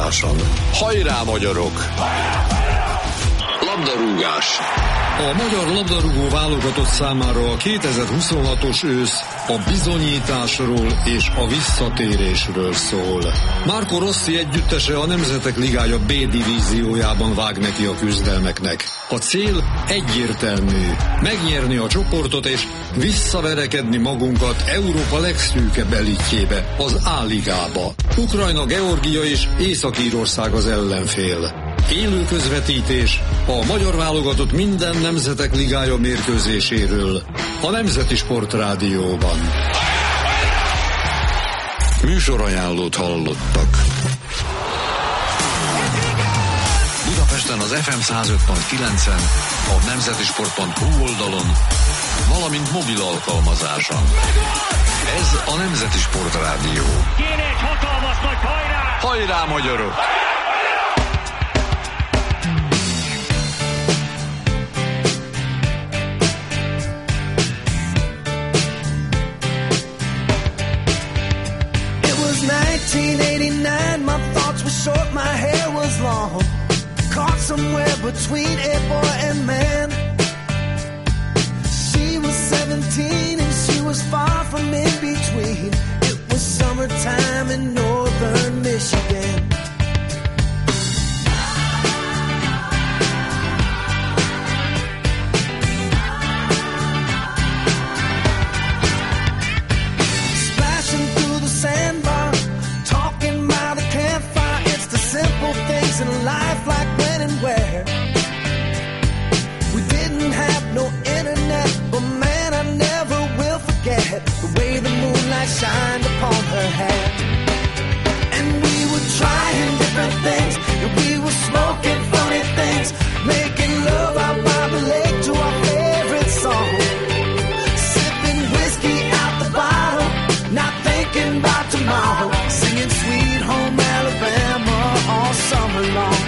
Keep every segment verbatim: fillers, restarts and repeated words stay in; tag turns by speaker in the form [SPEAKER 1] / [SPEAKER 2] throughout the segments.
[SPEAKER 1] alkalmazáson. Hajrá, magyarok! Labdarúgás. A magyar labdarúgó válogatott számára a kétezer-huszonhatos ősz a bizonyításról és a visszatérésről szól. Marco Rossi együttese a Nemzetek Ligája B divíziójában vág neki a küzdelmeknek. A cél egyértelmű, megnyerni a csoportot és visszaverekedni magunkat Európa legszűkebb elitjébe, az A-ligába. Ukrajna, Georgia és Észak-Írország az ellenfél. Élő közvetítés a magyar válogatott minden Nemzetek Ligája mérkőzéséről a Nemzeti Sportrádióban. Műsorajánlót hallottak. Budapesten az ef em száz öt pont kilencen, a nemzetisport pont hu oldalon, valamint mobil alkalmazáson. Ez a Nemzeti Sportrádió.
[SPEAKER 2] Kéne egy hatalmas nagy hajrá!
[SPEAKER 1] Hajrá, magyarok!
[SPEAKER 3] nineteen eighty-nine, my thoughts were short, my hair was long, caught somewhere between a boy and man. She was seventeen and she was far from in between. It was summertime in northern Michigan. In life like when and where we didn't have no internet, but man, I never will forget the way the moonlight shined upon her hair. And we were trying different things, and we were smoking funny things, making love out by the lake to our favorite song, sipping whiskey out the bottle, not thinking about tomorrow, singing Sweet Home Alabama all summer long.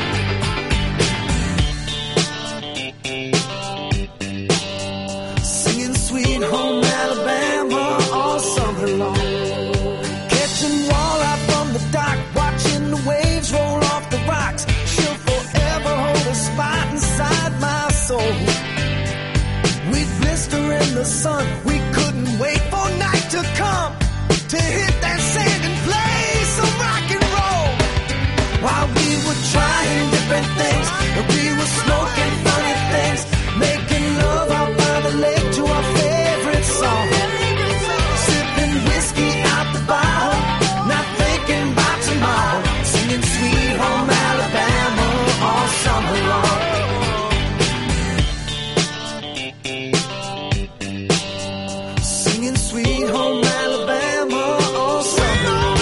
[SPEAKER 3] Singing Sweet Home Alabama all summer long. Catching walleye from the dock, watching the waves roll off the rocks. She'll forever hold a spot inside my soul. We'd blister in the sun, we couldn't wait for night to come to hit that sand and play some rock and roll. While we were trying different things, and we were smoking funny things, making love out by the lake to our favorite song, sipping whiskey out the bottle, not thinking about tomorrow, singing Sweet Home Alabama all summer long. Singing Sweet Home Alabama all summer long.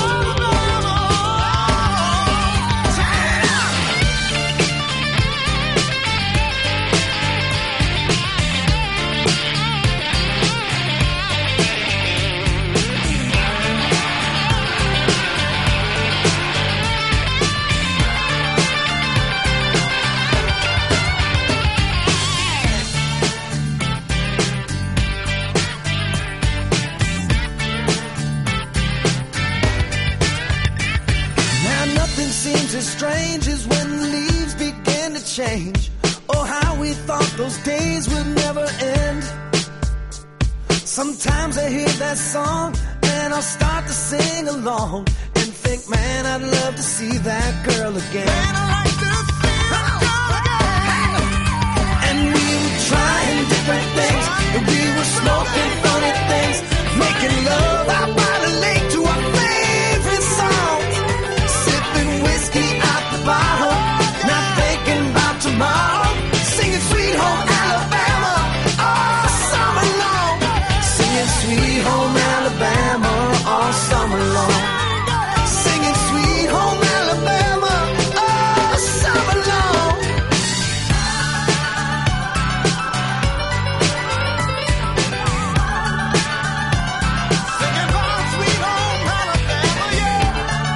[SPEAKER 3] Seems as strange as when the leaves began to change. Oh, how we thought those days would never end. Sometimes I hear that song and I'll start to sing along and think, man, I'd love to see that girl again. Man, I like to see that girl again. And we were trying different things, and we were smoking funny things, making love out by the lake to our favorite songs, sipping whiskey out the bottle, not thinking about tomorrow, singing Sweet Home Alabama all summer long, singing Sweet Home Alabama all summer long, singing Sweet Home Alabama all summer long. Singing home, Sweet Home Alabama, yeah.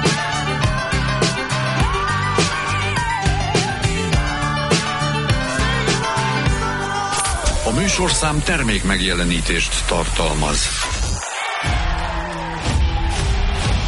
[SPEAKER 1] A műsorszám termék megjelenítést tartalmaz.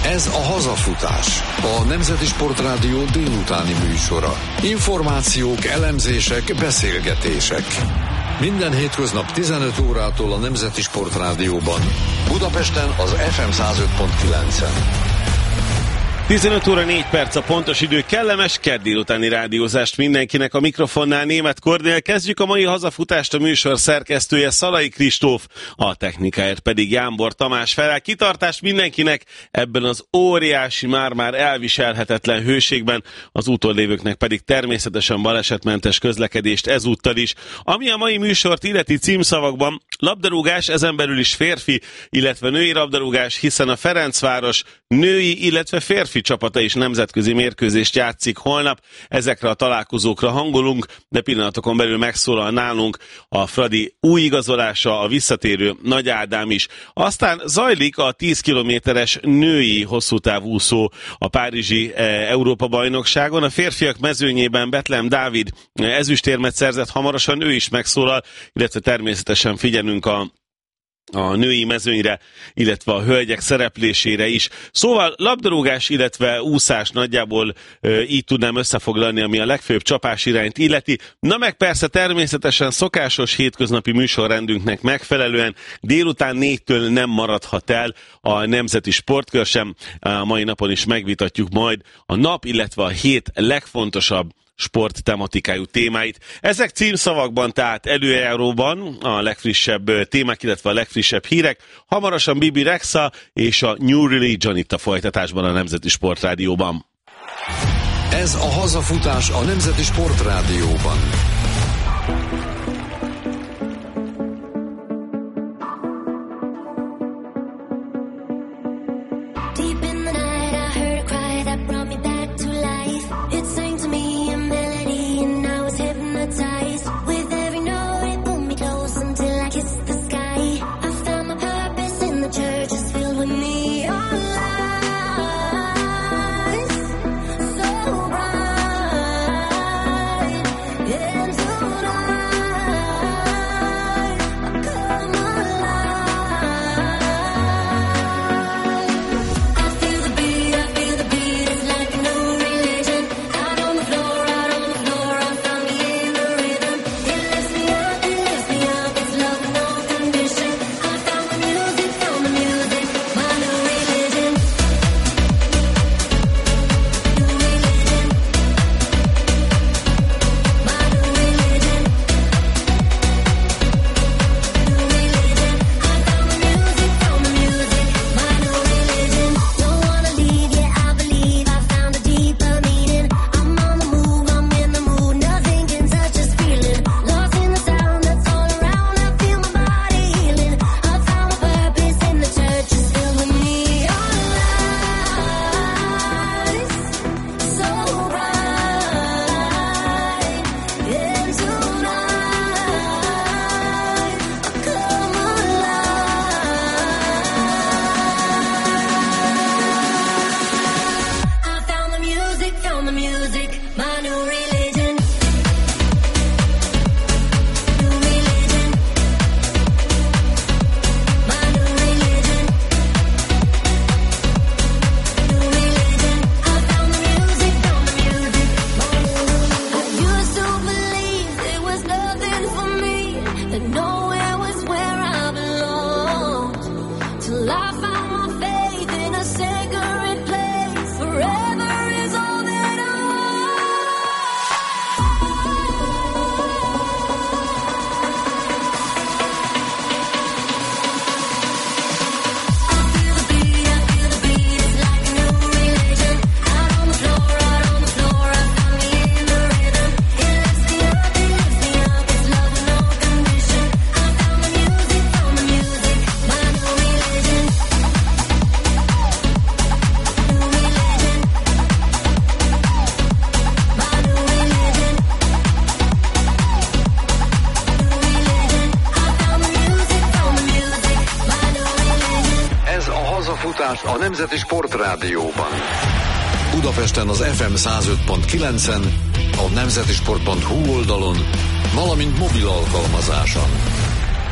[SPEAKER 1] Ez a Hazafutás, a Nemzeti Sportrádió délutáni műsora. Információk, elemzések, beszélgetések. Minden hétköznap tizenöt órától a Nemzeti Sportrádióban. Budapesten az ef em száz öt pont kilencen.
[SPEAKER 4] tizenöt óra négy perc a pontos idő, kellemes kedd délutáni rádiózást mindenkinek, a mikrofonnál Németh Kornél. Kezdjük a mai Hazafutást, a műsor szerkesztője Szalai Kristóf, a technikáért pedig Jámbor Tamás felel. Kitartást mindenkinek ebben az óriási, már-már elviselhetetlen hőségben, az úton lévőknek pedig természetesen balesetmentes közlekedést ezúttal is. Ami a mai műsort illeti címszavakban, labdarúgás, ezen belül is férfi, illetve női labdarúgás, hiszen a Ferencváros női, illetve férfi csapata is nemzetközi mérkőzést játszik holnap. Ezekre a találkozókra hangolunk, de pillanatokon belül megszólal nálunk a Fradi új igazolása, a visszatérő Nagy Ádám is. Aztán zajlik a tíz kilométeres női hosszútávú úszó a párizsi eh, Európa-bajnokságon. A férfiak mezőnyében Betlehem Dávid eh, ezüstérmet szerzett, hamarosan ő is megszólal, illetve természetesen figyelünk a a női mezőnyre, illetve a hölgyek szereplésére is. Szóval labdarúgás, illetve úszás nagyjából e, így tudnám összefoglalni, ami a legfőbb csapás irányt illeti. Na meg persze természetesen szokásos hétköznapi műsorrendünknek megfelelően délután négytől nem maradhat el a Nemzeti Sportkör sem. A mai napon is megvitatjuk majd a nap, illetve a hét legfontosabb sport tematikájú témáit. Ezek címszavakban, tehát előjáróban a legfrissebb témák, illetve a legfrissebb hírek. Hamarosan Bibi Rexha és a New Religion itt a folytatásban a Nemzeti Sportrádióban.
[SPEAKER 1] Ez a Hazafutás a Nemzeti Sportrádióban. A Nemzeti Sportrádióban. Budapesten az ef em száz öt pont kilencen, a nemzetisport pont hu oldalon, valamint mobil alkalmazáson.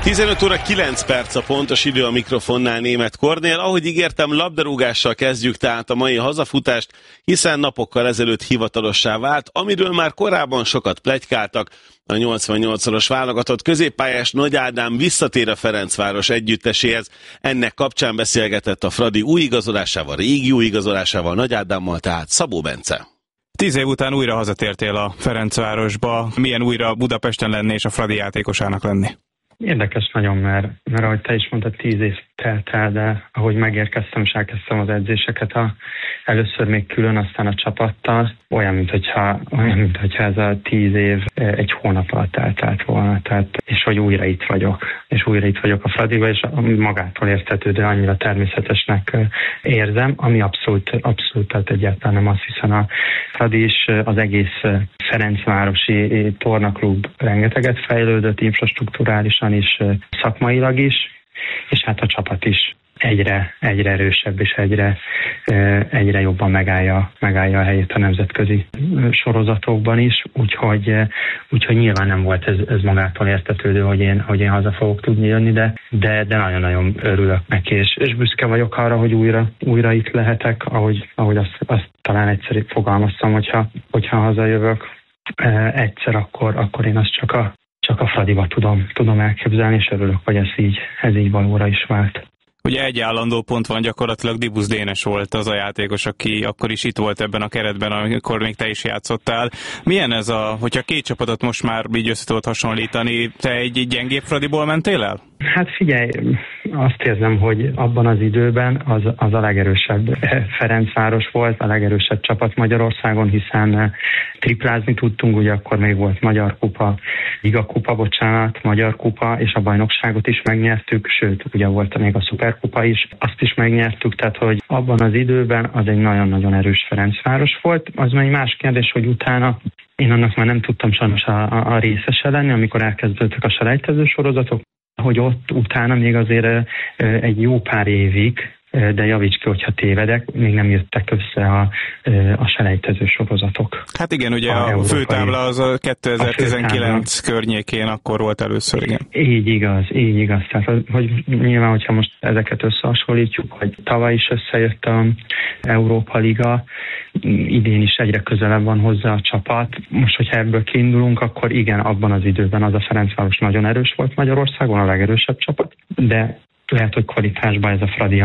[SPEAKER 4] tizenöt óra kilenc perc a pontos idő, a mikrofonnál Németh Kornél. Ahogy ígértem, labdarúgással kezdjük tehát a mai hazafutást, hiszen napokkal ezelőtt hivatalossá vált, amiről már korábban sokat pletykáltak. A nyolcvannyolc-szoros válogatott középpályás Nagy Ádám visszatér a Ferencváros együtteséhez. Ennek kapcsán beszélgetett a Fradi új igazolásával, régi új igazolásával, Nagy Ádámmal, tehát Szabó Bence.
[SPEAKER 5] Tíz év után újra hazatértél a Ferencvárosba. Milyen újra Budapesten lenni és a Fradi játékosának lenni?
[SPEAKER 6] Érdekes nagyon, mert, mert ahogy te is mondtad, tíz év telt el, de ahogy megérkeztem és elkezdtem az edzéseket, a, először még külön, aztán a csapattal, olyan, mint hogyha, olyan, mint hogyha ez a tíz év egy hónap alatt eltelt volna, tehát, és hogy újra itt vagyok, és újra itt vagyok a Fradiba, és magától értetődő, annyira természetesnek érzem, ami abszolút, abszolút, tehát egyáltalán nem az, hiszen a Fradi is, az egész Ferencvárosi tornaklub rengeteget fejlődött, infrastrukturálisan is, szakmailag is, és hát a csapat is egyre, egyre erősebb és egyre, egyre jobban megállja, megállja a helyét a nemzetközi sorozatokban is, úgyhogy, úgyhogy nyilván nem volt ez, ez magától értetődő, hogy én, hogy én haza fogok tudni jönni, de, de, de nagyon-nagyon örülök neki, és, és büszke vagyok arra, hogy újra, újra itt lehetek, ahogy, ahogy azt, azt talán egyszer fogalmaztam, hogyha, hogyha hazajövök egyszer, akkor, akkor én azt csak a Csak a Fradiba tudom, tudom elképzelni, és örülök, hogy ez így, ez így valóra is vált.
[SPEAKER 5] Ugye egy állandó pont van, gyakorlatilag Dibusz Dénes volt az a játékos, aki akkor is itt volt ebben a keretben, amikor még te is játszottál. Milyen ez a, hogyha két csapatot most már így össze tudod hasonlítani, te egy gyengébb Fradiból mentél el?
[SPEAKER 6] Hát figyelj, azt érzem, hogy abban az időben az, az a legerősebb Ferencváros volt, a legerősebb csapat Magyarországon, hiszen triplázni tudtunk, ugye akkor még volt Magyar Kupa, Liga Kupa, bocsánat, Magyar Kupa, és a bajnokságot is megnyertük, sőt, ugye volt még a Szuperkupa is, azt is megnyertük, tehát hogy abban az időben az egy nagyon-nagyon erős Ferencváros volt. Az már egy más kérdés, hogy utána én annak már nem tudtam sajnos a, a, a részese lenni, amikor elkezdődtek a selejtező sorozatok, hogy ott utána még azért egy jó pár évig, de javíts ki, hogyha tévedek, még nem jöttek össze a, a selejtező sorozatok.
[SPEAKER 5] Hát igen, ugye a, a főtábla az a kétezer-tizenkilenc a környékén akkor volt először, igen.
[SPEAKER 6] Így igaz, így igaz. Tehát, hogy nyilván, hogyha most ezeket összehasonlítjuk, hogy tavaly is összejött a Európa Liga, idén is egyre közelebb van hozzá a csapat. Most, hogyha ebből kiindulunk, akkor igen, abban az időben az a Ferencváros nagyon erős volt Magyarországon, a legerősebb csapat, de lehet, hogy kvalitásban ez a Fradi,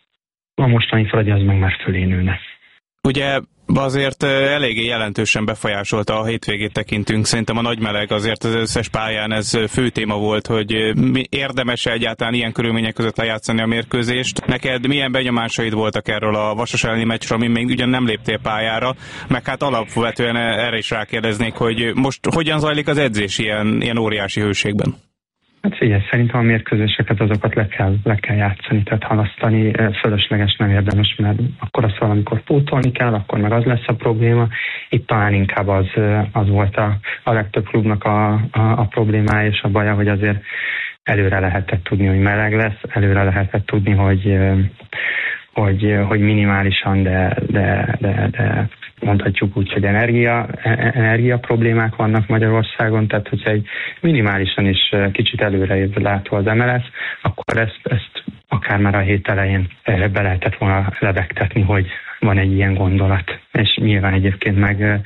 [SPEAKER 6] a mostani Fradi az meg már fölé nőne.
[SPEAKER 5] Ugye azért eléggé jelentősen befolyásolta a hétvégét tekintünk. Szerintem a nagy meleg azért az összes pályán ez fő téma volt, hogy érdemes egyáltalán ilyen körülmények között lejátszani a mérkőzést. Neked milyen benyomásaid voltak erről a Vasas elleni meccsről, amin még ugyan nem léptél pályára, meg hát alapvetően erre is rákérdeznék, hogy most hogyan zajlik az edzés ilyen, ilyen óriási hőségben?
[SPEAKER 6] Hát figyelj, szerintem a mérkőzéseket azokat le kell, le kell játszani, tehát halasztani fölösleges nem érdemes, mert akkor azt valamikor pótolni kell, akkor meg az lesz a probléma. Itt talán inkább az, az volt a, a legtöbb klubnak a, a, a problémája és a baja, hogy azért előre lehetett tudni, hogy meleg lesz, előre lehetett tudni, hogy, hogy, hogy minimálisan, de, de, de, de mondhatjuk úgy, hogy energia, energia problémák vannak Magyarországon, tehát hogyha egy minimálisan is kicsit előre látó az em el es, akkor ezt, ezt akár már a hét elején be lehetett volna lebegtetni, hogy van egy ilyen gondolat. És nyilván egyébként meg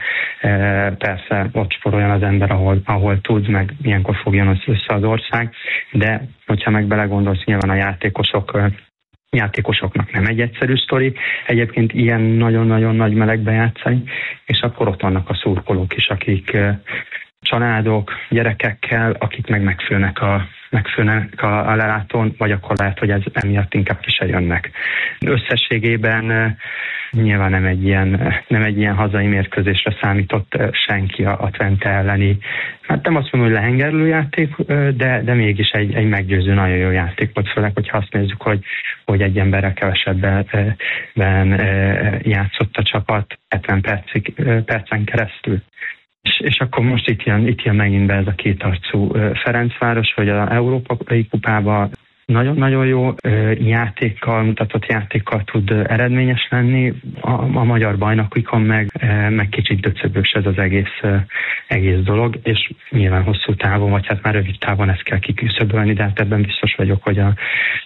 [SPEAKER 6] persze ott sporoljon az ember, ahol, ahol tud, meg ilyenkor fogjon össze az ország, de hogyha meg belegondolsz, nyilván a játékosok játékosoknak nem egy egyszerű sztori, egyébként ilyen nagyon-nagyon nagy melegbe játszani, és akkor ott vannak a szurkolók is, akik családok, gyerekekkel, akik meg megfőnek a, megfőnek a, a lelátón, vagy akkor lehet, hogy ez emiatt inkább ki se jönnek. Összességében nyilván nem egy ilyen, nem egy ilyen hazai mérkőzésre számított senki a, a Twente elleni. Hát nem azt mondom, hogy lehengerlő játék, de, de mégis egy, egy meggyőző, nagyon jó játék volt, főleg, hogyha azt nézzük, hogy, hogy egy emberrel kevesebben játszott a csapat hetven percig, percen keresztül. És, és akkor most itt jön, itt jön megint be ez a kétarcú Ferencváros, hogy az Európai Kupába nagyon-nagyon jó játékkal, mutatott játékkal tud eredményes lenni, a, a magyar bajnokikon meg, meg kicsit döcögős ez az egész, egész dolog, és nyilván hosszú távon, vagy hát már rövid távon ezt kell kiküszöbölni, de hát ebben biztos vagyok, hogy a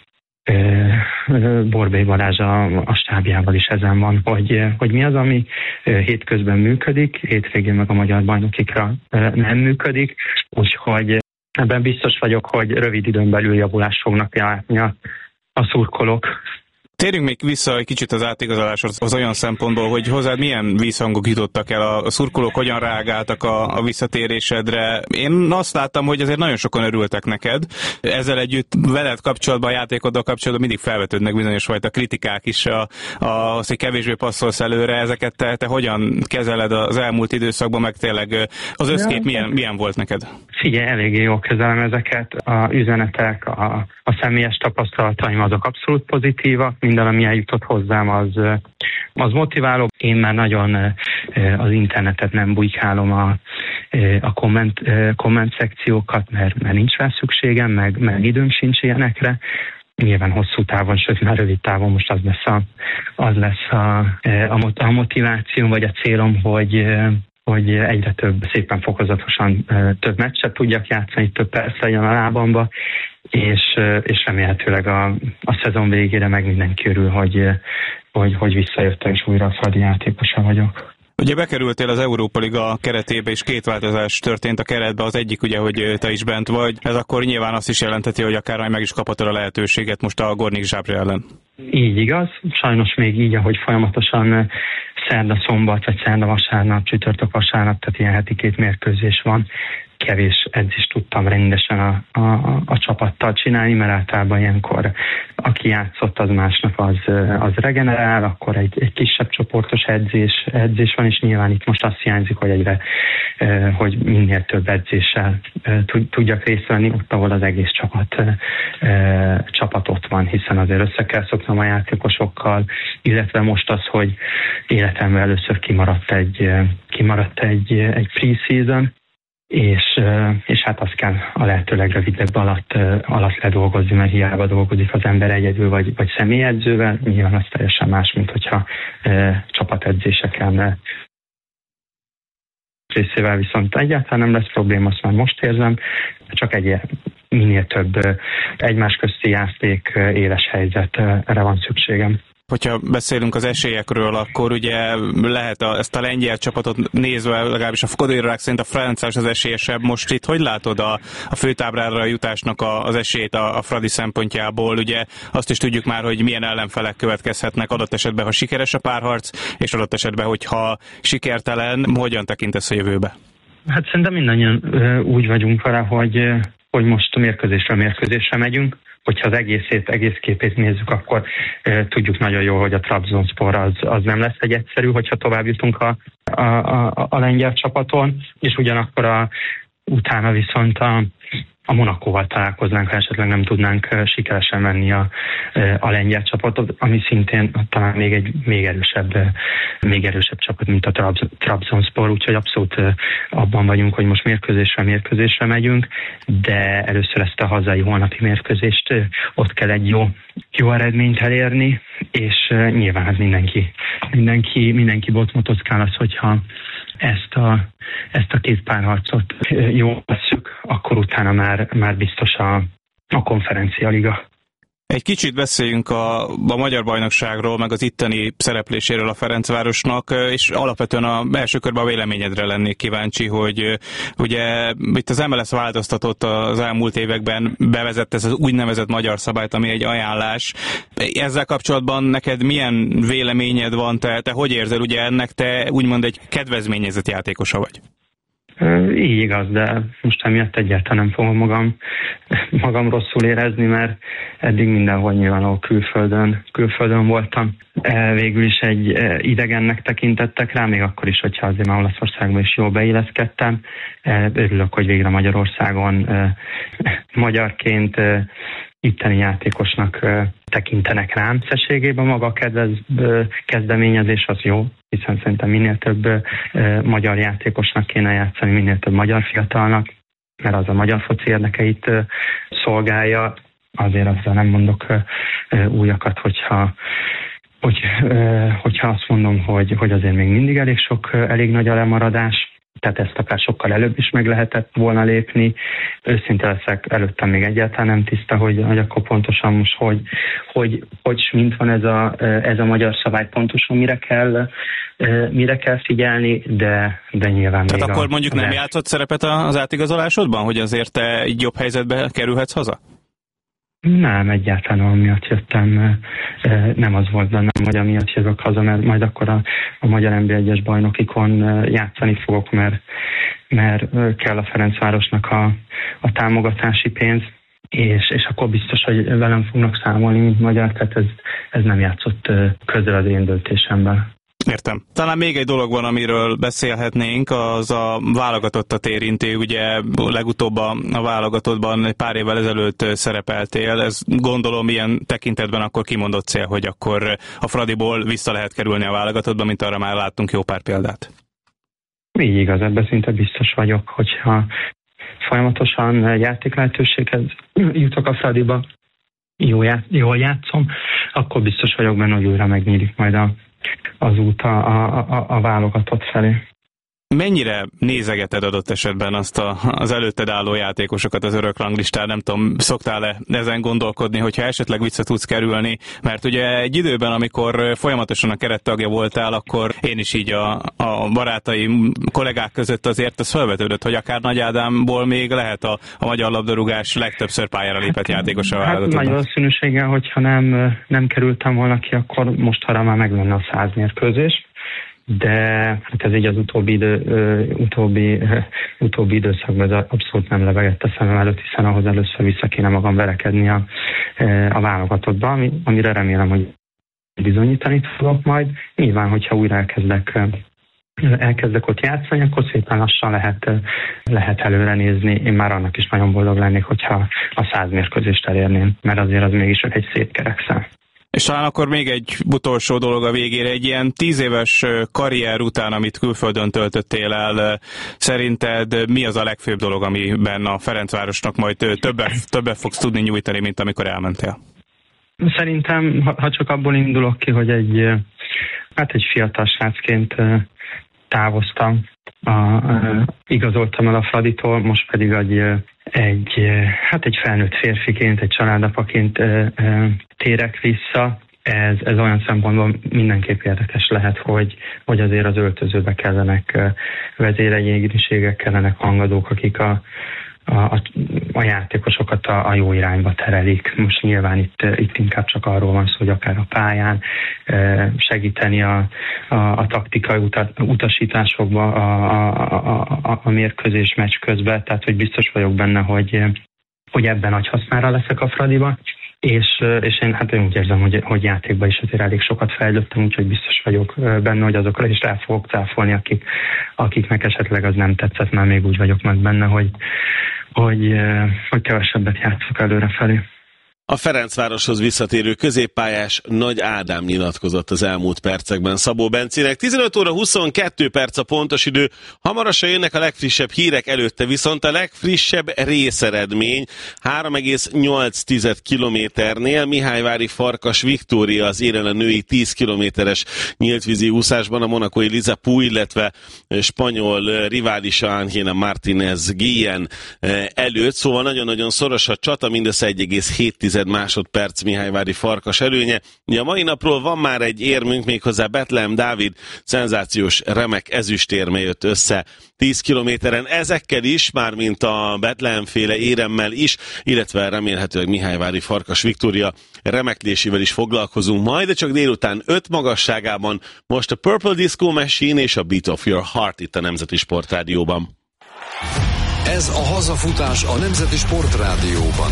[SPEAKER 6] Borbély Balázs a, a stábjával is ezen van, hogy, hogy mi az, ami hétközben működik, hétvégén meg a magyar bajnokikra nem működik, úgyhogy ebben biztos vagyok, hogy rövid időn belül javulást fognak látni a, a szurkolók.
[SPEAKER 5] Térjünk még vissza egy kicsit az átigazoláshoz az olyan szempontból, hogy hozzád milyen vízhangok jutottak el, a szurkolók hogyan reagáltak a, a visszatérésedre. Én azt láttam, hogy azért nagyon sokan örültek neked. Ezzel együtt veled kapcsolatban, a játékoddal kapcsolatban mindig felvetődnek bizonyos fajta kritikák is, a, a, az, hogy kevésbé passzolsz előre. Ezeket te, te hogyan kezeled az elmúlt időszakban, meg tényleg az összkép milyen, milyen volt neked?
[SPEAKER 6] Figyelj, eléggé jól kezelem ezeket. A üzenetek, a, a személyes tapasztalataim azok abszolút pozitívak. Minden, ami eljutott hozzám, az, az motiváló. Én már nagyon az internetet nem bujkálom a, a komment, komment szekciókat, mert, mert nincs rá szükségem, meg, meg időm sincs ilyenekre. Nyilván hosszú távon, sőt már rövid távon most az lesz a, az lesz a, a, a motivációm, vagy a célom, hogy hogy egyre több, szépen fokozatosan több meccset tudjak játszani, több perc legyen a lábamba, és, és remélhetőleg a, a szezon végére meg mindenki örül, hogy, hogy, hogy visszajöttem, és újra a Fradi játékosa vagyok.
[SPEAKER 5] Ugye bekerültél az Európa Liga keretébe, és két változás történt a keretbe. Az egyik ugye, hogy te is bent vagy. Ez akkor nyilván azt is jelenteti, hogy akár meg is kaphatod a lehetőséget most a Gornik Zabrze ellen.
[SPEAKER 6] Így igaz. Sajnos még így, ahogy folyamatosan szerda-szombat, vagy szerda-vasárnap, csütörtök-vasárnap, tehát ilyen heti két mérkőzés van. Kevés edzést tudtam rendesen a, a, a csapattal csinálni, mert általában ilyenkor aki játszott, az másnap az, az regenerál, akkor egy, egy kisebb csoportos edzés, edzés van, és nyilván itt most azt hiányzik, hogy egyre, hogy minél több edzéssel tudjak részt venni, ott, ahol az egész csapat, csapat ott van, hiszen azért össze kell szoknom a játékosokkal, illetve most az, hogy életemben először kimaradt egy, kimaradt egy, egy pre-season, És, és hát azt kell a lehető legrövidebb alatt, alatt ledolgozni, mert hiába dolgozik az ember egyedül vagy, vagy személyedzővel, nyilván az teljesen más, mint hogyha e, csapatedzéseken részével viszont egyáltalán nem lesz probléma, azt már most érzem, csak egy minél több egymás közti játék, éles helyzetre van szükségem.
[SPEAKER 5] Hogyha beszélünk az esélyekről, akkor ugye lehet a, ezt a lengyel csapatot nézve, legalábbis a fogadóirodák szerint a Ferencváros az esélyesebb. Most itt hogy látod a, a főtáblára jutásnak a, az esélyt a, a Fradi szempontjából? Ugye azt is tudjuk már, hogy milyen ellenfelek következhetnek adott esetben, ha sikeres a párharc, és adott esetben, hogyha sikertelen, hogyan tekintesz a jövőbe?
[SPEAKER 6] Hát szerintem mindannyian úgy vagyunk vele, hogy, hogy most mérkőzésről mérkőzésre megyünk. Hogyha az egészét, egész képét nézzük, akkor e, tudjuk nagyon jól, hogy a Trabzonspor az, az nem lesz egy egyszerű, hogyha tovább jutunk a, a, a, a lengyel csapaton, és ugyanakkor a, utána viszont a, a Monakóval találkoznánk, ha esetleg nem tudnánk sikeresen venni a, a lengyel csapatot, ami szintén talán még egy még erősebb, még erősebb csapat, mint a Trabzonspor, úgyhogy abszolút abban vagyunk, hogy most mérkőzésre mérkőzésre megyünk, de először ezt a hazai holnapi mérkőzést ott kell egy jó, jó eredményt elérni, és nyilván hát mindenki, mindenki, mindenki botmotockál az, hogyha ezt a, ezt a két párharcot jól vesszük, akkor utána már, már biztos a, a konferencia liga.
[SPEAKER 5] Egy kicsit beszéljünk a, a magyar bajnokságról, meg az itteni szerepléséről a Ferencvárosnak, és alapvetően a első körben a véleményedre lennék kíváncsi, hogy ugye itt az em el es változtatott az elmúlt években, bevezett ez az úgynevezett magyar szabályt, ami egy ajánlás. Ezzel kapcsolatban neked milyen véleményed van, te, te hogy érzel, ugye ennek te úgymond egy kedvezményezett játékosa vagy?
[SPEAKER 6] Így igaz, de most emiatt egyáltalán nem fogom magam, magam rosszul érezni, mert eddig mindenhol nyilván külföldön, külföldön voltam. Végül is egy idegennek tekintettek rá, még akkor is, hogyha azért már Olaszországban is jól beilleszkedtem. Örülök, hogy végre Magyarországon magyarként itteni játékosnak tekintenek rám. Összességében maga a kedvez, kezdeményezés az jó, hiszen szerintem minél több magyar játékosnak kéne játszani, minél több magyar fiatalnak, mert az a magyar foci érdekeit szolgálja. azért azzal nem mondok újakat, hogyha hogy, hogyha azt mondom, hogy, hogy azért még mindig elég sok, elég nagy a lemaradás, tehát ezt akár sokkal előbb is meg lehetett volna lépni. Őszinte leszek, előttem még egyáltalán nem tiszta, hogy, hogy akkor pontosan most, hogy, hogy, hogy mint van ez a, ez a magyar szabály, pontosan mire kell, mire kell figyelni, de, de nyilván
[SPEAKER 5] Tehát
[SPEAKER 6] még
[SPEAKER 5] akkor
[SPEAKER 6] a,
[SPEAKER 5] mondjuk nem játszott szerepet az átigazolásodban, hogy azért te egy jobb helyzetbe kerülhetsz haza?
[SPEAKER 6] Nem, egyáltalán amiatt jöttem, nem az volt bennem, hogy amiatt jövök haza, mert majd akkor a, a Magyar en bé egyes bajnokikon játszani fogok, mert, mert kell a Ferencvárosnak a, a támogatási pénz, és, és akkor biztos, hogy velem fognak számolni, mint magyar, tehát ez, ez nem játszott közel az én döntésemben.
[SPEAKER 5] Értem. Talán még egy dolog van, amiről beszélhetnénk, az a válogatottat érinti. Ugye legutóbb a, a válogatottban egy pár évvel ezelőtt szerepeltél. Ez gondolom ilyen tekintetben akkor kimondott cél, hogy akkor a Fradiból vissza lehet kerülni a válogatottba, mint arra már láttunk jó pár példát. Így
[SPEAKER 6] igaz, ebben szinte biztos vagyok, hogyha folyamatosan játéklehetőséghez jutok a Fradiba, jó já, jól játszom, akkor biztos vagyok benne, hogy újra megnyílik majd a az út a, a, a válogatott felé.
[SPEAKER 5] Mennyire nézegeted adott esetben azt a, az előtted álló játékosokat az örök ranglistán? Nem tudom, szoktál-e ezen gondolkodni, hogyha esetleg vissza tudsz kerülni? Mert ugye egy időben, amikor folyamatosan a kerettagja voltál, akkor én is így a, a barátaim, kollégák között azért az felvetődött, hogy akár Nagy Ádámból még lehet a, a magyar labdarúgás legtöbbször pályára lépett játékosa a válogatottban.
[SPEAKER 6] Hát nagy valószínűséggel, hogyha nem, nem kerültem volna ki, akkor mostanra már meg lenne a száz mérkőzés. De hát ez így az utóbbi, idő, utóbbi, utóbbi időszakban ez abszolút nem lebegett a szemem előtt, hiszen ahhoz először vissza kéne magam verekedni a, a válogatottba, amire remélem, hogy bizonyítani fogok majd. Nyilván, hogyha újra elkezdek, elkezdek ott játszani, akkor szépen lassan lehet, lehet előre nézni. Én már annak is nagyon boldog lennék, hogyha a száz mérkőzést elérném, mert azért az mégis egy szép kerekszám.
[SPEAKER 5] És talán akkor még egy utolsó dolog a végére, egy ilyen tíz éves karrier után, amit külföldön töltöttél el, szerinted mi az a legfőbb dolog, amiben a Ferencvárosnak majd többet, többet fogsz tudni nyújtani, mint amikor elmentél?
[SPEAKER 6] Szerintem, ha csak abból indulok ki, hogy egy, hát egy fiatal srácként távoztam, a, a, igazoltam el a Fraditól, most pedig egy, egy, hát egy felnőtt férfiként, egy családapaként e, e, térek vissza. Ez, ez olyan szempontból mindenképp érdekes lehet, hogy, hogy azért az öltözőbe kellenek vezéregyéniségek, kellenek hangadók, akik a A, a, a játékosokat a, a jó irányba terelik. Most nyilván itt, itt inkább csak arról van szó, hogy akár a pályán segíteni a, a, a taktikai uta, utasításokba a, a, a, a mérkőzés meccs közben, tehát hogy biztos vagyok benne, hogy, hogy ebben nagy hasznára leszek a Fradiba, és, és én hát én úgy érzem, hogy, hogy játékban is azért elég sokat fejlődtem, úgyhogy biztos vagyok benne, hogy azokra is rá fogok cáfolni, akik, akiknek esetleg az nem tetszett, már még úgy vagyok meg benne, hogy Hogy, hogy kevesebbet játszok előrefelé.
[SPEAKER 4] A Ferencvároshoz visszatérő középpályás Nagy Ádám nyilatkozott az elmúlt percekben Szabó Bencének. tizenöt óra huszonkettő perc a pontos idő. Hamarosan jönnek a legfrissebb hírek, előtte viszont a legfrissebb részeredmény. három egész nyolc kilométernél Mihályvári Farkas Viktória az élen a női tíz kilométeres nyíltvízi úszásban a monakói Liza Pú, illetve spanyol riválisa Ángela Martínez Guillén előtt. Szóval nagyon-nagyon szoros a csata, mindössze egy egész hét másodperc Mihályvári Farkas előnye. Ugye a mai napról van már egy érmünk, méghozzá Betlehem Dávid szenzációs remek ezüstérme jött össze tíz kilométeren. Ezekkel is, mármint a Betlehem-féle éremmel is, illetve remélhetőleg Mihályvári Farkas Viktória remeklésével is foglalkozunk majd, de csak délután öt magasságában. Most a Purple Disco Machine és a Beat of Your Heart itt a Nemzeti Sportrádióban.
[SPEAKER 7] Ez a hazafutás a Nemzeti Sportrádióban.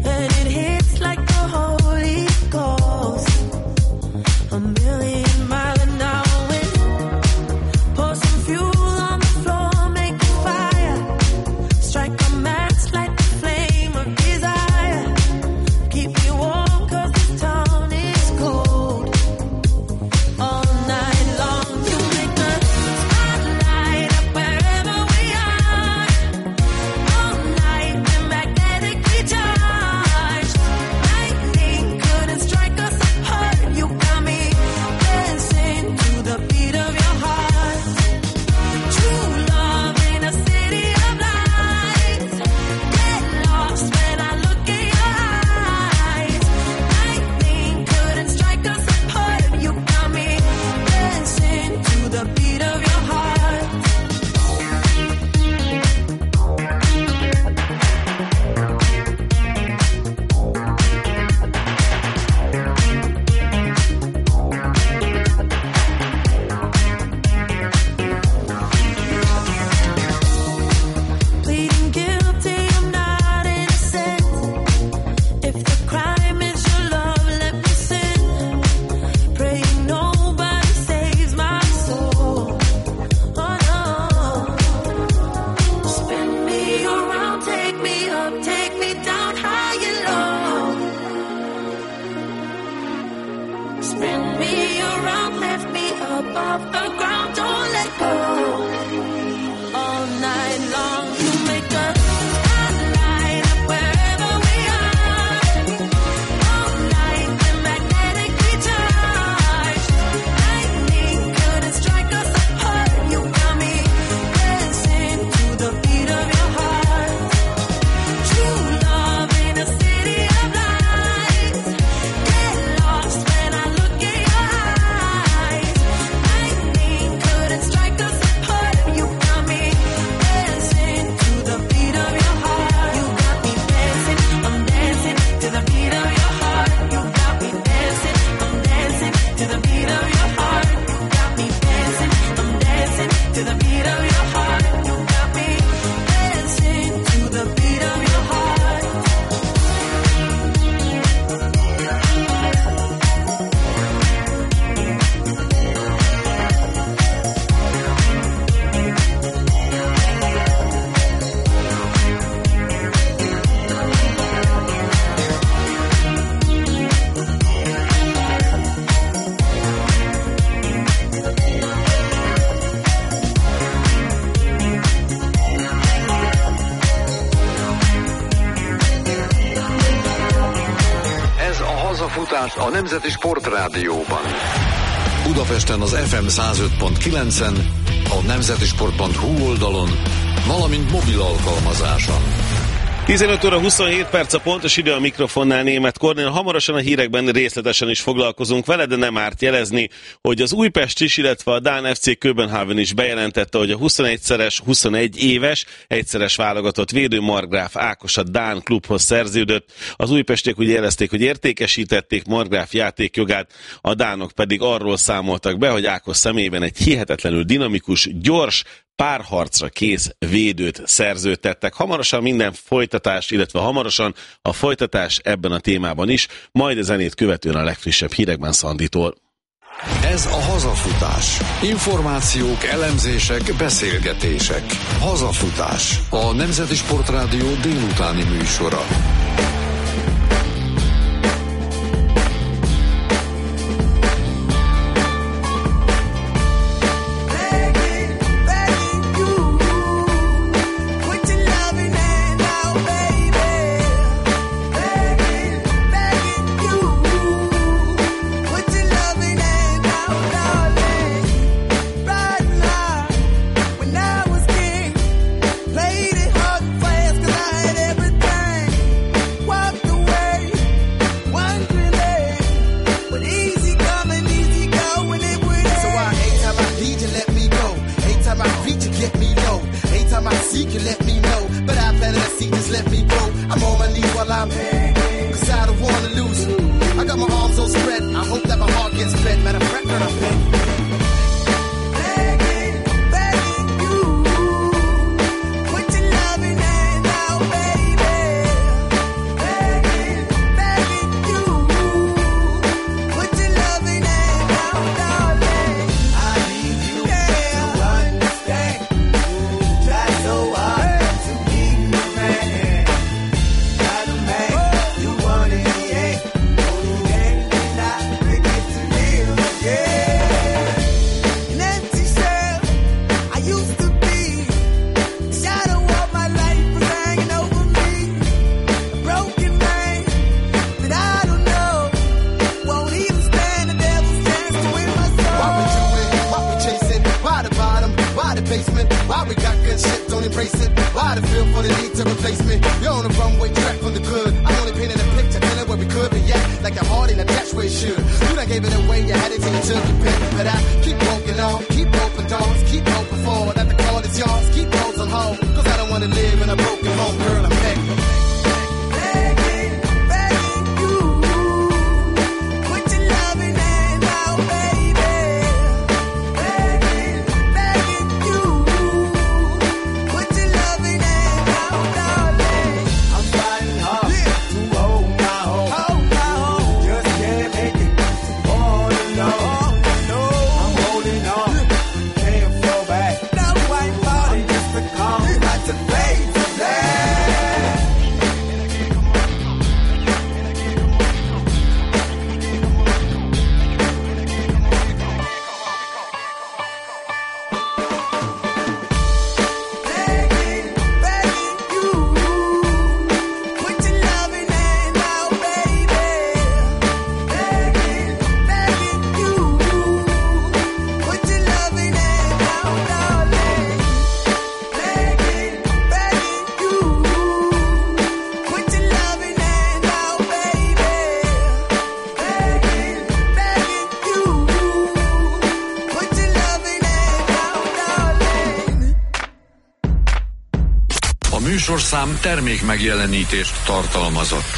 [SPEAKER 8] A million miles
[SPEAKER 7] Hazafutás a Nemzeti Sportrádióban. Budapesten az ef em száz öt pont kilencen, a nemzetisport pont hu oldalon, valamint mobil alkalmazáson.
[SPEAKER 4] tizenöt óra huszonhét perc a pontos idő, a mikrofonnál Németh Kornél. Hamarosan a hírekben részletesen is foglalkozunk vele, de nem árt jelezni, hogy az Újpest is, illetve a dán ef cé Köbenhavn is bejelentette, hogy a huszonegyszeres, huszonegy éves, egyszeres válogatott védő Markgraf Ákos a dán klubhoz szerződött. Az újpestiek ugye jelezték, hogy értékesítették Markgraf játékjogát, a dánok pedig arról számoltak be, hogy Ákos személyében egy hihetetlenül dinamikus, gyors, párharcra kész védőt szerződtettek. Hamarosan minden folytatás, illetve hamarosan a folytatás ebben a témában is, majd a zenét követően a legfrissebb hírekben Szanditól.
[SPEAKER 7] Ez a Hazafutás. Információk, elemzések, beszélgetések. Hazafutás. A Nemzeti Sportrádió délutáni műsora. Műsorszám termék megjelenítést tartalmazott.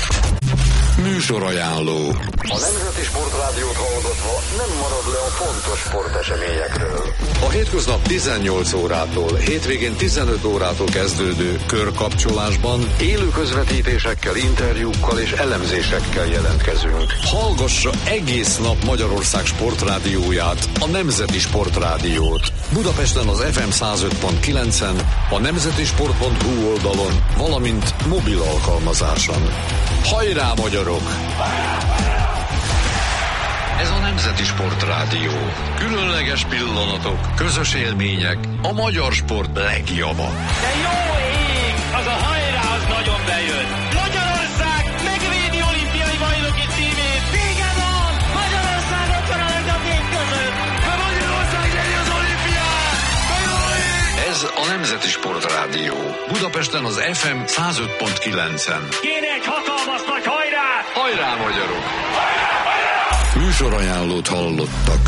[SPEAKER 7] Műsorajánló. A Nemzeti Sportrádiót hallgatva nem marad le a fontos sporteseményekről. A hétköznap tizennyolc órától, hétvégén tizenöt órától kezdődő körkapcsolásban élő közvetítésekkel, interjúkkal és elemzésekkel jelentkezünk. Hallgassa egész nap Magyarország sportrádióját, a Nemzeti Sportrádiót. Budapesten az ef em száz öt pont kilencen, a nemzetisport pont hu oldalon, valamint mobil alkalmazáson. Hajrá, magyarok! Ez a Nemzeti Sportrádió. Különleges pillanatok, közös élmények, a magyar sport legjava.
[SPEAKER 2] De jó ég! Az a hajrá, az nagyon bejön! Magyarország megvédi olimpiai bajnoki címét!
[SPEAKER 7] Sportrádió. Budapesten az ef em száz öt pont kilencen.
[SPEAKER 2] Kéne egy hatalmas nagy hajrá!
[SPEAKER 7] Hajrá, magyarok! Műsorajánlót hallottak.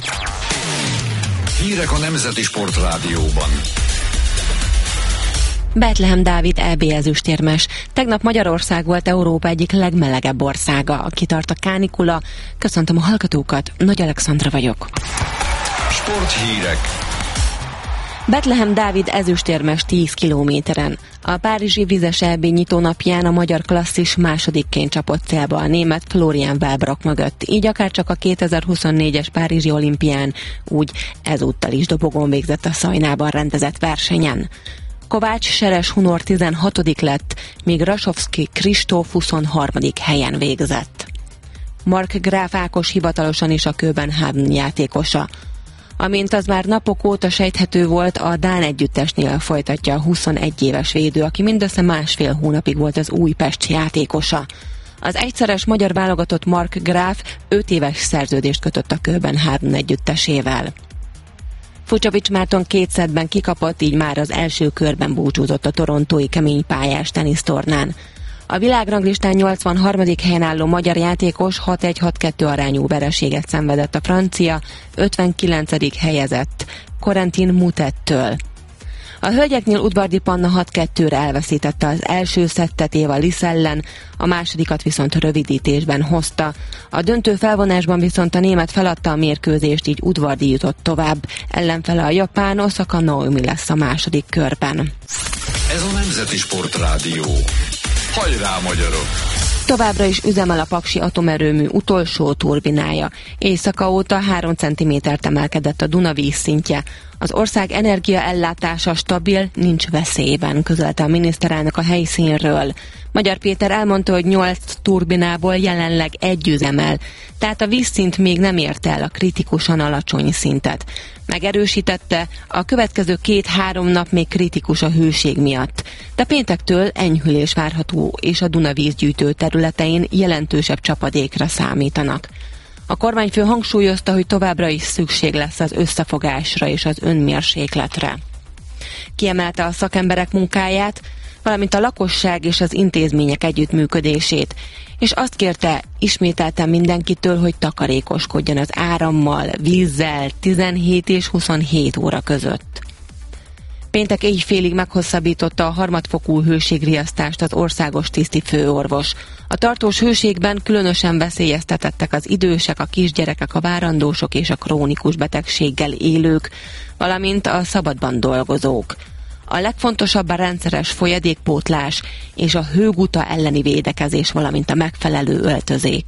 [SPEAKER 7] Hírek a Nemzeti Sportrádióban.
[SPEAKER 8] Bethlehem Dávid é bé ezüstérmes. Tegnap Magyarország volt Európa egyik legmelegebb országa. Kitart a kánikula. Köszöntöm a hallgatókat, Nagy Alexandra vagyok.
[SPEAKER 7] Sporthírek.
[SPEAKER 8] Bethlehem Dávid ezüstérmes tíz kilométeren. A párizsi vizes é bé nyitónapján a magyar klasszis másodikként csapott célba a német Florian Wellbrock mögött. Így akárcsak a kétezer-huszonnégyes párizsi olimpián, úgy ezúttal is dobogón végzett a Szajnában rendezett versenyen. Kovács Seres Hunor tizenhatodik lett, míg Rasovszki Kristóf huszonharmadik helyen végzett. Mark Gráf Ákos hivatalosan is a Köbenhavn játékosa. Amint az már napok óta sejthető volt, a dán együttesnél folytatja a huszonegy éves védő, aki mindössze másfél hónapig volt az Újpest játékosa. Az egyszeres magyar válogatott Mark Gráf öt éves szerződést kötött a Köbenhavn együttesével. Fucsovics Márton két szettben kikapott, így már az első körben búcsúzott a torontói keménypályás tenisztornán. A világranglistán nyolcvanharmadik helyen álló magyar játékos hat egy hat kettő arányú vereséget szenvedett a francia ötvenkilencedik helyezett Corentin Moutet-től. A hölgyeknél Udvardi Panna hat kettőre elveszítette az első szettet Éva Lisz ellen, a másodikat viszont rövidítésben hozta. A döntő felvonásban viszont a német feladta a mérkőzést, így Udvardi jutott tovább. Ellenfele a japán Osaka Naomi lesz a második körben.
[SPEAKER 7] Ez a Nemzeti Sportrádió. Hajrá, magyarok!
[SPEAKER 8] Továbbra is üzemel a Paksi atomerőmű utolsó turbinája. Éjszaka óta három centimétert emelkedett a Duna vízszintje. Az ország energiaellátása stabil, nincs veszélyben, közölte a miniszterelnök a helyszínről. Magyar Péter elmondta, hogy nyolc turbinából jelenleg egy üzemel, tehát a vízszint még nem érte el a kritikusan alacsony szintet. Megerősítette, a következő két-három nap még kritikus a hőség miatt, de péntektől enyhülés várható, és a Duna vízgyűjtő területein jelentősebb csapadékra számítanak. A kormányfő hangsúlyozta, hogy továbbra is szükség lesz az összefogásra és az önmérsékletre. Kiemelte a szakemberek munkáját, valamint a lakosság és az intézmények együttműködését, és azt kérte ismételten mindenkitől, hogy takarékoskodjon az árammal, vízzel tizenhét és huszonhét óra között. Péntek éjfélig meghosszabbította a harmadfokú hőségriasztást az országos tiszti főorvos. A tartós hőségben különösen veszélyeztetettek az idősek, a kisgyerekek, a várandósok és a krónikus betegséggel élők, valamint a szabadban dolgozók. A legfontosabb a rendszeres folyadékpótlás és a hőguta elleni védekezés, valamint a megfelelő öltözék.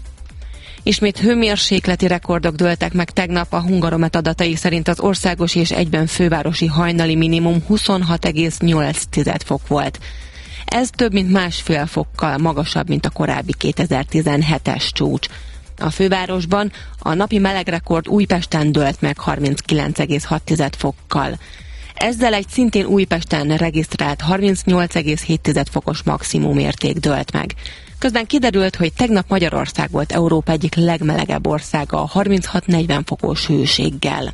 [SPEAKER 8] Ismét hőmérsékleti rekordok dőltek meg tegnap. A Hungaromet adatai szerint az országos és egyben fővárosi hajnali minimum huszonhat egész nyolc fok volt. Ez több mint másfél fokkal magasabb, mint a korábbi kétezer-tizenhetes csúcs. A fővárosban a napi melegrekord Újpesten dőlt meg harminckilenc egész hat fokkal. Ezzel egy szintén Újpesten regisztrált harmincnyolc egész hét fokos maximum érték dőlt meg. Közben kiderült, hogy tegnap Magyarország volt Európa egyik legmelegebb országa a harminchat-negyven fokos hőséggel.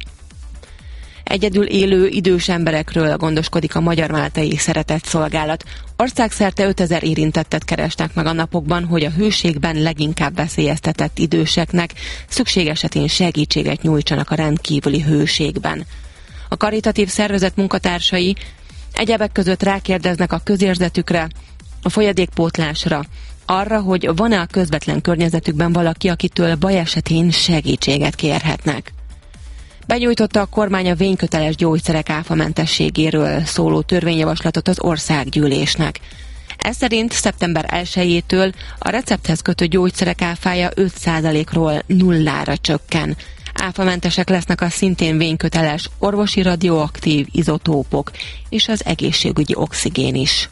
[SPEAKER 8] Egyedül élő idős emberekről gondoskodik a Magyar Máltai Szeretett Szolgálat. Országszerte ötezer érintettet keresnek meg a napokban, hogy a hőségben leginkább veszélyeztetett időseknek szükség esetén segítséget nyújtsanak a rendkívüli hőségben. A karitatív szervezet munkatársai egyebek között rákérdeznek a közérzetükre, a folyadékpótlásra, arra, hogy van-e a közvetlen környezetükben valaki, akitől baj esetén segítséget kérhetnek. Benyújtotta a kormány a vényköteles gyógyszerek áfamentességéről szóló törvényjavaslatot az országgyűlésnek. Ez szerint szeptember elsejétől a recepthez kötött gyógyszerek áfája öt százalékról nullára csökken. Áfamentesek lesznek a szintén vényköteles orvosi radioaktív izotópok és az egészségügyi oxigén is.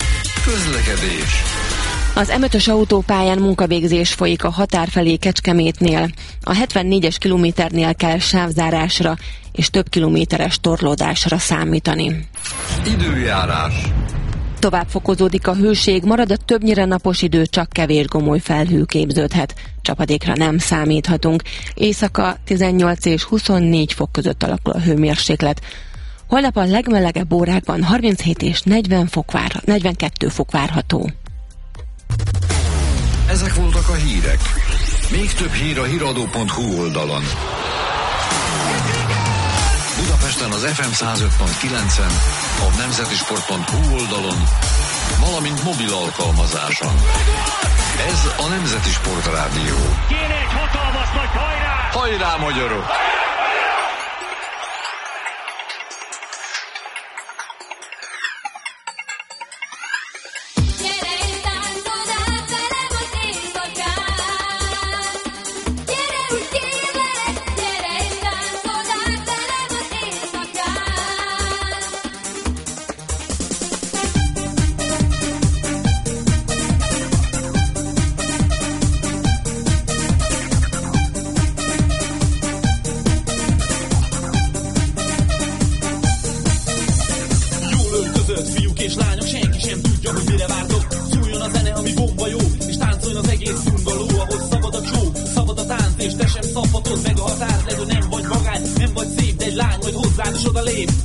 [SPEAKER 7] Közlekedés.
[SPEAKER 8] Az em ötös autópályán munkavégzés folyik a határ felé Kecskemétnél. A hetvennégyes kilométernél kell sávzárásra és több kilométeres torlódásra számítani.
[SPEAKER 7] Időjárás.
[SPEAKER 8] Tovább fokozódik a hőség, marad a többnyire napos idő, csak kevés gomoly felhő képződhet. Csapadékra nem számíthatunk. Éjszaka tizennyolc és huszonnégy fok között alakul a hőmérséklet. Holnap a legmelegebb órákban harminchét és negyven fok vár, negyvenkettő fok várható.
[SPEAKER 7] Ezek voltak a hírek. Még több hír a híradó pont hu oldalon. Budapesten az ef em száz öt pont kilencen, a nemzeti sport pont hu oldalon, valamint mobil alkalmazáson. Ez a Nemzeti Sport Rádió.
[SPEAKER 2] Kéne egy hatalmas nagy hajrá!
[SPEAKER 7] Hajrá, magyarok!
[SPEAKER 9] És lányok, senki sem tudja, hogy mire vártok. Szújjon a zene, ami bomba jó, és táncoljon az egész bungaló, ahhoz szabad a csó, szabad a tánc, és te sem szabadod meg a határt, de nem vagy magány, nem vagy szép, de egy lány majd hozzád is oda lép.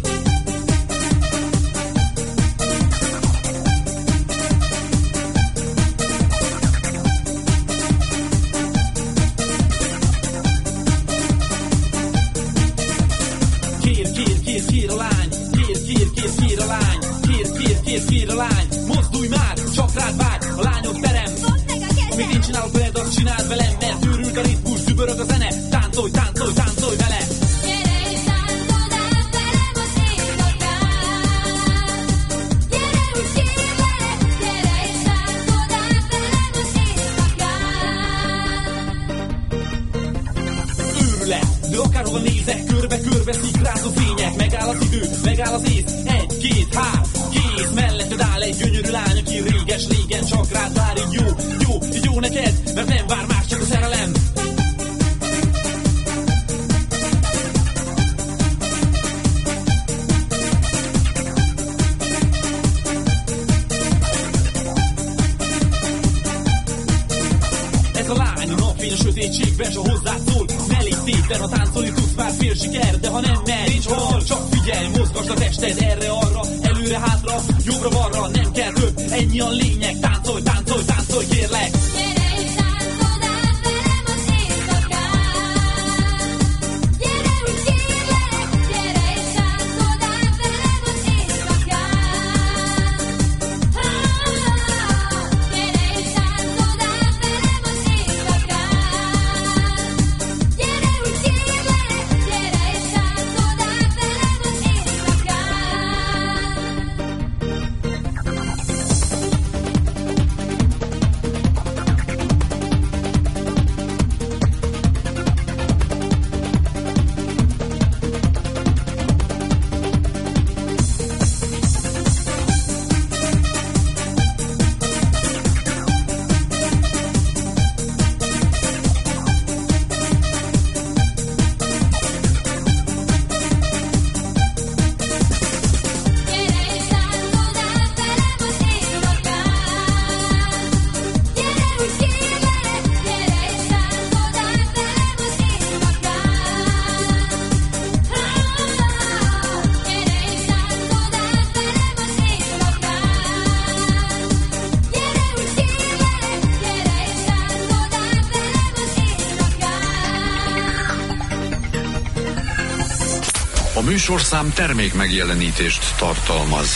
[SPEAKER 9] Kér, kér, kér, kér a lány, kér, kér, kér, kér a lány. Kér, kér a lány, mozdulj már, csak rád vágy, a lányok terem. Amíg én csinálok veled, azt csináld velem, mert őrült a ritmus, dübörög a zene. Táncolj, táncolj, táncolj vele.
[SPEAKER 10] Gyere és táncold át velem az éjszakán. Gyere úgy kérlek, gyere és táncold át velem az éjszakán.
[SPEAKER 9] Őrület, de akárhova nézek, körbe-körbe szikrázó fények. Megáll az idő, megáll az ész, egy, két, három. Kész, melletted áll egy gyönyörű lány, aki réges-régen csak rád vár, így jó, jó, így jó neked, mert nem vár más, csak a szerelem. Ez a lány a napfény a sötétségben, s a hozzád szól, ne légy tétlen, ha táncolni tudsz, már fél siker, de ha nem megy, nincs hol, csak figyelj, mozgasd a tested erre-arra, előre-hátra, jobbra-balra, nem kell több, ennyi a lényeg, táncolj, táncolj, táncolj, kérlek!
[SPEAKER 10] Gyere és táncold át velem az éjszakán. Gyere úgy kérlek, gyere és táncold át velem az éjszakán. Gyere és táncold át velem az éjszakán. Gyere úgy kérlek, gyere és táncold át velem az
[SPEAKER 7] A műsorszám termék megjelenítést tartalmaz.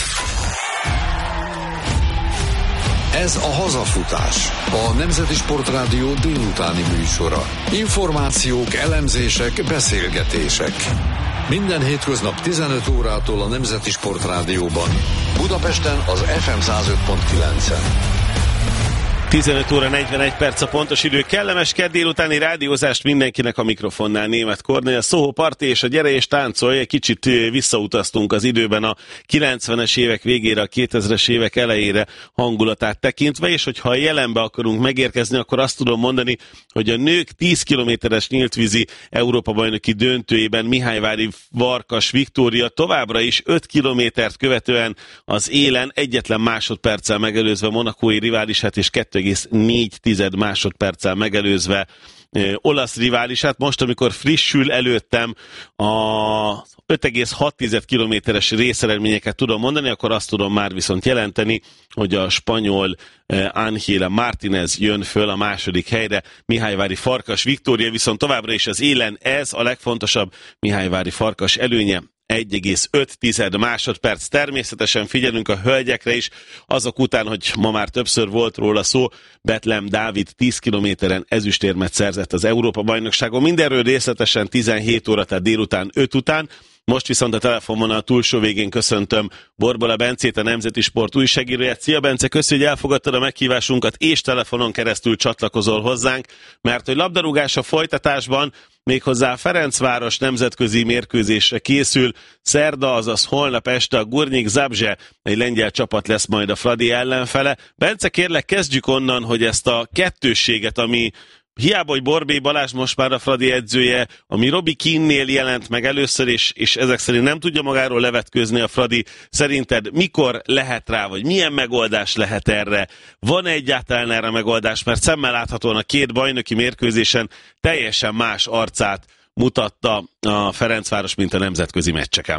[SPEAKER 7] Ez a Hazafutás, a Nemzeti Sport Rádió délutáni műsora. Információk, elemzések, beszélgetések. Minden hétköznap tizenöt órától a Nemzeti Sport Rádióban. Budapesten az ef em száz öt pont kilencen.
[SPEAKER 4] tizenöt óra negyvenegy perc a pontos idő. Kellemes kedd délutáni rádiózást mindenkinek, a mikrofonnál Németh Kornél. A Soho Party és a Gyere és táncolj. Egy kicsit visszautaztunk az időben a kilencvenes évek végére, a kétezres évek elejére hangulatát tekintve, és hogyha a jelenbe akarunk megérkezni, akkor azt tudom mondani, hogy a nők tíz kilométeres nyíltvízi Európa-bajnoki döntőjében Mihályvári Varkas Viktória továbbra is öt kilométert követően az élen, egyetlen másodperccel megelőzve monakói riválisát, és kettő egész négy tized másodperccel megelőzve olasz riválisát. Most, amikor frissül előttem a öt egész hat kilométeres részeredményeket tudom mondani, akkor azt tudom már viszont jelenteni, hogy a spanyol Ángel Martínez jön föl a második helyre, Mihályvári Farkas Viktória viszont továbbra is az élen, ez a legfontosabb, Mihályvári Farkas előnye egy egész öt tized másodperc. Természetesen figyelünk a hölgyekre is, azok után, hogy ma már többször volt róla szó, Betlem Dávid tíz kilométeren ezüstérmet szerzett az Európa-bajnokságon. Mindenről részletesen tizenhét óra, tehát délután öt után. Most viszont a telefonvonal túlsó végén köszöntöm Borbola Bencét, a Nemzeti Sport újságíróját. Szia Bence, köszi, hogy elfogadtad a meghívásunkat, és telefonon keresztül csatlakozol hozzánk, mert hogy labdarúgás a folytatásban méghozzá a Ferencváros nemzetközi mérkőzésre készül. Szerda, azaz holnap este a Górnik Zabrze, egy lengyel csapat lesz majd a Fradi ellenfele. Bence, kérlek, kezdjük onnan, hogy ezt a kettősséget, ami hiába, hogy Borbély Balázs most már a Fradi edzője, ami Robi Keane-nél jelent meg először, és, és ezek szerint nem tudja magáról levetkőzni a Fradi. Szerinted mikor lehet rá, vagy milyen megoldás lehet erre? Van egyáltalán erre megoldás? Mert szemmel láthatóan a két bajnoki mérkőzésen teljesen más arcát mutatta a Ferencváros, mint a nemzetközi meccseken.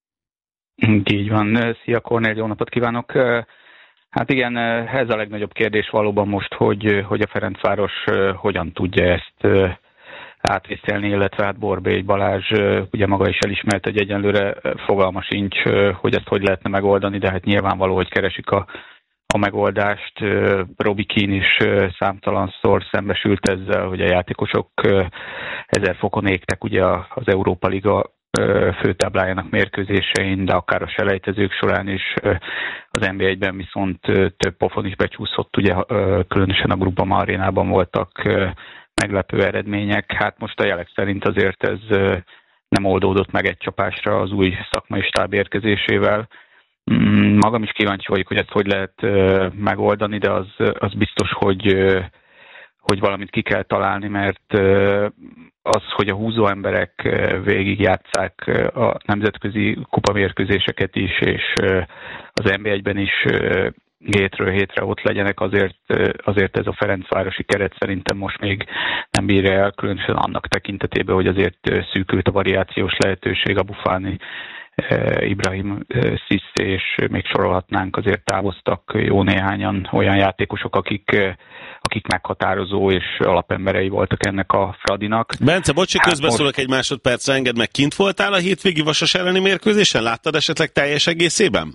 [SPEAKER 11] Így van. Szia Kornél, jó napot kívánok! Hát igen, ez a legnagyobb kérdés valóban most, hogy, hogy a Ferencváros hogyan tudja ezt átvészelni, illetve hát Borbély Balázs ugye maga is elismert, hogy egyenlőre fogalma sincs, hogy ezt hogy lehetne megoldani, de hát nyilvánvaló, hogy keresik a, a megoldást. Robi Keane is számtalanszor szembesült ezzel, hogy a játékosok ezer fokon égtek ugye az Európa Liga főtáblájának mérkőzésein, de akár a selejtezők során is. Az en bé egyben viszont több pofon is becsúszott, ugye különösen a Groupama arénában voltak meglepő eredmények. Hát most a jelek szerint azért ez nem oldódott meg egy csapásra az új szakmai stáb érkezésével. Magam is kíváncsi vagyok, hogy ezt hogy lehet megoldani, de az, az biztos, hogy hogy valamit ki kell találni, mert az, hogy a húzó emberek végigjátsszák a nemzetközi kupamérkőzéseket is, és az en bé egyben is hétről hétre ott legyenek, azért, azért ez a ferencvárosi keret szerintem most még nem bírja el, különösen annak tekintetében, hogy azért szűkült a variációs lehetőség, a Bufáni, Ibrahim Cissé, és még sorolhatnánk, azért távoztak jó néhányan olyan játékosok, akik, akik meghatározó és alapemberei voltak ennek a Fradinak.
[SPEAKER 4] Bence, bocs, hogy
[SPEAKER 11] hát
[SPEAKER 4] közbeszólok
[SPEAKER 11] most...
[SPEAKER 4] egy másodpercre, engedd meg, kint voltál a hétvégi Vasas elleni mérkőzésen? Láttad esetleg teljes egészében?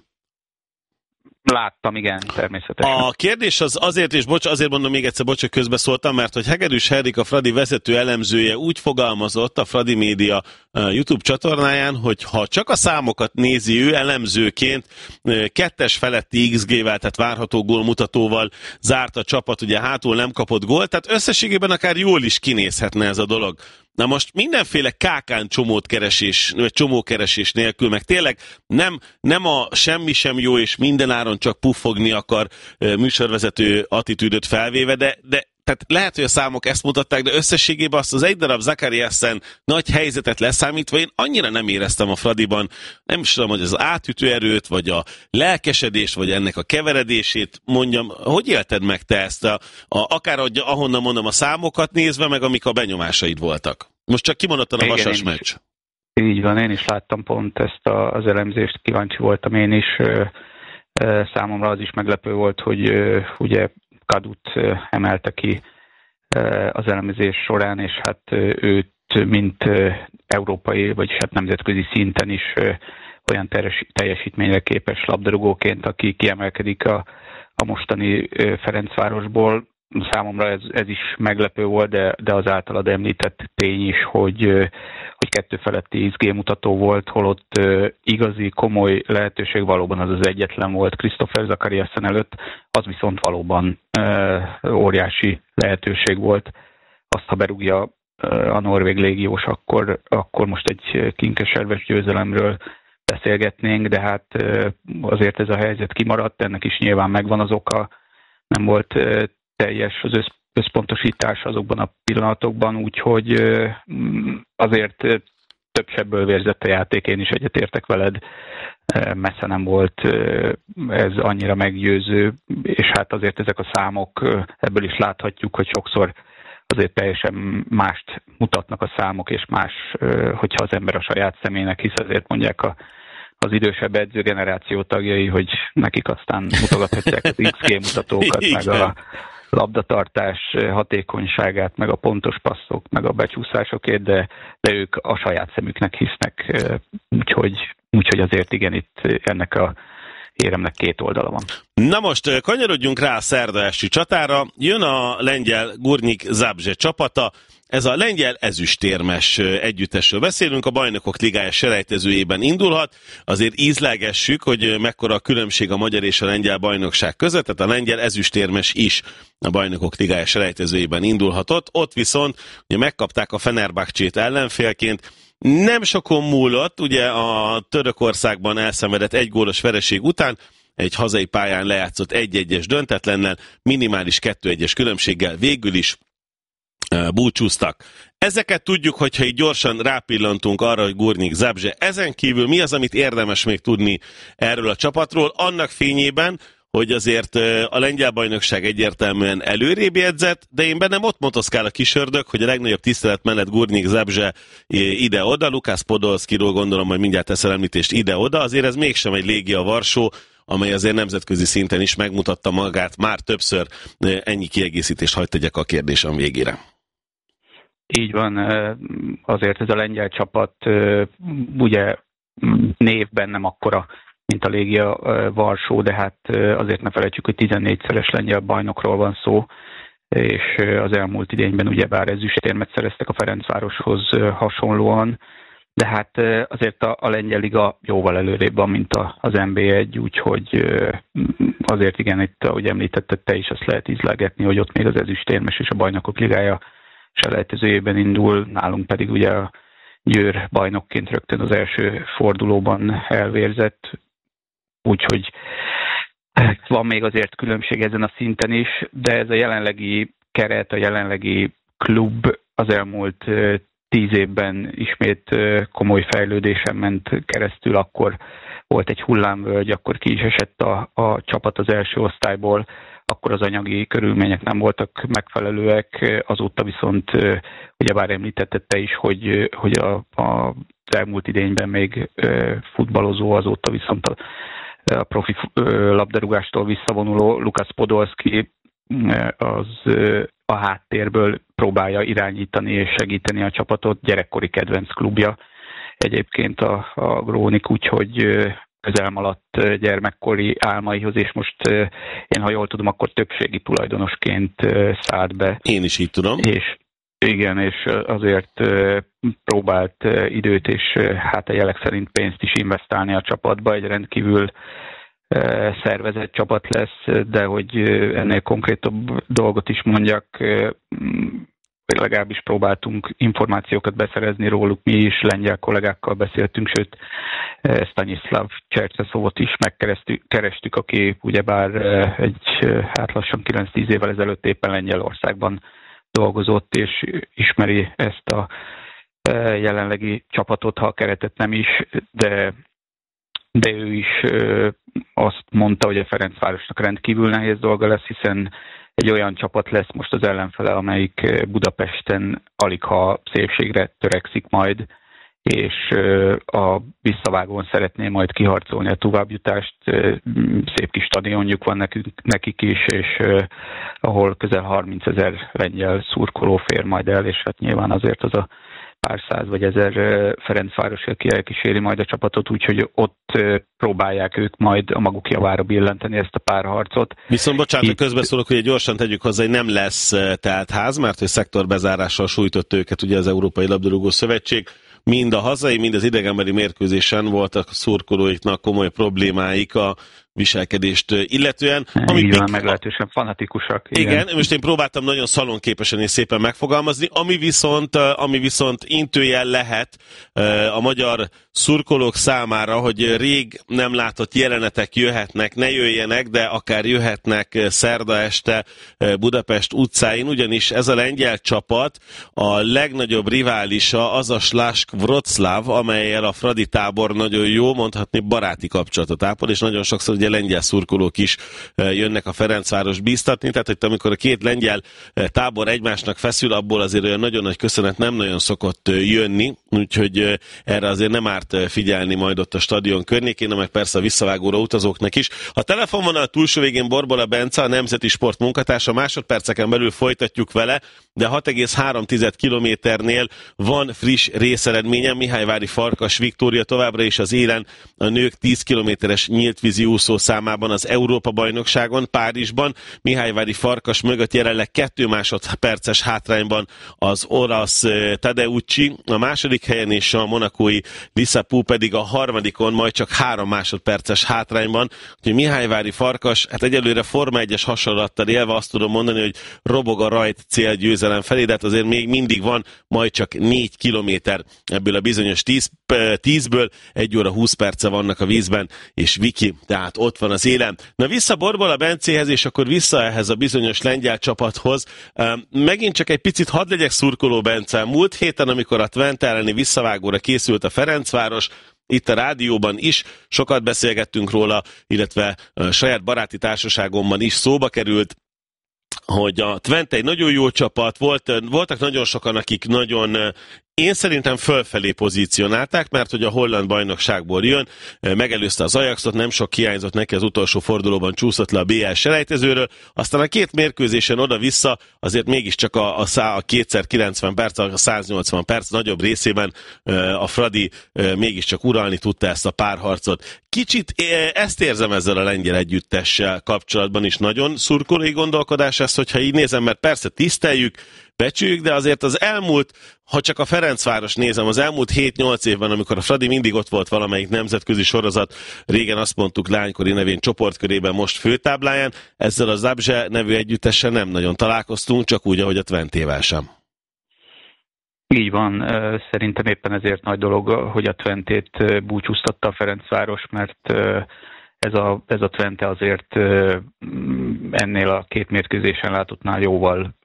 [SPEAKER 11] Láttam, igen, természetesen.
[SPEAKER 4] A kérdés az azért, és bocs, azért mondom még egyszer, bocs, hogy közbeszóltam, mert hogy Hegedűs Henrik, a Fradi vezető elemzője úgy fogalmazott a Fradi Média YouTube csatornáján, hogy ha csak a számokat nézi ő elemzőként, kettes feletti iksz gé-vel, tehát várható gólmutatóval zárt a csapat, ugye hátul nem kapott gólt, tehát összességében akár jól is kinézhetne ez a dolog. Na most mindenféle kákán csomót keresés, vagy csomókeresés nélkül, meg tényleg nem, nem a semmi sem jó, és mindenáron csak puffogni akar műsorvezető attitűdöt felvéve, de, de tehát lehet, hogy a számok ezt mutatták, de összességében azt az egy darab Zakariassen nagy helyzetet leszámítva én annyira nem éreztem a Fradiban, nem is tudom, hogy az átütő erőt, vagy a lelkesedést, vagy ennek a keveredését mondjam, hogy élted meg te ezt, a, a, akár ahonnan mondom a számokat nézve, meg amik a benyomásaid voltak? Most csak kimondottan a Vasas meccs.
[SPEAKER 11] Így van, én is láttam pont ezt a, az elemzést, kíváncsi voltam én is. Számomra az is meglepő volt, hogy ugye Kadut emelte ki az elemzés során, és hát őt mint európai, vagyis hát nemzetközi szinten is olyan teljesítményre képes labdarúgóként, aki kiemelkedik a, a mostani Ferencvárosból. Számomra ez, ez is meglepő volt, de, de az általad említett tény is, hogy, hogy kettő feletti iksz gé mutató volt, holott igazi, komoly lehetőség valóban az az egyetlen volt Christopher Zakariassen előtt, az viszont valóban óriási lehetőség volt. Azt, ha berúgja a norvég légiós, akkor, akkor most egy kinkeserves győzelemről beszélgetnénk, de hát azért ez a helyzet kimaradt, ennek is nyilván megvan az oka, nem volt teljes az összpontosítás azokban a pillanatokban, úgyhogy azért több sebből vérzett a játék, én is egyetértek veled, messze nem volt ez annyira meggyőző, és hát azért ezek a számok, ebből is láthatjuk, hogy sokszor azért teljesen mást mutatnak a számok, és más, hogyha az ember a saját személynek hisz, azért mondják a, az idősebb edzőgeneráció tagjai, hogy nekik aztán mutogathatják az iksz gé mutatókat, meg a labdatartás hatékonyságát, meg a pontos passzok, meg a becsúszásokért, de, de ők a saját szemüknek hisznek, úgyhogy, úgyhogy azért igen, itt ennek a éremnek két oldala van.
[SPEAKER 4] Na most kanyarodjunk rá a szerda esti csatára. Jön a lengyel Górnik Zabrze csapata. Ez a lengyel ezüstérmes együttesről beszélünk, a Bajnokok Ligája selejtezőjében indulhat. Azért ízlegessük, hogy mekkora a különbség a magyar és a lengyel bajnokság között, tehát a lengyel ezüstérmes is a Bajnokok Ligája selejtezőjében indulhatott. Ott viszont ugye megkapták a Fenerbahcsét ellenfélként. Nem sokon múlott, ugye a Törökországban elszenvedett egy gólos vereség után egy hazai pályán lejátszott egy-egyes döntetlennel, minimális kettő-egyes különbséggel végül is búcsúztak. Ezeket tudjuk, hogyha így gyorsan rápillantunk arra, hogy Górnik Zabrze. Ezen kívül mi az, amit érdemes még tudni erről a csapatról, annak fényében, hogy azért a lengyel bajnokság egyértelműen előrébb jegyzett, de én bennem ott motoszkál a kis ördög, hogy a legnagyobb tisztelet mellett Górnik Zabrze ide-oda, Lukász Podolszkiról gondolom, hogy mindjárt teszel említést ide-oda, azért ez mégsem egy Légia Varsó, amely azért nemzetközi szinten is megmutatta magát már többször. Ennyi kiegészítést hadd tegyek a kérdésem végére.
[SPEAKER 11] Így van, azért ez a lengyel csapat ugye névben nem akkora, mint a Légia Varsó, de hát azért ne felejtsük, hogy tizennégyszeres lengyel bajnokról van szó, és az elmúlt idényben ugyebár ezüstérmet szereztek a Ferencvároshoz hasonlóan, de hát azért a, a lengyel liga jóval előrébb van, mint a, az en bé egy, úgyhogy azért igen, itt, ahogy említetted te is, azt lehet ízlegetni, hogy ott még az ezüstérmes és a Bajnokok Ligája selejtezőjében indul, nálunk pedig ugye a Győr bajnokként rögtön az első fordulóban elvérzett, úgyhogy van még azért különbség ezen a szinten is, de ez a jelenlegi keret, a jelenlegi klub az elmúlt tíz évben ismét komoly fejlődésen ment keresztül, akkor volt egy hullámvölgy, akkor ki is esett a, a csapat az első osztályból, akkor az anyagi körülmények nem voltak megfelelőek, azóta viszont, ugyebár említetted te is, hogy, hogy a, a, az elmúlt idényben még futballozó, azóta viszont a, a profi labdarúgástól visszavonuló Lukász Podolszki az a háttérből próbálja irányítani és segíteni a csapatot, gyerekkori kedvenc klubja egyébként a, a Grónik, úgyhogy közel maradt gyermekkori álmaihoz, és most én, ha jól tudom, akkor többségi tulajdonosként szállt be.
[SPEAKER 4] Én is így tudom.
[SPEAKER 11] És igen, és azért próbált időt, és hát a jelek szerint pénzt is investálni a csapatba, egy rendkívül szervezett csapat lesz, de hogy ennél konkrétabb dolgot is mondjak, legalábbis próbáltunk információkat beszerezni róluk, mi is lengyel kollégákkal beszéltünk, sőt Stanislav Csercseszovot is megkerestük, aki ugyebár egy hát lassan kilenc-tíz évvel ezelőtt éppen Lengyelországban dolgozott, és ismeri ezt a jelenlegi csapatot, ha a keretet nem is, de de ő is azt mondta, hogy a Ferencvárosnak rendkívül nehéz dolga lesz, hiszen egy olyan csapat lesz most az ellenfele, amelyik Budapesten aligha szépségre törekszik majd, és a visszavágón szeretné majd kiharcolni a továbbjutást. Szép kis stadionjuk van nekünk, nekik is, és ahol közel harmincezer lengyel szurkoló fér majd el, és hát nyilván azért az a pár száz vagy ezer Ferencvárosi, aki elkíséri majd a csapatot, úgyhogy ott próbálják ők majd a maguk javára billenteni ezt a párharcot.
[SPEAKER 4] Viszont bocsánat, Itt... közbeszólok, hogy gyorsan tegyük hozzá, hogy nem lesz teltház, mert hogy szektorbezárással sújtott őket ugye az Európai Labdarúgó Szövetség. Mind a hazai, mind az idegenbeli mérkőzésen voltak szurkolóiknak komoly problémáik a viselkedést illetően.
[SPEAKER 11] Ami így van, meglehetősen fanatikusak.
[SPEAKER 4] Igen. igen, most én próbáltam nagyon szalonképesen és szépen megfogalmazni, ami viszont, ami viszont intőjel lehet a magyar szurkolók számára, hogy rég nem látott jelenetek jöhetnek, ne jöjjenek, de akár jöhetnek szerda este Budapest utcáin, ugyanis ez a lengyel csapat a legnagyobb riválisa az a Slask Wroclaw, amellyel a Fradi tábor nagyon jó, mondhatni baráti kapcsolatot ápol, és nagyon sokszor ugye lengyel szurkolók is jönnek a Ferencváros bíztatni, tehát hogy amikor a két lengyel tábor egymásnak feszül, abból azért olyan nagyon nagy köszönet nem nagyon szokott jönni, úgyhogy erre azért nem árt figyelni majd ott a stadion környékén, meg persze a visszavágóra utazóknak is. A telefonvonal túlsó végén Borbola Bence, a Nemzeti Sport munkatársa, másodperceken belül folytatjuk vele, de hat egész három kilométernél van friss részeredménye. Mihályvári Farkas Viktória továbbra is az élen a nők tíz kilométeres nyíltvízi úszó számában az Európa-bajnokságon Párizsban. Mihályvári Farkas mögött jelenleg kettő másodperces hátrányban az olasz Tadeucci, a második helyen, és a monakói Lisa Pú pedig a harmadikon, majd csak három másodperces hátrányban. Úgyhogy Mihályvári Farkas, hát egyelőre Forma egyes hasonlattal élve azt tudom mondani, hogy robog a rajt célgyőzelem felé, de hát azért még mindig van majd csak négy kilométer ebből a bizonyos tíz, tízből, egy óra húsz perce vannak a vízben, és Viki, tehát ott van az élen. Na vissza Borbola Bencéhez, és akkor vissza ehhez a bizonyos lengyel csapathoz. Megint csak egy picit hadd legyek szurkoló, Bence. Múlt héten, amikor a Twente elleni visszavágóra készült a Ferencváros, itt a rádióban is sokat beszélgettünk róla, illetve a saját baráti társaságomban is szóba került, hogy a Twente egy nagyon jó csapat, volt, voltak nagyon sokan, akik nagyon, én szerintem fölfelé pozícionálták, mert hogy a holland bajnokságból jön, megelőzte az Ajaxot, nem sok hiányzott neki, az utolsó fordulóban csúszott le a bé el selejtezőről, aztán a két mérkőzésen oda-vissza azért mégiscsak a, a, szá, a kétszer kilencven perc, a száznyolcvan perc nagyobb részében a Fradi mégiscsak uralni tudta ezt a párharcot. Kicsit ezt érzem ezzel a lengyel együttessel kapcsolatban is, nagyon szurkolói gondolkodás ez, hogyha így nézem, mert persze tiszteljük, becsüljük, de azért az elmúlt, ha csak a Ferencváros nézem, az elmúlt hét-nyolc évben, amikor a Fradi mindig ott volt valamelyik nemzetközi sorozat, régen azt mondtuk lánykori nevén csoportkörében, most főtábláján, ezzel a Zabrze nevű együttessel nem nagyon találkoztunk, csak úgy, ahogy a Twentével sem.
[SPEAKER 11] Így van, szerintem éppen ezért nagy dolog, hogy a Twentét búcsúztatta a Ferencváros, mert ez a, ez a Twente azért ennél a két mérkőzésen látottnál jóval,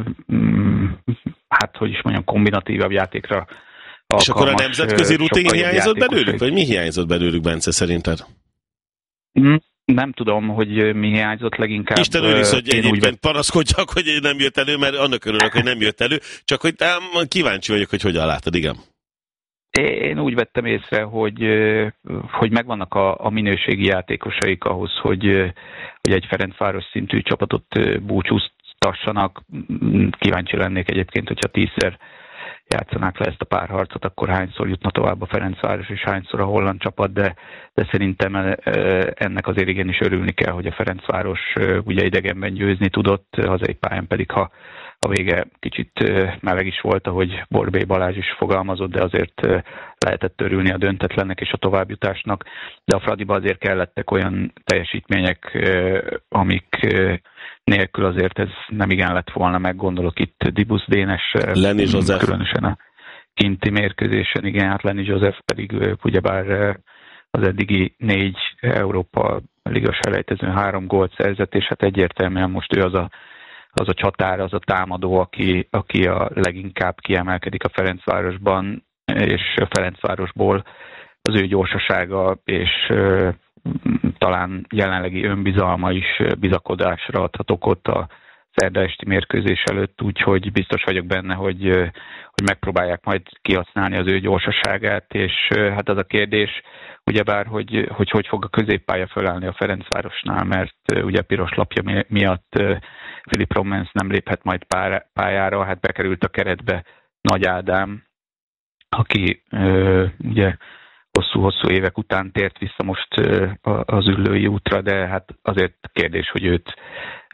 [SPEAKER 11] hát hogy is mondjam, kombinatívabb játékra alkalmas. És akkor
[SPEAKER 4] a nemzetközi rutin hiányzott belőlük? Vagy mi hiányzott belőlük, Bence, szerinted?
[SPEAKER 11] Nem tudom, hogy mi hiányzott leginkább.
[SPEAKER 4] Isten őriz, hogy egyébként úgy... panaszkodjak, hogy nem jött elő, mert annak örülök, hogy nem jött elő, csak hogy kíváncsi vagyok, hogy hogyan látod, igen.
[SPEAKER 11] Én úgy vettem észre, hogy, hogy megvannak a, a minőségi játékosaik ahhoz, hogy, hogy egy Ferencváros szintű csapatot búcsúztassanak. Kíváncsi lennék egyébként, hogyha tízszer játszanák le ezt a párharcot, akkor hányszor jutna tovább a Ferencváros, és hányszor a holland csapat, de, de szerintem ennek azért igenis örülni kell, hogy a Ferencváros ugye idegenben győzni tudott, hazai pályán pedig, ha a vége kicsit meleg is volt, ahogy Borbély Balázs is fogalmazott, de azért lehetett örülni a döntetlennek és a továbbjutásnak. De a Fradiba azért kellettek olyan teljesítmények, amik nélkül azért ez nem igen lett volna meg, gondolok itt Dibusz Dénes,
[SPEAKER 4] Lenny Joseph.
[SPEAKER 11] Különösen a kinti mérkőzésen, igen, hát Lenny Joseph pedig ugyebár az eddigi négy Európa Liga selejtezőn három gólt szerzett, és hát egyértelműen most ő az a az a csatár, az a támadó, aki, aki a leginkább kiemelkedik a Ferencvárosban, és a Ferencvárosból az ő gyorsasága és uh, talán jelenlegi önbizalma is bizakodásra adhat okot a szerda esti mérkőzés előtt, úgyhogy biztos vagyok benne, hogy, hogy megpróbálják majd kihasználni az ő gyorsaságát, és uh, hát az a kérdés, ugyebár, hogy, hogy hogy fog a középpálya fölállni a Ferencvárosnál, mert uh, ugye piros lapja miatt uh, Filip Rommens nem léphet majd pályára, hát bekerült a keretbe Nagy Ádám, aki ö, ugye hosszú-hosszú évek után tért vissza most ö, az Üllői útra, de hát azért kérdés, hogy őt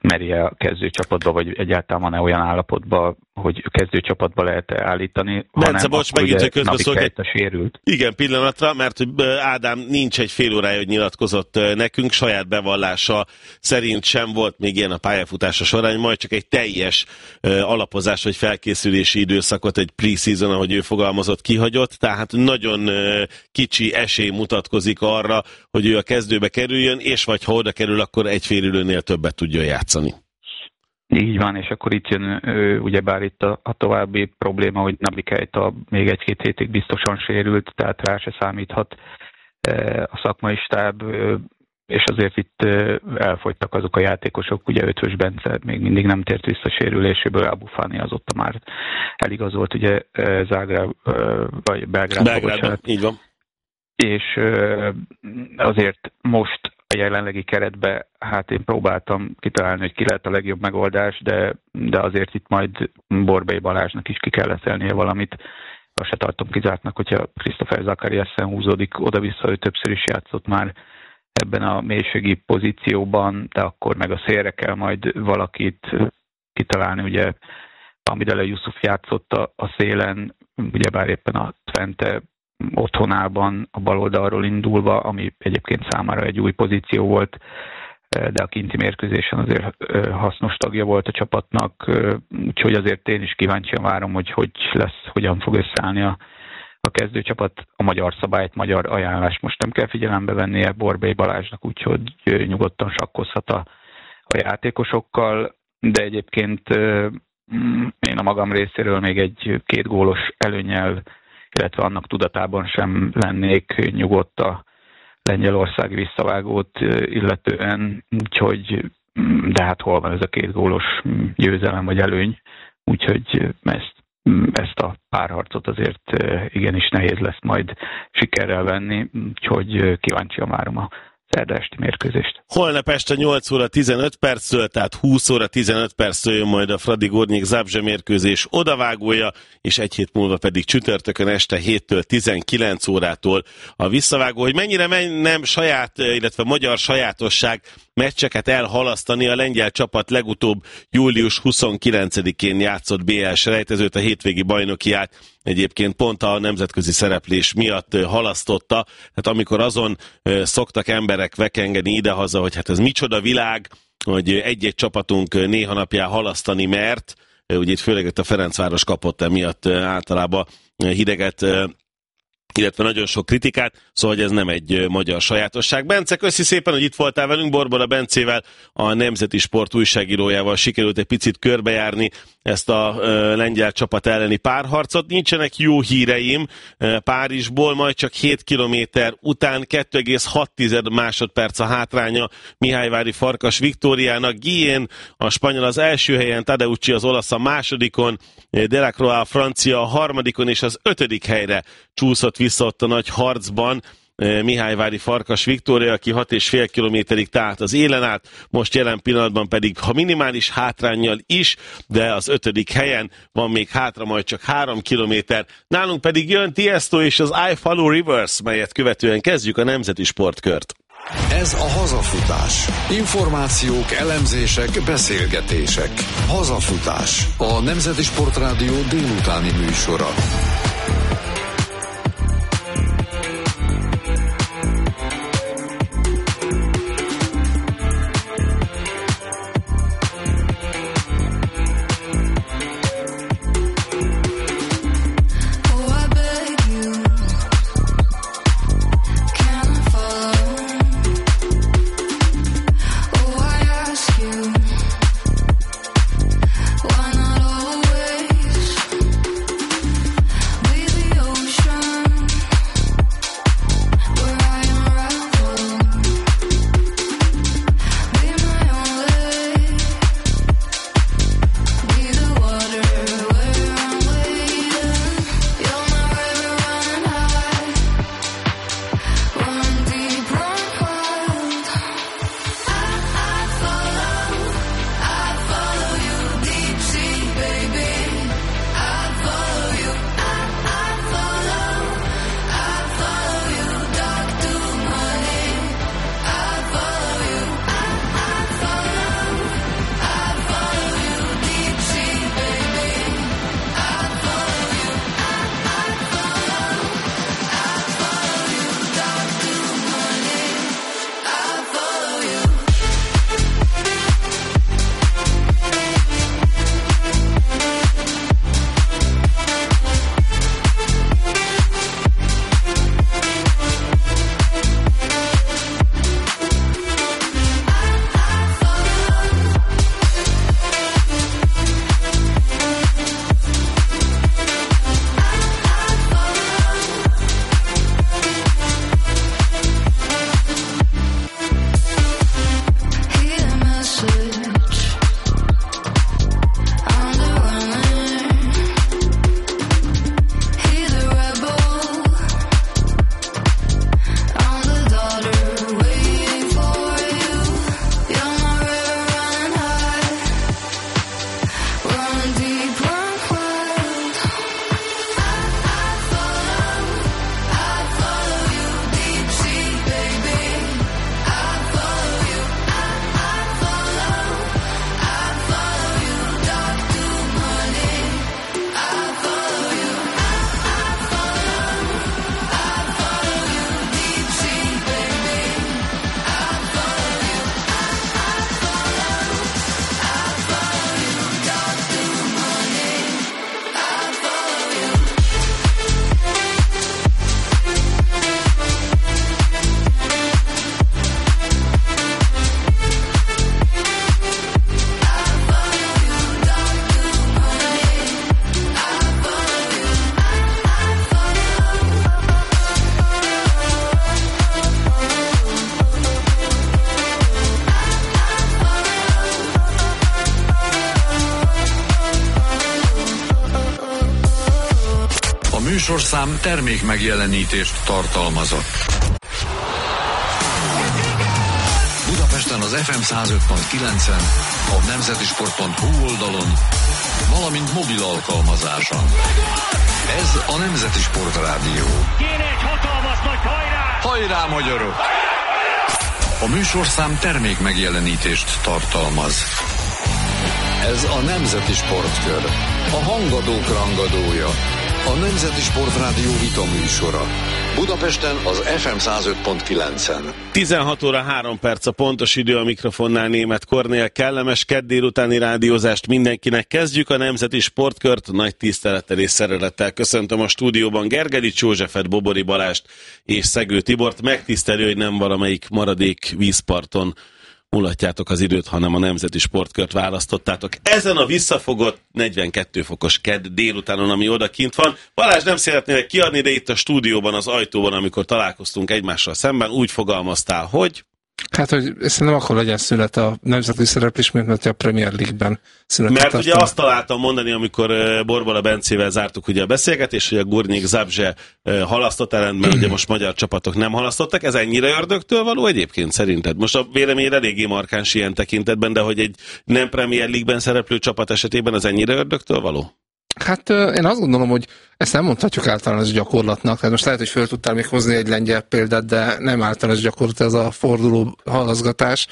[SPEAKER 11] merje a kezdőcsapatba, vagy egyáltalán van-e olyan állapotban, hogy a kezdőcsapatba lehet állítani.
[SPEAKER 4] Bence, bocs, megint, hogy közbeszólok.
[SPEAKER 11] Sérült.
[SPEAKER 4] Igen, pillanatra, mert Ádám nincs egy fél órája, hogy nyilatkozott nekünk, saját bevallása szerint sem volt még ilyen a pályafutása során, majd csak egy teljes alapozás vagy felkészülési időszakot, egy pre-season, ahogy ő fogalmazott, kihagyott, tehát nagyon kicsi esély mutatkozik arra, hogy ő a kezdőbe kerüljön, és vagy ha oda kerül, akkor egy félülőnél többet tudjon játszani.
[SPEAKER 11] Így van, és akkor itt jön ugyebár itt a, a további probléma, hogy Naby Keita még egy-két hétig biztosan sérült, tehát rá se számíthat a szakmai stáb, és azért itt elfogytak azok a játékosok, ugye Ötvös Bence még mindig nem tért vissza sérüléséből, Abu Fani azóta már eligazolt, ugye Zágráb, vagy Belgrádba.
[SPEAKER 4] Belgrádba, így van.
[SPEAKER 11] És azért most a jelenlegi keretbe, hát én próbáltam kitalálni, hogy ki lehet a legjobb megoldás, de, de azért itt majd Borbély Balázsnak is ki kell leszelnie valamit. Azt se tartom kizártnak, hogyha Christopher Zakariassen húzódik oda-vissza, ő többször is játszott már ebben a mélységi pozícióban, de akkor meg a szélre kell majd valakit kitalálni, ugye Amidele Yusuf játszott a, a szélen, ugyebár éppen a Twente otthonában a bal oldalról indulva, ami egyébként számára egy új pozíció volt, de a kinti mérkőzésen azért hasznos tagja volt a csapatnak, úgyhogy azért én is kíváncsian várom, hogy hogy lesz, hogyan fog összeállni a, a kezdőcsapat. A magyar szabályt, magyar ajánlást most nem kell figyelembe vennie Borbély Balázsnak, úgyhogy nyugodtan sakkozhat a, a játékosokkal, de egyébként én a magam részéről még egy két gólos előnnyel, illetve annak tudatában sem lennék nyugodt a lengyelországi visszavágót illetően, úgyhogy, de hát hol van ez a két gólos győzelem vagy előny, úgyhogy ezt, ezt a párharcot azért igenis nehéz lesz majd sikerrel venni, úgyhogy kíváncsian várom a szerda esti mérkőzést.
[SPEAKER 4] Holnap este nyolc óra tizenöt perctől, tehát húsz óra tizenöt perctől jön majd a Fradi Górnik Zabrze mérkőzés odavágója, és egy hét múlva pedig csütörtökön este héttől tizenkilenc órától a visszavágó. Hogy mennyire nem saját, illetve magyar sajátosság meccseket elhalasztani, a lengyel csapat legutóbb július huszonkilencedikén játszott bé el selejtezőt, a hétvégi bajnokiát egyébként pont a nemzetközi szereplés miatt halasztotta. Hát amikor azon szoktak emberek vekengeni idehaza, hogy hát ez micsoda világ, hogy egy-egy csapatunk néha napján halasztani mert, ugye itt főleg a Ferencváros kapott emiatt általában hideget, illetve nagyon sok kritikát, szóval ez nem egy magyar sajátosság. Bence, köszi szépen, hogy itt voltál velünk, Borbora Bencével, a Nemzeti Sport újságírójával sikerült egy picit körbejárni ezt a uh, lengyel csapat elleni párharcot. Nincsenek jó híreim uh, Párizsból, majd csak hét kilométer után kettő egész hat másodperc a hátránya Mihályvári Farkas Viktóriának. Guillén a spanyol az első helyen, Tadeucci az olasz a másodikon, Delacroix a francia a harmadikon, és az ötödik helyre csúszott vissza ott a nagy harcban Mihályvári Farkas Viktória, aki hat és fél kilométerig talált az élen át, most jelen pillanatban pedig, ha minimális hátránnyal is, de az ötödik helyen van még hátra majd csak három kilométer. Nálunk pedig jön Tiesto és az I Follow Rivers, melyet követően kezdjük a Nemzeti Sportkört.
[SPEAKER 7] Ez a Hazafutás. Információk, elemzések, beszélgetések. Hazafutás. A Nemzeti Sportrádió délutáni műsora.
[SPEAKER 10] Why not always?
[SPEAKER 7] műsorszám termék megjelenítést tartalmazott. Budapesten az ef em száz öt pont kilencen, a nemzeti sport pont hu oldalon, valamint mobil alkalmazáson. Ez a Nemzeti Sportrádió.
[SPEAKER 2] Kéne egy hatalmas nagy hajrá!
[SPEAKER 7] Hajrá, magyarok! A műsorszám termék megjelenítést tartalmaz. Ez a Nemzeti Sportkör. A hangadók rangadója. A Nemzeti Sportrádió vita műsora. Budapesten az ef em száz öt pont kilencen.
[SPEAKER 4] tizenhat óra három perc a pontos idő, a mikrofonnál Németh Kornél. Kellemes kedd délutáni rádiózást mindenkinek. Kezdjük a Nemzeti Sportkört. Nagy tisztelettel és szeretettel köszöntöm a stúdióban Gergely Józsefet, Bobori Balást és Szegő Tibort. Megtisztelő, hogy nem valamelyik maradék vízparton mulatjátok az időt, hanem a Nemzeti Sportkört választottátok. Ezen a visszafogott negyvenkét fokos kedd délutánon, ami odakint van. Balázs, nem szeretnélek kiadni, de itt a stúdióban, az ajtóban, amikor találkoztunk egymással szemben, úgy fogalmaztál, hogy...
[SPEAKER 12] Hát, hogy szerintem akkor legyen szület a nemzeti szereplés, mert a Premier League-ben született.
[SPEAKER 4] Mert ugye azt találtam mondani, amikor Borbala Bencével zártuk ugye a beszélgetést, hogy a Gurnyik Zabrze halasztott ellenben, ugye most magyar csapatok nem halasztottak. Ez ennyire ördögtől való egyébként szerinted? Most a vélemény eléggé markáns ilyen tekintetben, de hogy egy nem Premier League-ben szereplő csapat esetében az ennyire ördögtől való?
[SPEAKER 12] Hát én azt gondolom, hogy ezt nem mondhatjuk általános gyakorlatnak. Hát most lehet, hogy föl tudtál még hozni egy lengyel példát, de nem általános gyakorlat ez a forduló halaszgatás.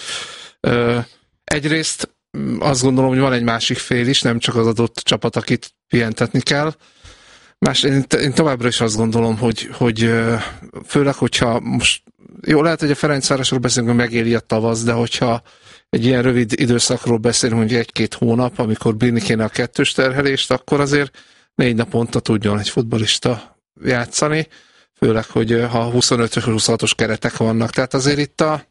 [SPEAKER 12] Egyrészt azt gondolom, hogy van egy másik fél is, nem csak az adott csapat, akit pihentetni kell. Más, én, én továbbra is azt gondolom, hogy, hogy főleg, hogyha most jó, lehet, hogy a Ferencvárosról beszélünk, hogy megéli a tavasz, de hogyha egy ilyen rövid időszakról beszélünk, hogy egy-két hónap, amikor bírni kéne a kettős terhelést, akkor azért négy naponta tudjon egy futballista játszani, főleg, hogy ha huszonötös vagy huszonhatos keretek vannak. Tehát azért itt a,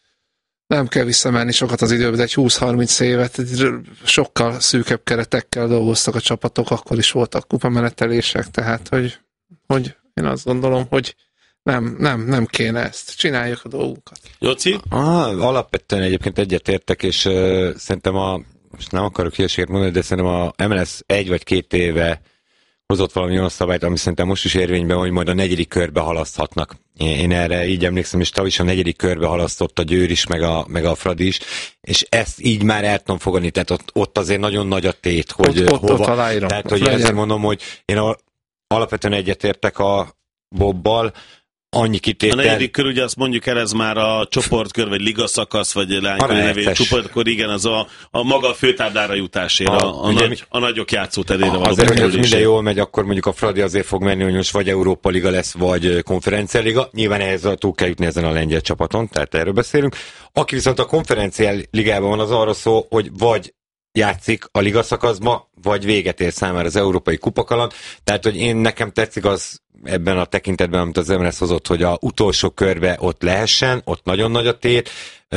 [SPEAKER 12] nem kell visszamenni sokat az időbe, de egy húsz-harminc évet sokkal szűkebb keretekkel dolgoztak a csapatok, akkor is voltak kupamenetelések, tehát hogy, hogy én azt gondolom, hogy Nem, nem, nem kéne ezt. Csináljuk a dolgunkat.
[SPEAKER 4] Jóci?
[SPEAKER 13] Ah, alapvetően egyébként egyetértek, és uh, szerintem a, most nem akarok hülyeséget mondani, de szerintem a em el es egy vagy két éve hozott valami olyan szabályt, ami szerintem most is érvényben, hogy majd a negyedik körbe halaszthatnak. Én, én erre így emlékszem, és tavaly is a negyedik körbe halasztott a Győr is, meg a, meg a Fradi is, és ezt így már el tudom fogadni, tehát ott, ott azért nagyon nagy a tét, hogy
[SPEAKER 12] ott,
[SPEAKER 13] hova.
[SPEAKER 12] Ott aláírom.
[SPEAKER 13] Tehát, hogy ezért mondom, hogy én a, alapvetően egyetértek a Bobbal, annyi kitétel.
[SPEAKER 4] A negyedik kör, ugye azt mondjuk el, ez már a csoportkör, vagy ligaszakasz, vagy lánykör nevű csoportkör, igen, az a, a maga a főtáblára jutásért, a, a, a, nagy, a nagyok játszóterére való
[SPEAKER 13] azért, hogy
[SPEAKER 4] bekerülésért.
[SPEAKER 13] minden jól megy, akkor mondjuk a Fradi azért fog menni, hogy most vagy Európa Liga lesz, vagy Konferencia Liga. Nyilván ehhez túl kell jutni ezen a lengyel csapaton, tehát erről beszélünk. Aki viszont a Konferencia Ligában van, az arra szó, hogy vagy játszik a ligaszakaszba, vagy véget ér számára az európai kupakaland. Tehát, hogy én nekem tetszik az ebben a tekintetben, amit az em el es hozott, hogy a utolsó körbe ott lehessen, ott nagyon nagy a tét,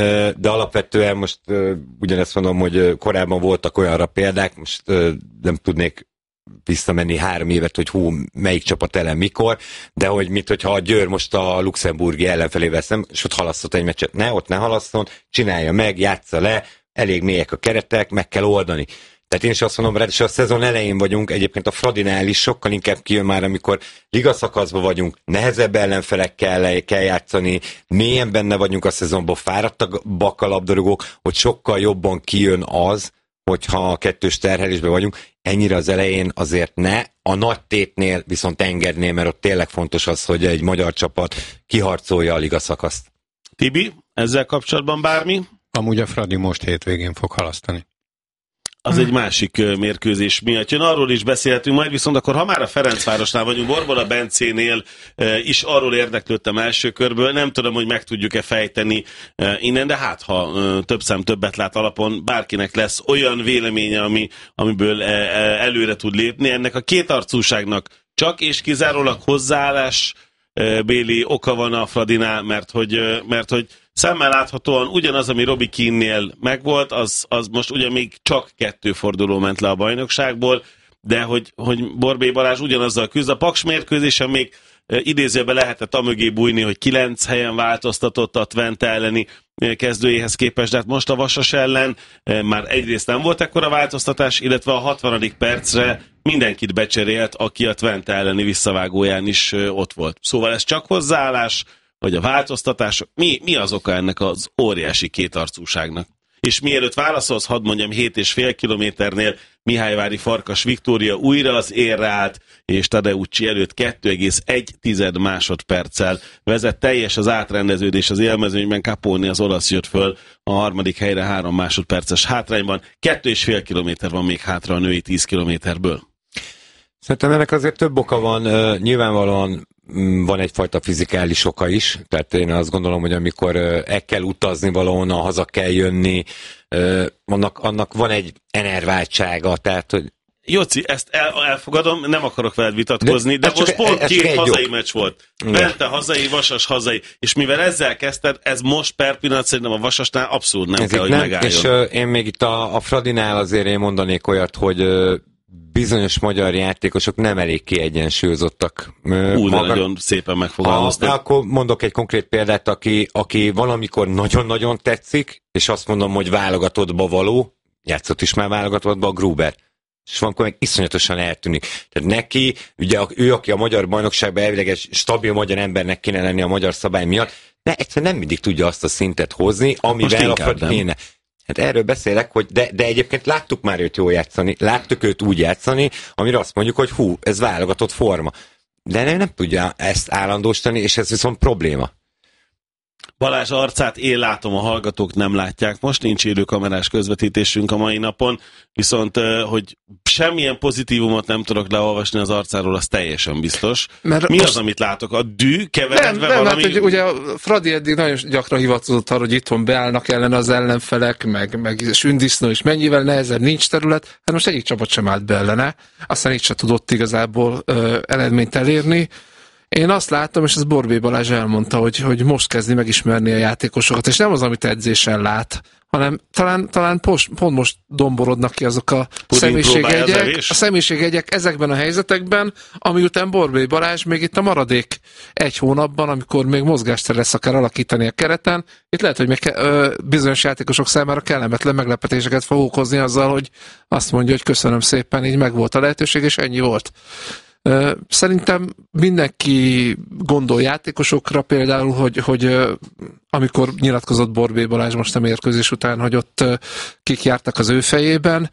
[SPEAKER 13] de alapvetően most ugyanezt mondom, hogy korábban voltak olyanra példák, most nem tudnék visszamenni három évet, hogy hú, melyik csapat ellen mikor, de hogy mit, hogyha a Győr most a luxemburgi ellenfelével szem, és ott halasztott egy meccset, ne, ott ne halasszon, csinálja meg, játsza le, elég mélyek a keretek, meg kell oldani. Tehát én is azt mondom, és a szezon elején vagyunk, egyébként a Fradinál is sokkal inkább kijön már, amikor ligaszakaszban vagyunk, nehezebb ellenfelekkel kell játszani, mélyen benne vagyunk a szezonban, fáradtabbak a labdarúgók, hogy sokkal jobban kijön az, hogyha a kettős terhelésben vagyunk. Ennyire az elején azért ne, a nagy tétnél viszont engedné, mert ott tényleg fontos az, hogy egy magyar csapat kiharcolja a ligaszakaszt.
[SPEAKER 4] Tibi, ezzel kapcsolatban bármi?
[SPEAKER 14] Amúgy a Fradi most hétvégén fog halasztani.
[SPEAKER 4] Az egy másik mérkőzés miatt jön. Arról is beszélhetünk majd, viszont akkor ha már a Ferencvárosnál vagyunk, Borbala Bencénél is arról érdeklődtem első körből, nem tudom, hogy meg tudjuk-e fejteni innen, de hát ha több szám többet lát alapon bárkinek lesz olyan véleménye, ami, amiből előre tud lépni. Ennek a kétarcúságnak csak és kizárólag hozzáállás béli oka van a Fradinál, mert hogy, mert hogy szemmel láthatóan ugyanaz, ami Robi Keane-nél megvolt, az, az most ugye még csak kettő forduló ment le a bajnokságból, de hogy, hogy Borbély Balázs ugyanazzal küzd. A Paks mérkőzésen még idézőben lehetett amögé bújni, hogy kilenc helyen változtatott a Twente elleni kezdőjéhez képest, de hát most a Vasas ellen már egyrészt nem volt ekkora változtatás, illetve a hatvanadik percre mindenkit becserélt, aki a Twente elleni visszavágóján is ott volt. Szóval ez csak hozzáállás, vagy a változtatások, mi, mi az oka ennek az óriási kétarcúságnak? És mielőtt válaszolsz, hadd mondjam, hét és fél kilométernél Mihályvári Farkas Viktória újra az érre állt, és Tadeucci előtt kettő egész egy másodperccel vezet. Teljes az átrendeződés az élmezőnyben, Caponi az olasz jött föl a harmadik helyre három másodperces hátrányban. Kettő és fél kilométer van még hátra a női tíz kilométerből.
[SPEAKER 13] Szerintem ennek azért több oka van. Uh, nyilvánvalóan van egyfajta fizikális oka is, tehát én azt gondolom, hogy amikor uh, el kell utazni valahonnan, haza kell jönni, uh, annak, annak van egy enerváltsága, tehát hogy
[SPEAKER 4] Jóci, ezt el, elfogadom, nem akarok veled vitatkozni, de, de most pont két hazai jog. meccs volt. Bente hazai, Vasas hazai, és mivel ezzel kezdted, ez most per pillanat szerintem a Vasasnál abszolút nem ez kell, hogy nem, megálljon. És uh,
[SPEAKER 13] én még itt a, a Fradinál azért én mondanék olyat, hogy uh, bizonyos magyar játékosok nem elég kiegyensúlyozottak.
[SPEAKER 4] Úgy, maga... nagyon szépen megfogalmaztak.
[SPEAKER 13] Akkor mondok egy konkrét példát, aki, aki valamikor nagyon-nagyon tetszik, és azt mondom, hogy válogatottba való, játszott is már válogatottba, a Gruber. És valamikor meg iszonyatosan eltűnik. Tehát neki, ugye ő, aki a magyar bajnokságban elvileg egy stabil magyar embernek kéne lenni a magyar szabály miatt, de egyszerűen nem mindig tudja azt a szintet hozni, amivel a kéne. Hát erről beszélek, hogy de, de egyébként láttuk már őt jól játszani, láttuk őt úgy játszani, amire azt mondjuk, hogy hú, ez válogatott forma. De nem, nem tudja ezt állandósítani, és ez viszont probléma.
[SPEAKER 4] Balázs arcát én látom, a hallgatók nem látják. Most nincs élőkamerás közvetítésünk a mai napon, viszont hogy semmilyen pozitívumot nem tudok leolvasni az arcáról, az teljesen biztos. Mert Mi most... az, amit látok? A dű keveredve
[SPEAKER 12] nem, nem,
[SPEAKER 4] valami?
[SPEAKER 12] Hát, hogy ugye Fradi eddig nagyon gyakran hivatkozott arra, hogy itthon beállnak ellen az ellenfelek, meg, meg sündisznó is mennyivel nehezebb, nincs terület. Hát most egyik csapat sem állt be ellene, aztán így se tudott igazából ö, eredményt elérni. Én azt láttam, és ez Borbély Balázs elmondta, hogy, hogy most kezdi megismerni a játékosokat, és nem az, amit edzésen lát, hanem talán, talán pos, pont most domborodnak ki azok a személyiségjegyek, a személyiségjegyek ezekben a helyzetekben, ami után Borbély Balázs még itt a maradék egy hónapban, amikor még mozgástere lesz akar alakítani a kereten, itt lehet, hogy még ke, ö, bizonyos játékosok számára kellemetlen meglepetéseket fog okozni azzal, hogy azt mondja, hogy köszönöm szépen, így megvolt a lehetőség, és ennyi volt. Szerintem mindenki gondol játékosokra például, hogy, hogy amikor nyilatkozott Borbély Balázs most a mérkőzés után, hogy ott kik jártak az ő fejében.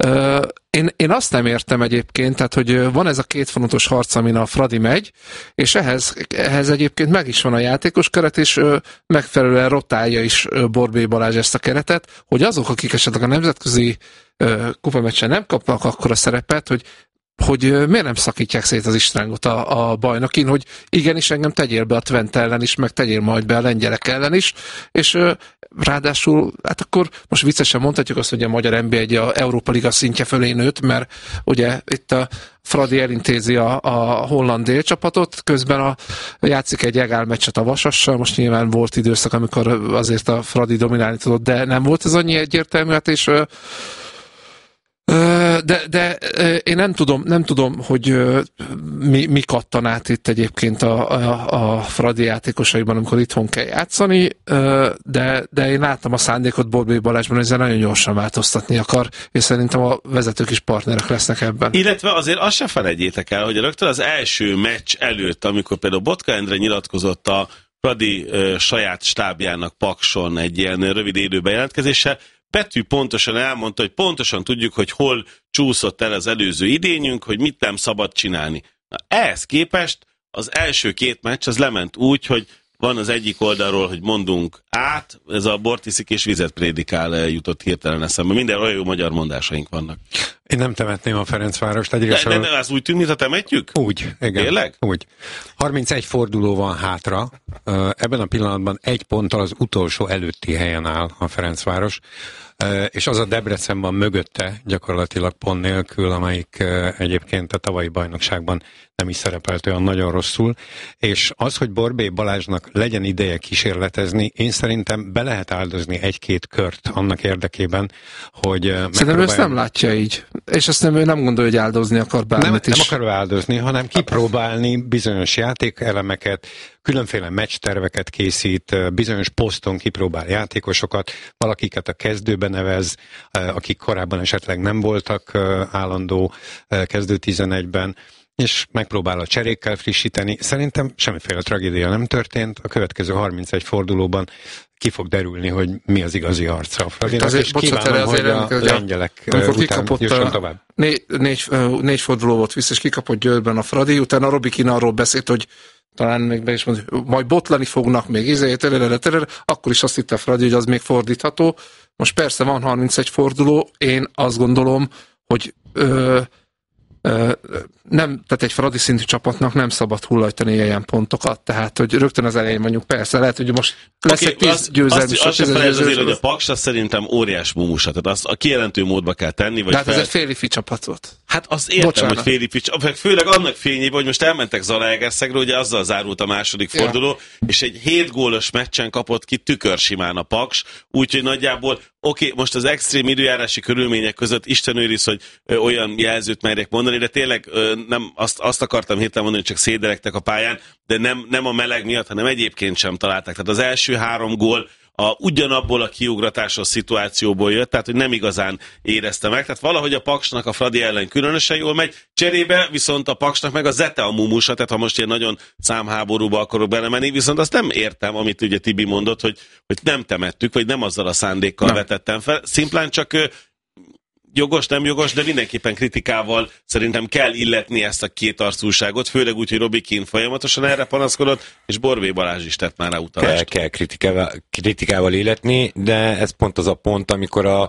[SPEAKER 12] Én, én azt nem értem egyébként, tehát hogy van ez a kétfrontos harc, amin a Fradi megy, és ehhez, ehhez egyébként meg is van a játékos keret, és megfelelően rotálja is Borbély Balázs ezt a keretet, hogy azok, akik esetleg a nemzetközi kupameccsen nem kapnak akkora szerepet, hogy hogy miért nem szakítják szét az istrángot a, a bajnokin, hogy igenis engem tegyél be a Twente ellen is, meg tegyél majd be a lengyelek ellen is, és ráadásul, hát akkor most viccesen mondhatjuk azt, hogy a magyar en bé egy a Európa Liga szintje fölé nőtt, mert ugye itt a Fradi elintézi a, a holland délcsapatot, közben a, játszik egy egál meccset a Vasassal, most nyilván volt időszak, amikor azért a Fradi dominálni tudott, de nem volt ez annyi egyértelmű, hát és De, de én nem tudom, nem tudom, hogy mi, mi kattan át itt egyébként a, a, a Fradi játékosaiban, amikor itthon kell játszani, de, de én láttam a szándékot Borbély Balázsban, hogy ezzel nagyon gyorsan változtatni akar, és szerintem a vezetők is partnerek lesznek ebben.
[SPEAKER 4] Illetve azért azt se felejtjétek el, hogy rögtön az első meccs előtt, amikor például Botka Endre nyilatkozott a Fradi saját stábjának Pakson egy ilyen rövid időbejelentkezéssel, Pető pontosan elmondta, hogy pontosan tudjuk, hogy hol csúszott el az előző idényünk, hogy mit nem szabad csinálni. Na, ehhez képest az első két meccs az lement úgy, hogy van az egyik oldalról, hogy mondunk át, ez a bortiszik és vizet prédikál jutott hirtelen eszembe. Minden olyan jó magyar mondásaink vannak.
[SPEAKER 14] Én nem temetném a Ferencvárost.
[SPEAKER 4] De, de, de az úgy tűnik, mintha temetjük?
[SPEAKER 14] Úgy, igen.
[SPEAKER 4] Tényleg?
[SPEAKER 14] Úgy. harmincegy forduló van hátra. Ebben a pillanatban egy ponttal az utolsó előtti helyen áll a Ferencváros. És az a Debrecen van mögötte gyakorlatilag pont nélkül, amelyik egyébként a tavalyi bajnokságban nem is szerepelt olyan nagyon rosszul, és az, hogy Borbély Balázsnak legyen ideje kísérletezni, én szerintem be lehet áldozni egy-két kört annak érdekében, hogy
[SPEAKER 12] megpróbálja... Szerintem ezt nem látja így. És ezt nem, ő nem gondolja, hogy áldozni akar bármit
[SPEAKER 14] nem,
[SPEAKER 12] is.
[SPEAKER 14] Nem akar áldozni, hanem kipróbálni bizonyos játékelemeket, különféle meccsterveket készít, bizonyos poszton kipróbál játékosokat, valakiket a kezdőbe nevez, akik korábban esetleg nem voltak állandó kezdő tizenegyben, és megpróbál a cserékkel frissíteni. Szerintem semmiféle tragédia nem történt, a következő harmincegy fordulóban ki fog derülni, hogy mi az igazi arca a Fradinak, és kívánom, hogy a lengyelek után jusson tovább.
[SPEAKER 12] Négy, négy, négy forduló volt vissza, és kikapott Győrben a Fradi, utána Robi Kina arról beszélt, hogy talán még be is mondja, majd botlani fognak még izé, terere, terere, akkor is azt hitte a Fradi, hogy az még fordítható. Most persze van harmincegy forduló, én azt gondolom, hogy ö, nem, tehát egy Fradi szintű csapatnak nem szabad hullajtani ilyen pontokat, tehát hogy rögtön az elején mondjuk persze, lehet, hogy most lesz egy tíz győzelmi.
[SPEAKER 4] Azt sem felejtsd azért, hogy a Paks az szerintem óriás mumusa, tehát azt a kijelentő módba kell tenni. Vagy
[SPEAKER 12] de hát
[SPEAKER 4] fel...
[SPEAKER 12] ez egy félifi csapat volt.
[SPEAKER 4] Hát azt értem,
[SPEAKER 12] Bocsánat.
[SPEAKER 4] hogy félifi csapat, főleg annak fényében, hogy most elmentek Zalaegerszegre, ugye azzal zárult a második forduló, ja. És egy hét gólos meccsen kapott ki tükörsimán a Paks, úgyhogy nagyjából oké, okay, most az extrém időjárási körülmények között Isten őriz, hogy ö, olyan jelzőt merjek mondani, de tényleg ö, nem azt, azt akartam hirtelen mondani, hogy csak széderektek a pályán, de nem, nem a meleg miatt, hanem egyébként sem találták. Tehát az első három gól a, ugyanabból a kiugratásos szituációból jött, tehát hogy nem igazán érezte meg. Tehát valahogy a Paksnak a Fradi ellen különösen jól megy, cserébe viszont a Paksnak meg a zete a mumusa, tehát ha most ilyen nagyon számháborúba akarok belemenni, viszont azt nem értem, amit ugye Tibi mondott, hogy, hogy nem temettük, vagy nem azzal a szándékkal nem. vetettem fel. Szimplán csak jogos, nem jogos, de mindenképpen kritikával szerintem kell illetni ezt a két arcúságot, főleg úgy, hogy Robi Kín folyamatosan erre panaszkodott, és Borbé Balázs is tett már rá utalást.
[SPEAKER 13] Kell, kell kritikával, kritikával illetni, de ez pont az a pont, amikor a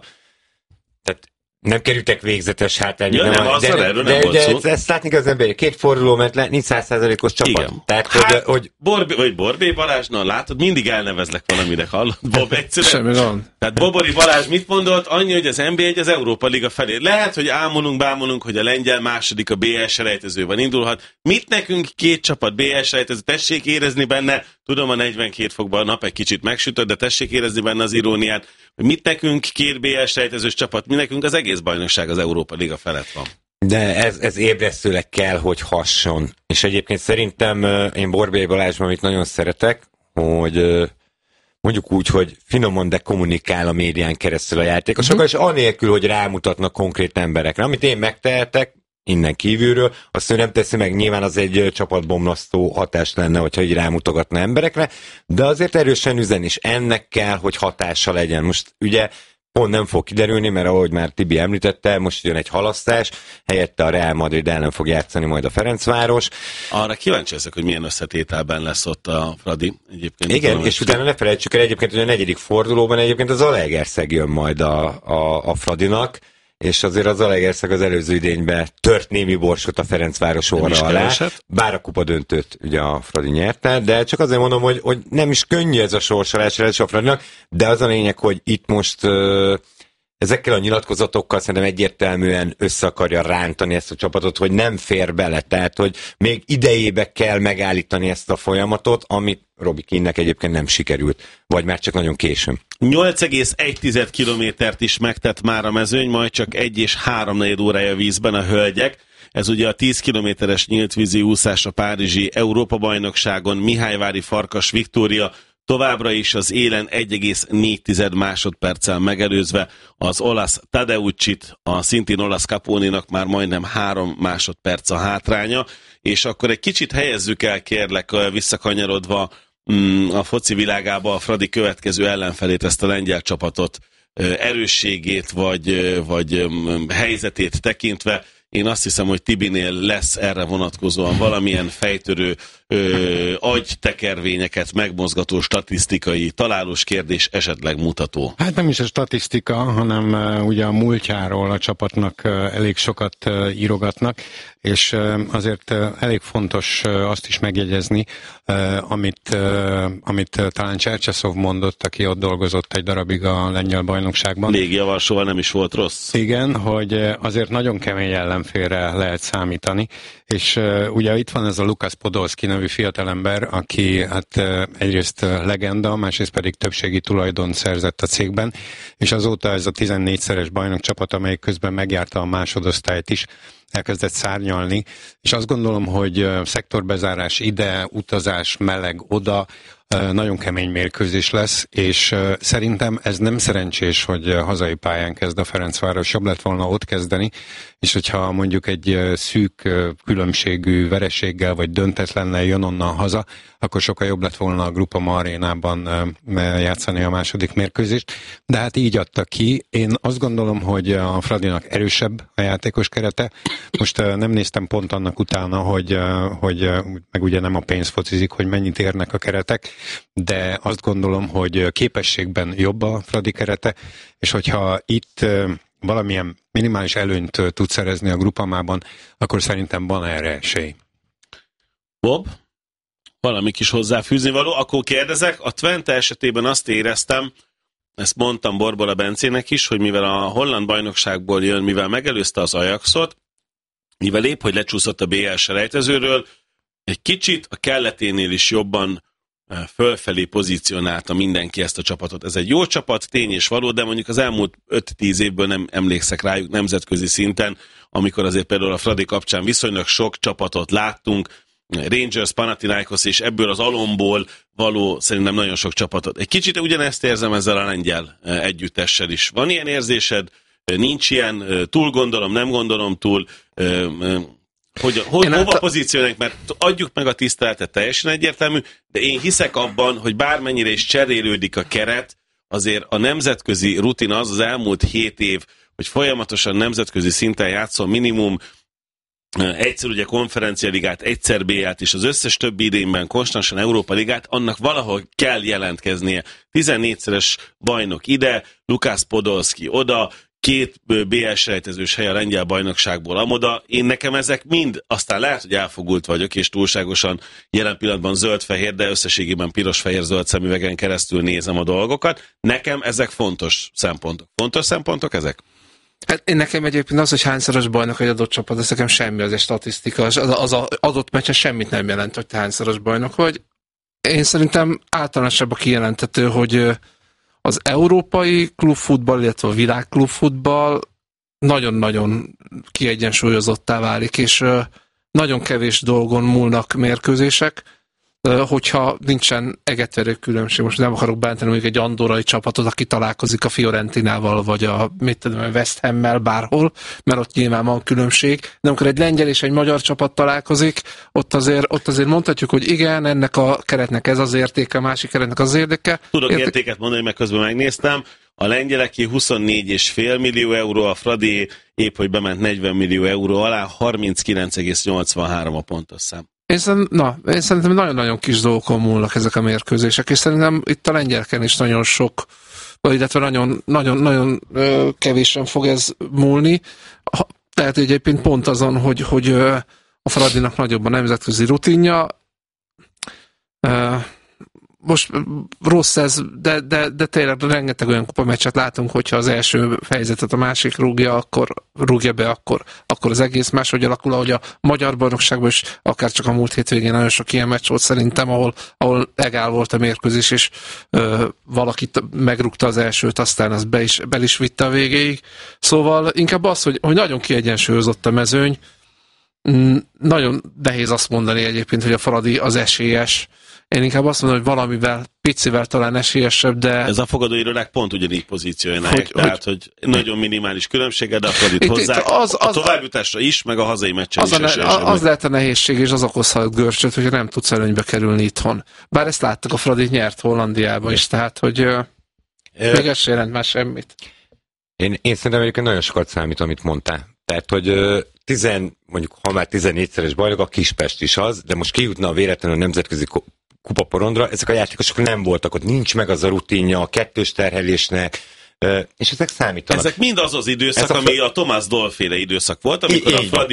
[SPEAKER 13] tehát nem kerültek végzetes hátrányba.
[SPEAKER 4] Ja, nem,
[SPEAKER 13] nem,
[SPEAKER 4] de,
[SPEAKER 13] de,
[SPEAKER 4] erről
[SPEAKER 13] de,
[SPEAKER 4] nem volt
[SPEAKER 13] de
[SPEAKER 4] szó.
[SPEAKER 13] ezt látni az ember, két forduló ment le, nincs száz százalékos csapat.
[SPEAKER 4] Igen.
[SPEAKER 13] Tehát,
[SPEAKER 4] hát,
[SPEAKER 13] hogy, hogy...
[SPEAKER 4] Borbé, vagy Borbé Balázs, na látod, mindig elnevezlek valamire, hallod? Bob egyszerűen.
[SPEAKER 12] Semmi van.
[SPEAKER 4] Tehát Bobori Balázs mit mondott? Annyi, hogy az en bé egy az Európa Liga felé. Lehet, hogy ámulunk, bámulunk, hogy a lengyel második a bé el selejtezőben indulhat. Mit nekünk két csapat bé el selejtező? Tessék érezni benne, tudom a negyvenkét fokban a nap egy kicsit megsütött, de tessék érezni benne az iróniát, hogy mit nekünk két bé el selejtezős csapat, mi nekünk az egész bajnokság az Európa Liga felett van.
[SPEAKER 13] De ez, ez ébresztőleg kell, hogy hasson. És egyébként szerintem én Borbé Balázsban, amit nagyon szeretek, hogy mondjuk úgy, hogy finoman, de kommunikál a médián keresztül a játékosokkal, uh-huh. és anélkül, hogy rámutatnak konkrét emberekre. Amit én megtehetek, innen kívülről, azt ő nem teszi meg, nyilván az egy csapatbomlasztó hatás lenne, hogyha így rámutogatna emberekre, de azért erősen üzen, és ennek kell, hogy hatása legyen. Most ugye pont nem fog kiderülni, mert ahogy már Tibi említette, most jön egy halasztás, helyette a Real Madrid ellen fog játszani majd a Ferencváros.
[SPEAKER 4] Arra kíváncsi ezek, hogy milyen összetételben lesz ott a Fradi. Egyébként
[SPEAKER 13] igen,
[SPEAKER 4] tudom,
[SPEAKER 13] és utána ne felejtsük el egyébként, hogy a negyedik fordulóban egyébként az Zalaegerszeg jön majd a, a, a Fradinak, és azért az Zalaegerszeg az előző idényben tört némi borsot a Ferencváros óra alá, keveset. Bár a kupa döntőt ugye a Fradi nyerte, de csak azért mondom, hogy, hogy nem is könnyű ez a sorsolás a Fradinak, de az a lényeg, hogy itt most uh, ezekkel a nyilatkozatokkal szerintem egyértelműen össze akarja rántani ezt a csapatot, hogy nem fér bele, tehát hogy még idejébe kell megállítani ezt a folyamatot, amit Robi Kínnek egyébként nem sikerült, vagy már csak nagyon későn.
[SPEAKER 4] nyolc egész egy kilométert is megtett már a mezőny, majd csak egy és három negyed órája vízben a hölgyek. Ez ugye a tíz kilométeres nyíltvízi úszás a párizsi Európa-bajnokságon. Mihályvári Farkas Viktória továbbra is az élen egy egész négy másodperccel megelőzve az olasz Tadeucsit, a szintén olasz Caponinak már majdnem három másodperc a hátránya, és akkor egy kicsit helyezzük el, kérlek, visszakanyarodva a foci világába a Fradi következő ellenfelét, ezt a lengyel csapatot erősségét vagy, vagy helyzetét tekintve. Én azt hiszem, hogy Tibinél lesz erre vonatkozóan valamilyen fejtörő ö, agytekervényeket megmozgató statisztikai találós kérdés, esetleg mutató.
[SPEAKER 14] Hát nem is a statisztika, hanem uh, ugye a múltjáról a csapatnak uh, elég sokat uh, írogatnak, és uh, azért uh, elég fontos uh, azt is megjegyezni, uh, amit, uh, amit uh, talán Csercseszov mondott, aki ott dolgozott egy darabig a lengyel bajnokságban.
[SPEAKER 4] Légia Varsóval nem is volt rossz.
[SPEAKER 14] Igen, hogy uh, azért nagyon kemény ellen ellenfélre lehet számítani. És uh, ugye itt van ez a Lukas Podolski nevű fiatalember, aki hát uh, egyrészt legenda, másrészt pedig többségi tulajdon szerzett a cégben, és azóta ez a tizennégyszeres bajnok csapat, amelyik közben megjárta a másodosztályt is, elkezdett szárnyalni, és azt gondolom, hogy szektorbezárás ide, utazás meleg oda, nagyon kemény mérkőzés lesz, és szerintem ez nem szerencsés, hogy hazai pályán kezd a Ferencváros, jobb lett volna ott kezdeni, és hogyha mondjuk egy szűk különbségű vereséggel vagy döntetlennel jön onnan haza, akkor sokkal jobb lett volna a Groupama arénában játszani a második mérkőzést, de hát így adta ki. Én azt gondolom, hogy a Fradinak erősebb a játékos kerete. Most nem néztem pont annak utána, hogy, hogy meg ugye nem a pénz focizik, hogy mennyit érnek a keretek, de azt gondolom, hogy képességben jobb a Fradi kerete, és hogyha itt valamilyen minimális előnyt tud szerezni a Groupamában, akkor szerintem van erre esély.
[SPEAKER 4] Bob? Valami kis hozzáfűzni való. Akkor kérdezek, a Twente esetében azt éreztem, ezt mondtam Borbola Bencének is, hogy mivel a holland bajnokságból jön, mivel megelőzte az Ajaxot, mivel épp, hogy lecsúszott a bé el selejtezőről, egy kicsit a kelleténél is jobban fölfelé pozícionálta mindenki ezt a csapatot. Ez egy jó csapat, tény és való, de mondjuk az elmúlt öt-tíz évből nem emlékszek rájuk nemzetközi szinten, amikor azért például a Fradi kapcsán viszonylag sok csapatot láttunk, Rangers, Panathinaikos, és ebből az alomból való szerintem nagyon sok csapatot. Egy kicsit ugyanezt érzem ezzel a lengyel együttessel is. Van ilyen érzésed? Nincs ilyen? Túl gondolom, nem gondolom túl? Hogy, hogy hova a... pozícionáljuk, mert adjuk meg a tiszteletet, teljesen egyértelmű, de én hiszek abban, hogy bármennyire is cserélődik a keret, azért a nemzetközi rutin az az elmúlt hét év, hogy folyamatosan nemzetközi szinten játszol minimum egyszer ugye konferencialigát, egyszer bé el-t, és az összes többi idényben konstansan Európa ligát, annak valahol kell jelentkeznie. tizennégyszeres bajnok ide, Lukas Podolski oda, két bé el selejtezős hely a lengyel bajnokságból amoda. Én nekem ezek mind, aztán lehet, hogy elfogult vagyok, és túlságosan jelen pillanatban zöld-fehér, de összességében piros-fehér-zöld szemüvegen keresztül nézem a dolgokat. Nekem ezek fontos szempontok. Fontos szempontok ezek?
[SPEAKER 12] Hát én nekem egyébként az, hogy hányszoros bajnok egy adott csapat, ez nekem semmi, az egy statisztika. Az, az a adott meccsen semmit nem jelent, hogy te hányszoros bajnok vagy. Én szerintem általánosabb a kijelentető, hogy az európai klubfutball, illetve a világklubfutball nagyon-nagyon kiegyensúlyozottá válik, és nagyon kevés dolgon múlnak mérkőzések, hogyha nincsen egetverő különbség. Most nem akarok bántani mondjuk egy andorrai csapatot, aki találkozik a Fiorentinával, vagy a mit tudom, West Hammel bárhol, mert ott nyilván van különbség. De amikor egy lengyel és egy magyar csapat találkozik, ott azért, ott azért mondhatjuk, hogy igen, ennek a keretnek ez az értéke, a másik keretnek az érdeke.
[SPEAKER 4] Tudok
[SPEAKER 12] Érték...
[SPEAKER 4] értéket mondani, mert közben megnéztem. A lengyeleké huszonnégy egész öt millió euró, a Fradi épp, hogy bement negyven millió euró alá, harminckilenc egész nyolcvanhárom a pontos szám.
[SPEAKER 12] Én, szerint, na, én szerintem nagyon-nagyon kis dolgokon múlnak ezek a mérkőzések, és szerintem itt a lengyelken is nagyon sok, illetve nagyon, nagyon, nagyon ö, kevésen fog ez múlni. Ha, tehát egyébként pont azon, hogy, hogy ö, a Fradinak nagyobb a nemzetközi rutinja. Ö, most rossz ez, de, de, de tényleg rengeteg olyan kupameccset látunk, hogyha az első helyzetet a másik rúgja, akkor rúgja be, akkor, akkor az egész máshogy alakul, ahogy a magyar bajnokságban is, akár csak a múlt hétvégén nagyon sok ilyen meccs volt szerintem, ahol, ahol egál volt a mérkőzés, és ö, valakit megrúgta az elsőt, aztán az be is, be is vitte a végéig. Szóval inkább az, hogy, hogy nagyon kiegyensúlyozott a mezőny. Nagyon nehéz azt mondani egyébként, hogy a Fradi az esélyes. Én inkább azt mondom, hogy valamivel, picivel talán esélyesebb, de...
[SPEAKER 4] Ez a fogadóirodák pont ugyanígy pozícionálják, tehát, hogy, hogy nagyon minimális különbséggel, de a Fradit hozzák az, az, a továbbjutásra is, meg a hazai meccsen
[SPEAKER 12] az
[SPEAKER 4] is
[SPEAKER 12] a,
[SPEAKER 4] esélyesebb.
[SPEAKER 12] Az lehet a nehézség, és az okozhat görcsöt, hogy nem tudsz előnybe kerülni itthon. Bár ezt láttuk, a Fradi nyert Hollandiában is, tehát, hogy uh, még ez sem jelent már semmit.
[SPEAKER 13] Én, én szerintem egyébként nagyon sokat számít, amit mondtál. Tehát, hogy uh, tizen, mondjuk, ha már tizennégyszeres bajnok, a Kispest is az, de most kijutna a véletlenül a nemzetközi kupaporondra, ezek a játékosok nem voltak ott, nincs meg az a rutinja, a kettős terhelésnek, és ezek számítanak.
[SPEAKER 4] Ezek mind az az időszak, a... ami a Tomás Doll féle időszak volt, amikor
[SPEAKER 13] I-
[SPEAKER 4] a Fradi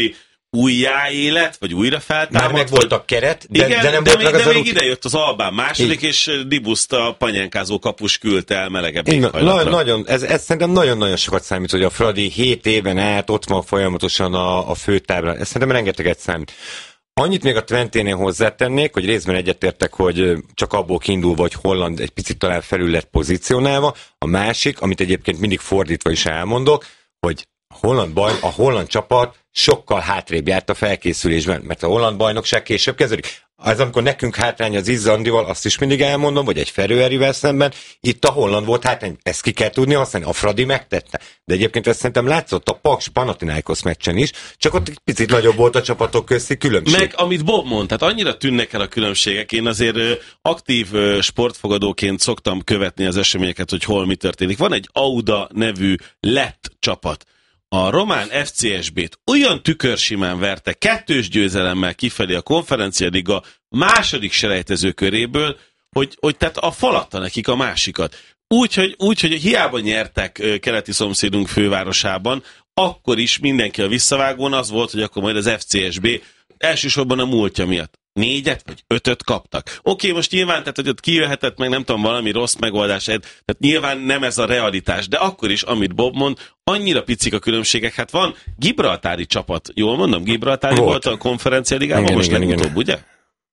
[SPEAKER 4] újjáélet, vagy újra feltámadt.
[SPEAKER 13] Már meg volt a keret, de,
[SPEAKER 4] igen,
[SPEAKER 13] de nem
[SPEAKER 4] de
[SPEAKER 13] volt
[SPEAKER 4] még,
[SPEAKER 13] meg az
[SPEAKER 4] de
[SPEAKER 13] a
[SPEAKER 4] még
[SPEAKER 13] rutin.
[SPEAKER 4] ide jött az Albán második,
[SPEAKER 13] Így.
[SPEAKER 4] és Dibuszt a panyánkázó kapus küldte el melegebb
[SPEAKER 13] Igen,
[SPEAKER 4] éghajlatra.
[SPEAKER 13] na, nagyon, ez, ez szerintem nagyon-nagyon sokat számít, hogy a Fradi hét éven át ott van folyamatosan a, a főtáblán. Ez szerintem rengeteget számít. Annyit még a Twenténél hozzátennék, hogy részben egyetértek, hogy csak abból kiindulva, hogy Holland egy picit talán felül lett pozícionálva. A másik, amit egyébként mindig fordítva is elmondok, hogy a holland, baj, a holland csapat sokkal hátrébb járt a felkészülésben, mert a holland bajnokság később kezdődik. Az, amikor nekünk hátrány az Izlandival, azt is mindig elmondom, vagy egy Feröerivel szemben, itt a holland volt hátrány. Ezt ki kell tudni használni. A Fradi megtette. De egyébként ezt szerintem látszott a Paks Panathinaikos meccsen is, csak ott egy picit nagyobb volt a csapatok közti különbség.
[SPEAKER 4] Meg, amit Bob mond, tehát annyira tűnnek el a különbségek. Én azért ö, aktív ö, sportfogadóként szoktam követni az eseményeket, hogy hol mi történik. Van egy Auda nevű lett csapat. A román ef cé es bé-t olyan tükörsimán verte kettős győzelemmel kifelé a konferencialiga második selejtező köréből, hogy, hogy tehát a falatta nekik a másikat. Úgyhogy úgy, hogy hiába nyertek ö, keleti szomszédunk fővárosában, akkor is mindenki a visszavágón az volt, hogy akkor majd az ef cé es bé elsősorban a múltja miatt négyet vagy ötöt kaptak. Oké, most nyilván, tehát, hogy ott kijöhetett meg nem tudom, valami rossz megoldás, tehát nyilván nem ez a realitás, de akkor is, amit Bob mond, annyira picik a különbségek. Hát van gibraltári csapat, jól mondom, gibraltári volt, volt a konferencialigában, igen, most igen, legutóbb, igen. Ugye?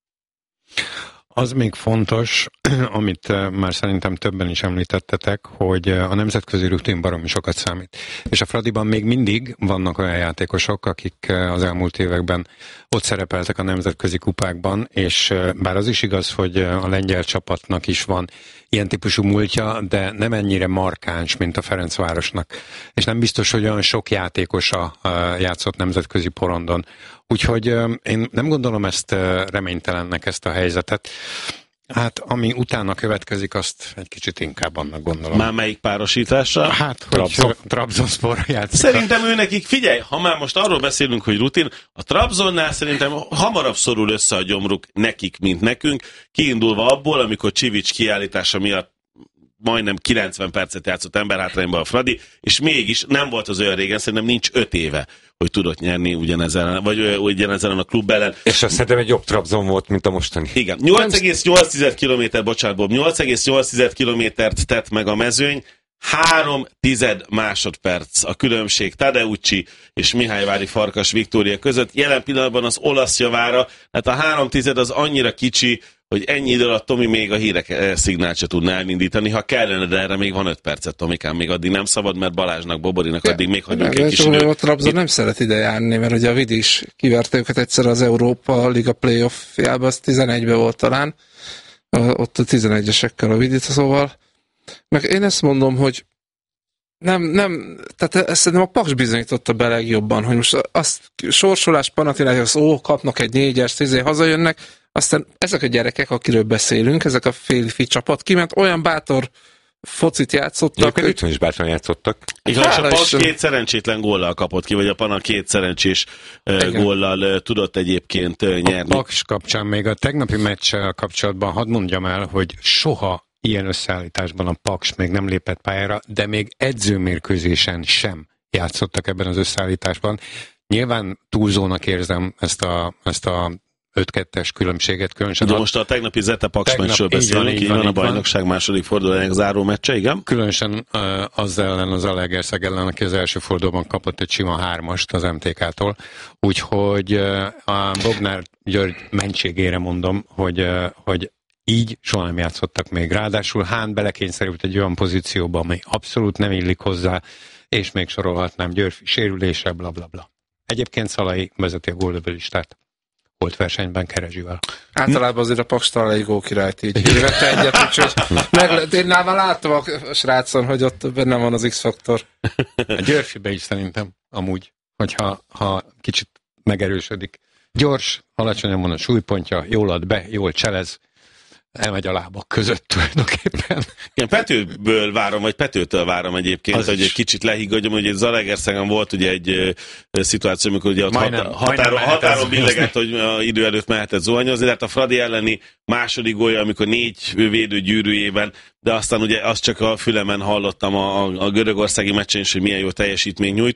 [SPEAKER 14] Az még fontos, amit már szerintem többen is említettetek, hogy a nemzetközi rutin baromi sokat számít. És a Fradiban még mindig vannak olyan játékosok, akik az elmúlt években ott szerepeltek a nemzetközi kupákban, és bár az is igaz, hogy a lengyel csapatnak is van ilyen típusú múltja, de nem ennyire markáns, mint a Ferencvárosnak. És nem biztos, hogy olyan sok játékosa játszott nemzetközi porondon. Úgyhogy én nem gondolom ezt reménytelennek, ezt a helyzetet. Hát, ami utána következik, azt egy kicsit inkább annak gondolom.
[SPEAKER 4] Már melyik párosításra?
[SPEAKER 14] Hát, hogy Trabzonspor játszik.
[SPEAKER 4] Szerintem ő nekik, figyelj, ha már most arról beszélünk, hogy rutin, a Trabzonnál szerintem hamarabb szorul össze a gyomruk nekik, mint nekünk, kiindulva abból, amikor Csivics kiállítása miatt majdnem kilencven percet játszott emberhátrányban a Fradi, és mégis nem volt az olyan régen, szerintem nincs öt éve, hogy tudott nyerni ugyanezen, vagy ugyanezen a klub ellen.
[SPEAKER 13] És azt szerintem egy jobb Trabzon volt, mint a mostani.
[SPEAKER 4] Igen. nyolc egész nyolc kilométer, bocsánat Bob, nyolc egész nyolc kilométert tett meg a mezőny, három tized másodperc a különbség Tadeucci és Mihályvári Farkas Viktória között. Jelen pillanatban az olasz javára, hát a három tized az annyira kicsi, hogy ennyi idő alatt Tomi még a hírek szignált se tudná elindítani. Ha kellene, de erre még van öt percet, Tomikám, még addig nem szabad, mert Balázsnak, Boborinak addig még hagyunk egy kis időt.
[SPEAKER 12] A Trabzon nem szeret ide járni, mert ugye a Vidi is kiverte őket egyszer az Európa Liga playoffjában, az tizenegyben volt talán, ott a tizenegyesekkel a Vidit, szóval. Meg én ezt mondom, hogy nem, nem, tehát ezt szerintem a Paks bizonyította be legjobban, hogy most azt sorsolás Panathinaikos, ó, kapnak egy négyes, tízé, hazajönnek, aztán ezek a gyerekek, akiről beszélünk, ezek a félfi csapat kiment, olyan bátor focit játszottak.
[SPEAKER 13] Ők is bátran játszottak.
[SPEAKER 4] És a Paks két szerencsétlen góllal kapott ki, vagy a Pana két szerencsés uh, góllal uh, tudott egyébként uh, nyerni.
[SPEAKER 14] A Paks kapcsán még a tegnapi meccsel kapcsolatban hadd mondjam el, hogy soha ilyen összeállításban a Paks még nem lépett pályára, de még edzőmérkőzésen sem játszottak ebben az összeállításban. Nyilván túlzónak érzem ezt a, ezt a öt kettes különbséget, különösen.
[SPEAKER 4] De most a tegnapi Zete Paks meccsről beszélünk, így van, van a bajnokság második fordulójának záró meccse, igen?
[SPEAKER 14] Különösen uh, az ellen, az Zalaegerszeg ellen, aki az első fordulóban kapott egy sima hármast az em té ká-tól. Úgyhogy uh, a Bognár György mentségére mondom, hogy, uh, hogy így soha nem játszottak még. Ráadásul Hán belekényszerült egy olyan pozícióba, amely abszolút nem illik hozzá, és még sorolhatnám Györfi sérülése, bla bla bla. Egyébként Szalai vezeti a góldöbölistát. Volt versenyben Kerezsivel.
[SPEAKER 12] Általában azért a Paks talán egy gólkirályt így vette egyet, úgyhogy meg, én már láttam a srácon, hogy ott benne van az X-faktor.
[SPEAKER 14] A Györfibe is szerintem amúgy, hogyha ha kicsit megerősödik. Gyors, alacsonyan van a súlypontja, jól ad be, jól cselez, elmegy a lábak között tulajdonképpen.
[SPEAKER 4] Igen, Petőből várom, vagy Petőtől várom egyébként,
[SPEAKER 14] az
[SPEAKER 4] hogy
[SPEAKER 14] is.
[SPEAKER 4] egy kicsit lehiggadjam, hogy Zalaegerszegen volt ugye egy uh, szituáció, amikor ugye ott
[SPEAKER 14] majdnem,
[SPEAKER 4] hatá- határon, határon billegett, hogy uh, idő előtt mehetett zuhanyozni, de hát a Fradi elleni második gólja, amikor négy védő gyűrűjében, de aztán ugye azt csak a fülemen hallottam a, a, a görögországi meccsen is, hogy milyen jó teljesítményt nyújtott.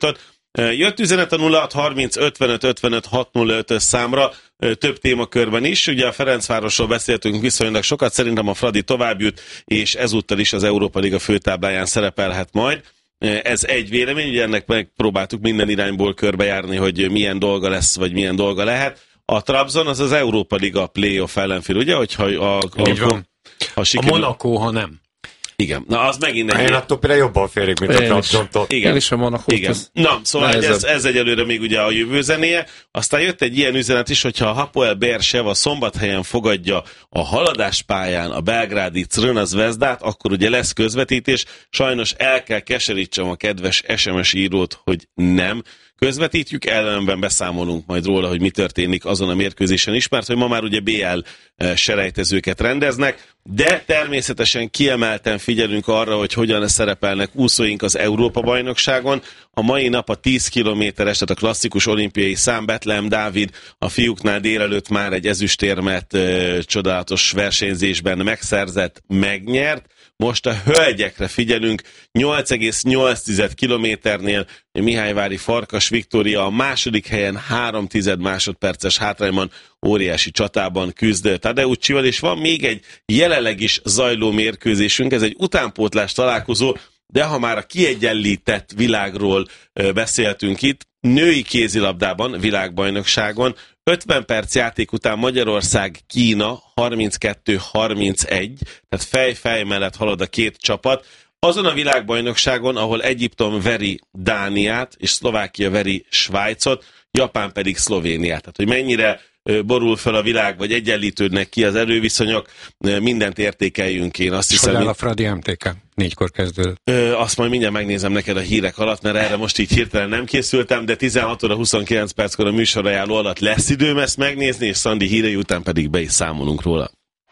[SPEAKER 4] Jött üzenet a nulla hat harminc ötvenöt ötvenöt hat nulla ötös számra, több témakörben is. Ugye a Ferencvárosról beszéltünk viszonylag sokat, szerintem a Fradi tovább jut, és ezúttal is az Európa Liga főtábláján szerepelhet majd. Ez egy vélemény, ugye ennek megpróbáltuk minden irányból körbejárni, hogy milyen dolga lesz, vagy milyen dolga lehet. A Trabzon az az Európa Liga playoff ellenfél, ugye? Hogyha a, a,
[SPEAKER 14] Így van.
[SPEAKER 4] a, sikerül...
[SPEAKER 14] a Monaco, ha nem.
[SPEAKER 4] Igen, na az megint egy...
[SPEAKER 13] Én attól például jobban félik, mint a Trabzontól.
[SPEAKER 4] Igen.
[SPEAKER 12] Én is a Monaco.
[SPEAKER 4] Igen. Na, szóval ez, ez egyelőre még ugye a jövő zenéje. Aztán jött egy ilyen üzenet is, hogyha a Hapoel Beersheva Szombathelyen fogadja a haladáspályán a belgrádi Crvena Zvezdát, akkor ugye lesz közvetítés. Sajnos el kell keserítsem a kedves es em es írót, hogy nem közvetítjük, ellenben beszámolunk majd róla, hogy mi történik azon a mérkőzésen is, mert hogy ma már ugye bé el selejtezőket rendeznek, de természetesen kiemelten figyelünk arra, hogy hogyan szerepelnek úszóink az Európa-bajnokságon. A mai nap a tíz kilométeres, tehát a klasszikus olimpiai szám, Betlehem Dávid a fiúknál délelőtt már egy ezüstérmet ö, csodálatos versenyzésben megszerzett, megnyert. Most a hölgyekre figyelünk, nyolc egész nyolc kilométernél Mihályvári Farkas Viktória a második helyen három tized másodperces hátrányban óriási csatában küzd Tadeuccival, és van még egy jelenleg is zajló mérkőzésünk, ez egy utánpótlás találkozó, de ha már a kiegyenlített világról beszéltünk itt, női kézilabdában, világbajnokságon, ötven perc játék után Magyarország-Kína harminckettő harmincegy, tehát fej-fej mellett halad a két csapat. Azon a világbajnokságon, ahol Egyiptom veri Dániát, és Szlovákia veri Svájcot, Japán pedig Szlovéniát. Tehát, hogy mennyire borul fel a világ, vagy egyenlítődnek ki az erőviszonyok, mindent értékeljünk, én azt
[SPEAKER 14] és
[SPEAKER 4] hiszem.
[SPEAKER 14] hogy áll a Fradi em té ká? Négykor kezdődött.
[SPEAKER 4] Ö, azt majd mindjárt megnézem neked a hírek alatt, mert erre most így hirtelen nem készültem, de tizenhat óra huszonkilenc perckor a műsorajánló alatt lesz időm ezt megnézni, és Szandi hírei után pedig be is számolunk róla.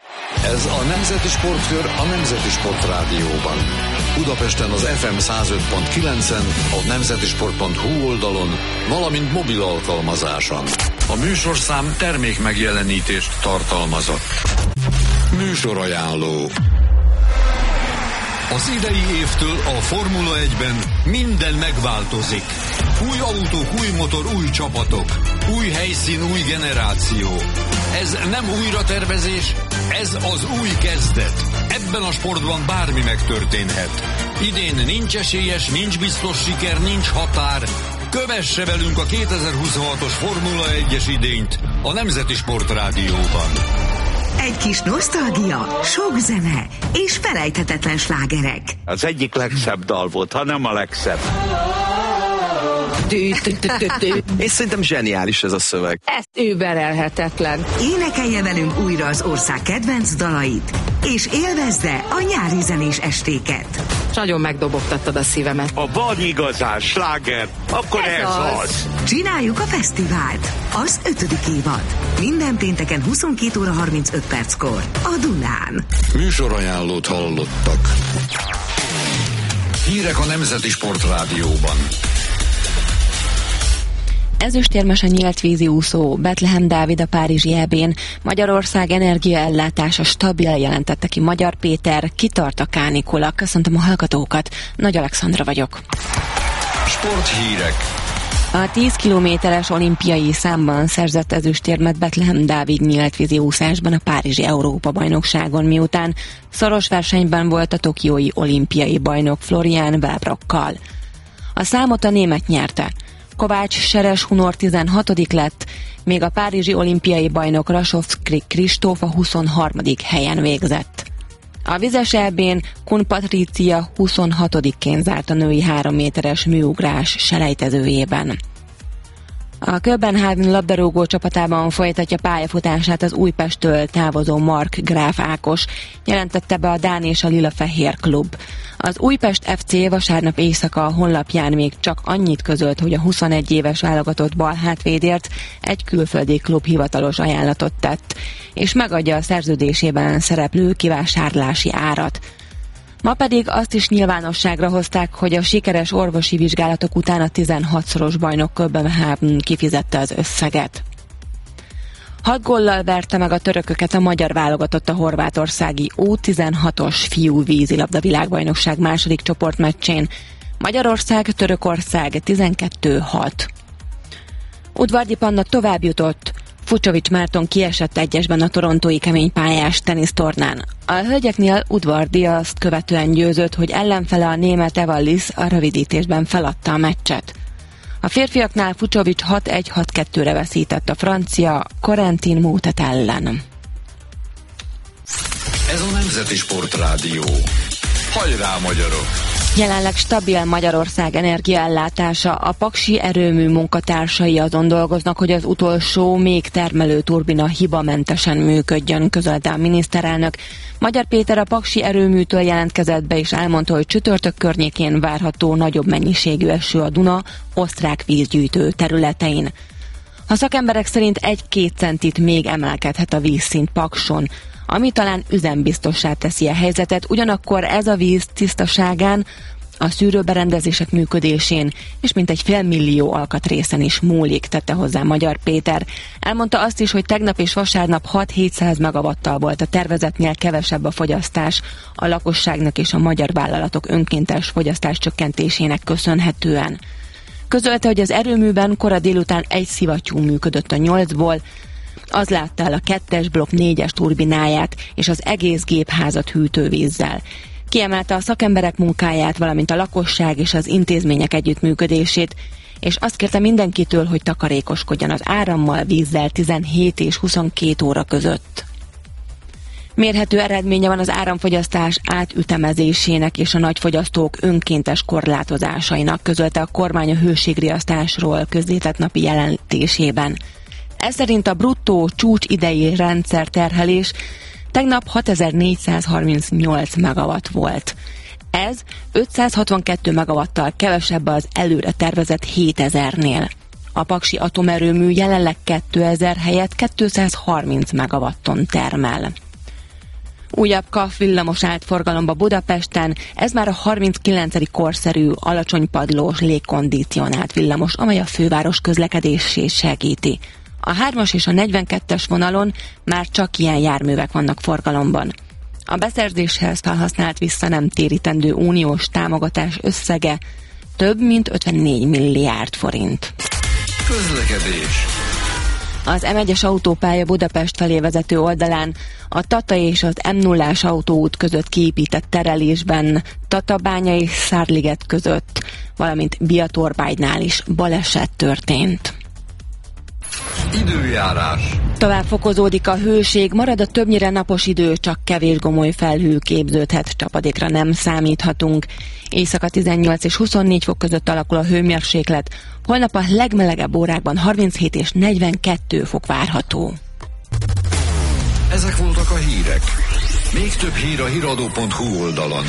[SPEAKER 7] Ez a Nemzeti Sportkör a Nemzeti Sport Rádióban. Budapesten az ef em száz öt pont kilencen, a nemzetisport pont hu oldalon, valamint mobil alkalmazáson. A műsorszám termék megjelenítést tartalmazott. Műsorajánló. Az idei évtől a Formula egyben minden megváltozik. Új autók, új motor, új csapatok. Új helyszín, új generáció. Ez nem újratervezés, ez az új kezdet. Ebben a sportban bármi megtörténhet. Idén nincs esélyes, nincs biztos siker, nincs határ. Kövesse velünk a kétezer-huszonhatos Formula egyes idényt a Nemzeti Sport Rádióban.
[SPEAKER 15] Egy kis nosztalgia, sok zene és felejthetetlen slágerek.
[SPEAKER 16] Az egyik legszebb dal volt, ha nem a legszebb.
[SPEAKER 17] És szerintem zseniális ez a szöveg.
[SPEAKER 15] Ez überelhetetlen. Énekelje velünk újra az ország kedvenc dalait, és élvezze a nyári zenés estéket. Nagyon megdobogtattad a szívemet.
[SPEAKER 16] Ha van igazán sláger, akkor ez, ez az. az.
[SPEAKER 15] Csináljuk a fesztivált. Az ötödik évad. Minden pénteken huszonkét óra harmincöt perckor. A Dunán.
[SPEAKER 7] Műsorajánlót hallottak. Hírek a Nemzeti Sport Rádióban.
[SPEAKER 8] Ezüstérmes a nyílt vízi úszó, Betlehem Dávid a párizsi ébén, Magyarország energiaellátása stabil, jelentette ki Magyar Péter, kitart a kánikula. Köszöntöm a hallgatókat, Nagy Alexandra vagyok.
[SPEAKER 7] Sporthírek.
[SPEAKER 8] A tíz kilométeres olimpiai számban szerzett ezüstérmet Betlehem Dávid nyílt vízi úszásban a párizsi Európa-bajnokságon, miután szoros versenyben volt a tokiói olimpiai bajnok Florian Wellbrock-kal. A számot a német nyerte. Kovács Seres Hunor tizenhatodik lett, még a párizsi olimpiai bajnok Rasovszki Kristóf a huszonharmadik helyen végzett. A vizes ébén Kun Patricia huszonhatodikként zárt a női három méteres műugrás selejtezőjében. A Köbenhavn labdarúgó csapatában folytatja pályafutását az Újpesttől távozó Mark Gráf Ákos, jelentette be a Dán és a Lila-Fehér klub. Az Újpest ef cé vasárnap éjszaka a honlapján még csak annyit közölt, hogy a huszonegy éves válogatott balhátvédért egy külföldi klub hivatalos ajánlatot tett, és megadja a szerződésében szereplő kivásárlási árat. Ma pedig azt is nyilvánosságra hozták, hogy a sikeres orvosi vizsgálatok után a tizenhatszoros bajnok Köbenhavn kifizette az összeget. Hat góllal verte meg a törököket a magyar válogatott a horvátországi U tizenhatos fiú vízilabda világbajnokság második csoportmeccsén. Magyarország, Törökország tizenkettő hat. Udvardi Panna tovább jutott. Fucsovics Márton kiesett egyesben a torontói keménypályás tenisztornán. A hölgyeknél Udvardi azt követően győzött, hogy ellenfele a német Eva Liss a rövidítésben feladta a meccset. A férfiaknál Fucsovics hat egy hat kettőre veszített a francia Corentin Moutet ellen.
[SPEAKER 7] Ez a Nemzeti Sportrádió. Hajrá, magyarok!
[SPEAKER 8] Jelenleg stabil Magyarország energiaellátása, a paksi erőmű munkatársai azon dolgoznak, hogy az utolsó, még termelő turbina hibamentesen működjön, közölte a miniszterelnök. Magyar Péter a paksi erőműtől jelentkezett be, és elmondta, hogy csütörtök környékén várható nagyobb mennyiségű eső a Duna osztrák vízgyűjtő területein. A szakemberek szerint egy-két centit még emelkedhet a vízszint Pakson, ami talán üzembiztossá teszi a helyzetet, ugyanakkor ez a víz tisztaságán, a szűrőberendezések működésén és mintegy félmillió alkatrészen is múlik, tette hozzá Magyar Péter. Elmondta azt is, hogy tegnap és vasárnap hat-hétszáz megawattal volt a tervezetnél kevesebb a fogyasztás, a lakosságnak és a magyar vállalatok önkéntes fogyasztás csökkentésének köszönhetően. Közölte, hogy az erőműben kora délután egy szivattyú működött a nyolcból, az látta el a kettes blokk négyes turbináját és az egész gépházat hűtővízzel. Kiemelte a szakemberek munkáját, valamint a lakosság és az intézmények együttműködését, és azt kérte mindenkitől, hogy takarékoskodjon az árammal, vízzel tizenhét és huszonkét óra között. Mérhető eredménye van az áramfogyasztás átütemezésének és a nagyfogyasztók önkéntes korlátozásainak, közölte a kormány a hőségriasztásról közzétett napi jelentésében. Ez szerint a bruttó csúcs idei rendszerterhelés tegnap hatezer-négyszázharmincnyolc megawatt volt. Ez ötszázhatvankettő megawattal kevesebb az előre tervezett hétezernél. A paksi atomerőmű jelenleg kétezer helyett kétszázharminc megawatton termel. Újabb ká á ef villamos állt forgalomba Budapesten, ez már a harminckilencedik korszerű, alacsonypadlós, légkondicionált villamos, amely a főváros közlekedését segíti. A hármas és a negyvenkettes vonalon már csak ilyen járművek vannak forgalomban. A beszerzéshez felhasznált vissza nem térítendő uniós támogatás összege több mint ötvennégy milliárd forint.
[SPEAKER 7] Közlekedés.
[SPEAKER 8] Az em egyes autópálya Budapest felé vezető oldalán a Tata és az em nullás autóút között kiépített terelésben Tatabánya és Szárliget között, valamint Biatorbágynál is baleset történt.
[SPEAKER 7] Időjárás.
[SPEAKER 8] Tovább fokozódik a hőség, marad a többnyire napos idő, csak kevés gomoly felhő képződhet, csapadékra nem számíthatunk. Éjszaka tizennyolc és huszonnégy fok között alakul a hőmérséklet, holnap a legmelegebb órákban harminchét és negyvenkettő fok várható.
[SPEAKER 7] Ezek voltak a hírek. Még több hír a híradó pont hu oldalon.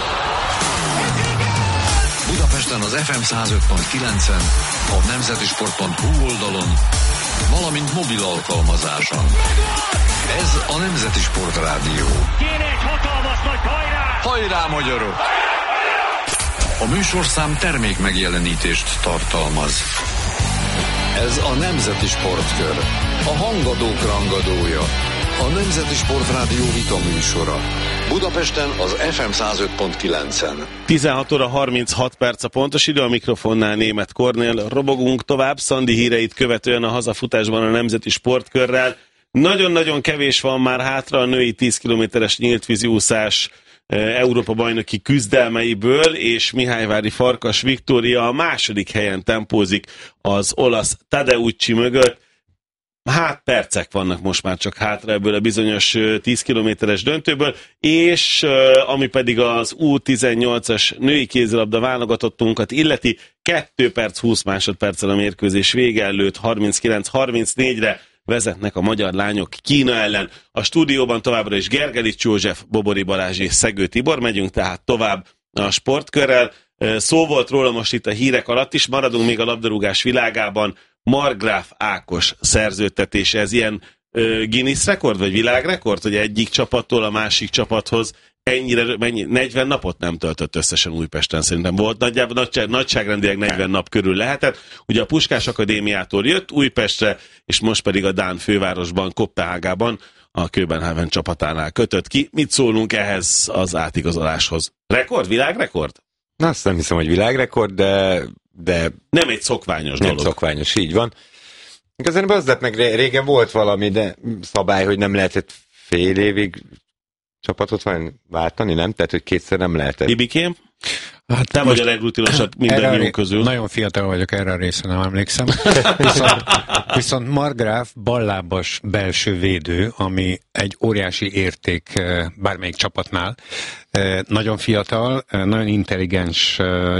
[SPEAKER 7] Budapesten az ef em száz öt pont kilencen, a nemzetisport pont hu oldalon, valamint mobil alkalmazáson. Ez a Nemzeti Sportrádió.
[SPEAKER 2] Kéne egy hatalmas nagy hajrá!
[SPEAKER 7] Hajrá, magyarok! A műsorszám termék megjelenítést tartalmaz. Ez a Nemzeti Sportkör. A hangadók rangadója. A Nemzeti Sportrádió vita műsora. Budapesten az ef em száz öt pont kilencen.
[SPEAKER 4] tizenhat óra harminchat perc a pontos idő, a mikrofonnál Németh Kornél. Robogunk tovább, Szandi híreit követően a hazafutásban a Nemzeti Sportkörrel. Nagyon-nagyon kevés van már hátra a női tíz kilométeres nyíltvízi úszás Európa-bajnoki küzdelmeiből, és Mihályvári Farkas Viktória a második helyen tempózik az olasz Tadeucci mögött. Hát percek vannak most már csak hátra ebből a bizonyos tíz kilométeres döntőből, és ami pedig az U tizennyolcas női kézilabda válogatottunkat illeti, két perc húsz másodperccel a mérkőzés vége előtt harminckilenc harmincnégyre vezetnek a magyar lányok Kína ellen. A stúdióban továbbra is Gergelics József, Bobori Balázs és Szegő Tibor, megyünk tehát tovább a sportkörrel. Szó volt róla most itt a hírek alatt is, maradunk még a labdarúgás világában. Markgraf Ákos szerződtetése, ez ilyen ö, Guinness rekord, vagy világrekord, hogy egyik csapattól a másik csapathoz ennyire, mennyi, negyven napot nem töltött összesen Újpesten, szerintem volt nagyjából, nagyság, nagyságrendileg negyven nap körül lehetett. Ugye a Puskás Akadémiától jött Újpestre, és most pedig a dán fővárosban, Koppenhágában a Köbenháven csapatánál kötött ki. Mit szólunk ehhez az átigazoláshoz? Rekord? Világrekord?
[SPEAKER 13] Na, azt nem hiszem, hogy világrekord, de... de
[SPEAKER 4] nem egy szokványos
[SPEAKER 13] nem
[SPEAKER 4] dolog.
[SPEAKER 13] Nem szokványos, így van. Igazából az lett meg, régen volt valami de szabály, hogy nem lehetett fél évig csapatot váltani, nem? Tehát, hogy kétszer nem lehetett.
[SPEAKER 4] Ibikém? Hát te vagy a legrutinosabb mindannyiunk közül.
[SPEAKER 14] Nagyon fiatal vagyok, erre a részre nem emlékszem. Viszont, viszont Markgraf ballábas belső védő, ami egy óriási érték bármelyik csapatnál. Nagyon fiatal, nagyon intelligens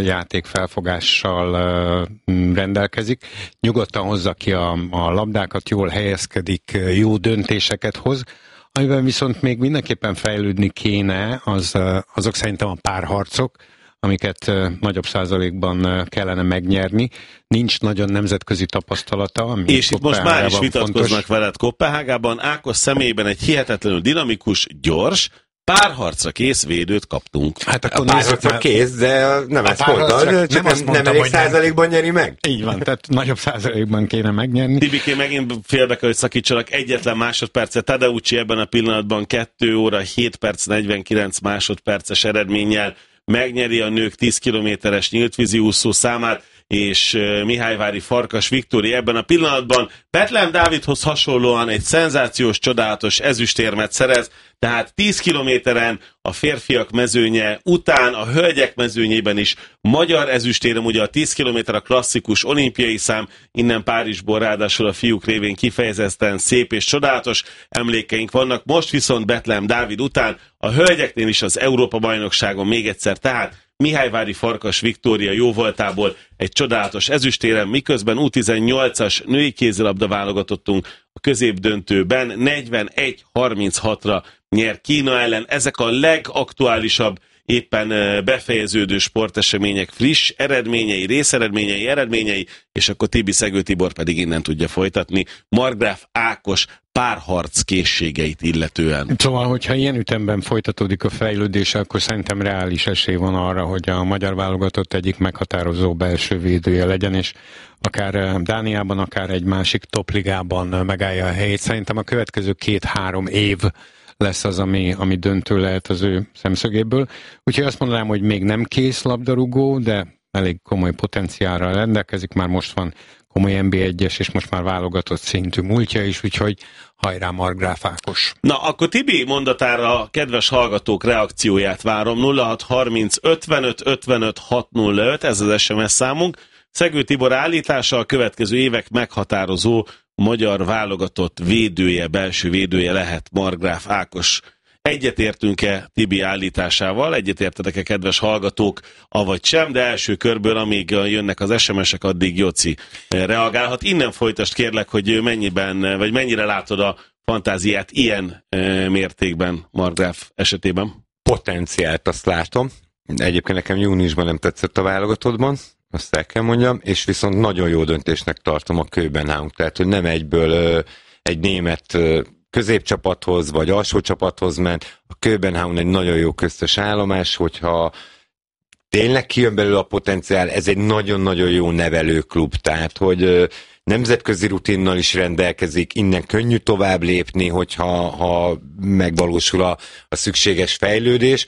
[SPEAKER 14] játékfelfogással rendelkezik. Nyugodtan hozza ki a, a labdákat, jól helyezkedik, jó döntéseket hoz. Amiben viszont még mindenképpen fejlődni kéne, az, azok szerintem a párharcok, amiket nagyobb százalékban kellene megnyerni. Nincs nagyon nemzetközi tapasztalata. Ami
[SPEAKER 4] és itt most már is vitatkoznak
[SPEAKER 14] fontos.
[SPEAKER 4] veled Koppenhágában. Ákos személyében egy hihetetlenül dinamikus, gyors, párharcra kész védőt kaptunk.
[SPEAKER 13] Hát akkor a párharcra kész, de nem ezt mondta, csak nem, nem, nem elég százalékban nyeri meg?
[SPEAKER 14] Így van, tehát nagyobb százalékban kéne megnyerni.
[SPEAKER 4] Tibiké, megint félbe kell, hogy szakítsalak egyetlen másodpercet. Tadeucci ebben a pillanatban kettő óra, hét perc, negyvenkilenc másodperces eredménnyel megnyeri a nők tíz kilométeres nyíltvízi úszó számát, és Mihályvári Farkas Viktória ebben a pillanatban Betlehem Dávidhoz hasonlóan egy szenzációs, csodálatos ezüstérmet szerez, tehát tíz kilométeren a férfiak mezőnye után a hölgyek mezőnyében is magyar ezüstérem, ugye a tíz kilométer a klasszikus olimpiai szám, innen Párizsból ráadásul a fiúk révén kifejezetten szép és csodálatos emlékeink vannak, most viszont Betlehem Dávid után a hölgyeknél is az Európa-bajnokságon még egyszer, tehát Mihályvári Farkas Viktória jóvoltából egy csodálatos ezüstérem, miközben U tizennyolcas női kézilabda válogatottunk a középdöntőben negyvenegy harminchatra nyer Kína ellen. Ezek a legaktuálisabb, éppen befejeződő sportesemények friss eredményei, részeredményei, eredményei, és akkor Tibi Szegő Tibor pedig innen tudja folytatni Markgraf Ákos párharc készségeit illetően.
[SPEAKER 14] Szóval, hogyha ilyen ütemben folytatódik a fejlődés, akkor szerintem reális esély van arra, hogy a magyar válogatott egyik meghatározó belső védője legyen, és akár Dániában, akár egy másik topligában megállja a helyét. Szerintem a következő két-három év lesz az, ami, ami döntő lehet az ő szemszögéből. Úgyhogy azt mondanám, hogy még nem kész labdarúgó, de elég komoly potenciálra rendelkezik, már most van komoly en bé egyes, és most már válogatott szintű múltja is, úgyhogy hajrá Markgraf Ákos.
[SPEAKER 4] Na, akkor Tibi mondatára a kedves hallgatók reakcióját várom. nulla hat harminc ötvenöt ötvenöt hatszázöt, ez az es em es számunk. Szegő Tibor állítása a következő évek meghatározó magyar válogatott védője, belső védője lehet Markgraf Ákos. Egyetértünk-e Tibi állításával? Egyetértetek-e, kedves hallgatók, avagy sem? De első körből, amíg jönnek az es em esek, addig Joci reagálhat. Innen folytasd kérlek, hogy mennyiben, vagy mennyire látod a fantáziát ilyen mértékben Markgraf esetében?
[SPEAKER 13] Potenciált azt látom. Egyébként nekem júniusban nem tetszett a válogatottban, azt el kell mondjam, és viszont nagyon jó döntésnek tartom a Köbenhavn. Tehát, hogy nem egyből ö, egy német ö, középcsapathoz, vagy alsó csapathoz ment. A Köbenhavn egy nagyon jó köztes állomás, hogyha tényleg kijön belőle a potenciál, ez egy nagyon-nagyon jó nevelőklub, tehát, hogy ö, nemzetközi rutinnal is rendelkezik, innen könnyű tovább lépni, hogyha ha megvalósul a, a szükséges fejlődés.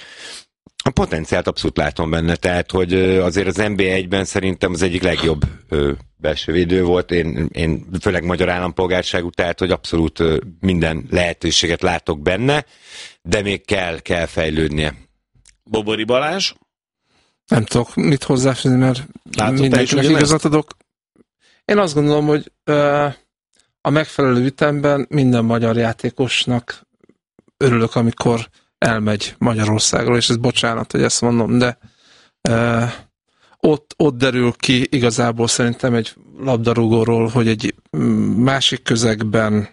[SPEAKER 13] A potenciált abszolút látom benne, tehát, hogy azért az en bé egyben szerintem az egyik legjobb belső védő volt, én, én főleg magyar állampolgárságú, tehát, hogy abszolút minden lehetőséget látok benne, de még kell, kell fejlődnie.
[SPEAKER 4] Bobori Balázs?
[SPEAKER 12] Nem tudok mit hozzáfűzni, mert
[SPEAKER 4] Látod,
[SPEAKER 12] mindenkinek igazat adok. Én azt gondolom, hogy uh, a megfelelő ütemben minden magyar játékosnak örülök, amikor elmegy Magyarországról, és ez bocsánat, hogy ezt mondom, de uh, ott, ott derül ki igazából szerintem egy labdarúgóról, hogy egy másik közegben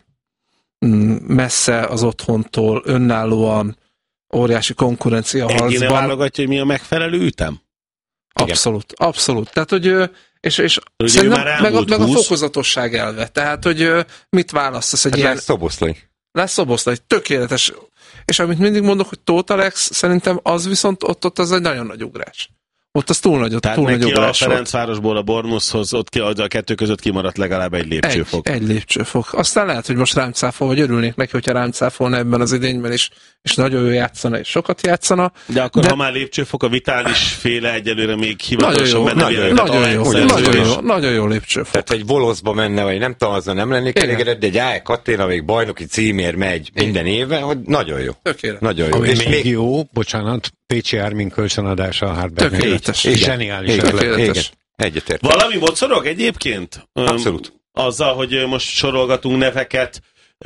[SPEAKER 12] messze az otthontól, önállóan, óriási konkurencia harcban.
[SPEAKER 4] Egyéne válogatja, hogy mi a megfelelő ütem?
[SPEAKER 12] Abszolút, Igen. abszolút. Tehát, hogy és, és szerintem meg a, meg a fokozatosság elve. Tehát, hogy mit választasz egy hát ilyen...
[SPEAKER 13] Lesz Szoboszlai.
[SPEAKER 12] Lesz Szoboszlai. Tökéletes. És amit mindig mondok, hogy Tóth Alex, szerintem az viszont ott, ott az egy nagyon nagy ugrás. Ott az túl nagy,
[SPEAKER 4] Tehát
[SPEAKER 12] túl nagy
[SPEAKER 4] neki a
[SPEAKER 12] ugrás volt.
[SPEAKER 4] Ferencvárosból a Bournemouthhoz, ott ki, a kettő között kimaradt legalább egy lépcsőfok.
[SPEAKER 12] Egy, egy lépcsőfok. Aztán lehet, hogy most rám cáfol, vagy örülnék neki, hogyha rám cáfolna ebben az idényben is, és nagyon jó játszana, és sokat játszana.
[SPEAKER 4] De akkor,
[SPEAKER 12] de...
[SPEAKER 4] ha már lépcsőfok, a Vitális féle egyelőre még hivatalosan
[SPEAKER 12] nagyon jó,
[SPEAKER 4] benne
[SPEAKER 12] nagyon, nagyon, jó, nagyon, jó, nagyon jó lépcsőfok.
[SPEAKER 13] Tehát, hogy Voloszba menne, vagy nem tudom, azzal nem lennék elégedett, de egy á e Katéna még bajnoki címért megy minden évben, hogy nagyon jó.
[SPEAKER 12] Tökéletes.
[SPEAKER 13] Nagyon jó.
[SPEAKER 14] Ami
[SPEAKER 13] És
[SPEAKER 14] még, még jó, bocsánat, Pécsi Ármin kölcsönadása a Hartbergnek.
[SPEAKER 12] Tökéletes.
[SPEAKER 14] És zseniális.
[SPEAKER 13] Tökéletes. Egyetért.
[SPEAKER 4] Valami mocorog egyébként?
[SPEAKER 13] Abszolút.
[SPEAKER 4] Azzal, hogy most sorolgatunk neveket,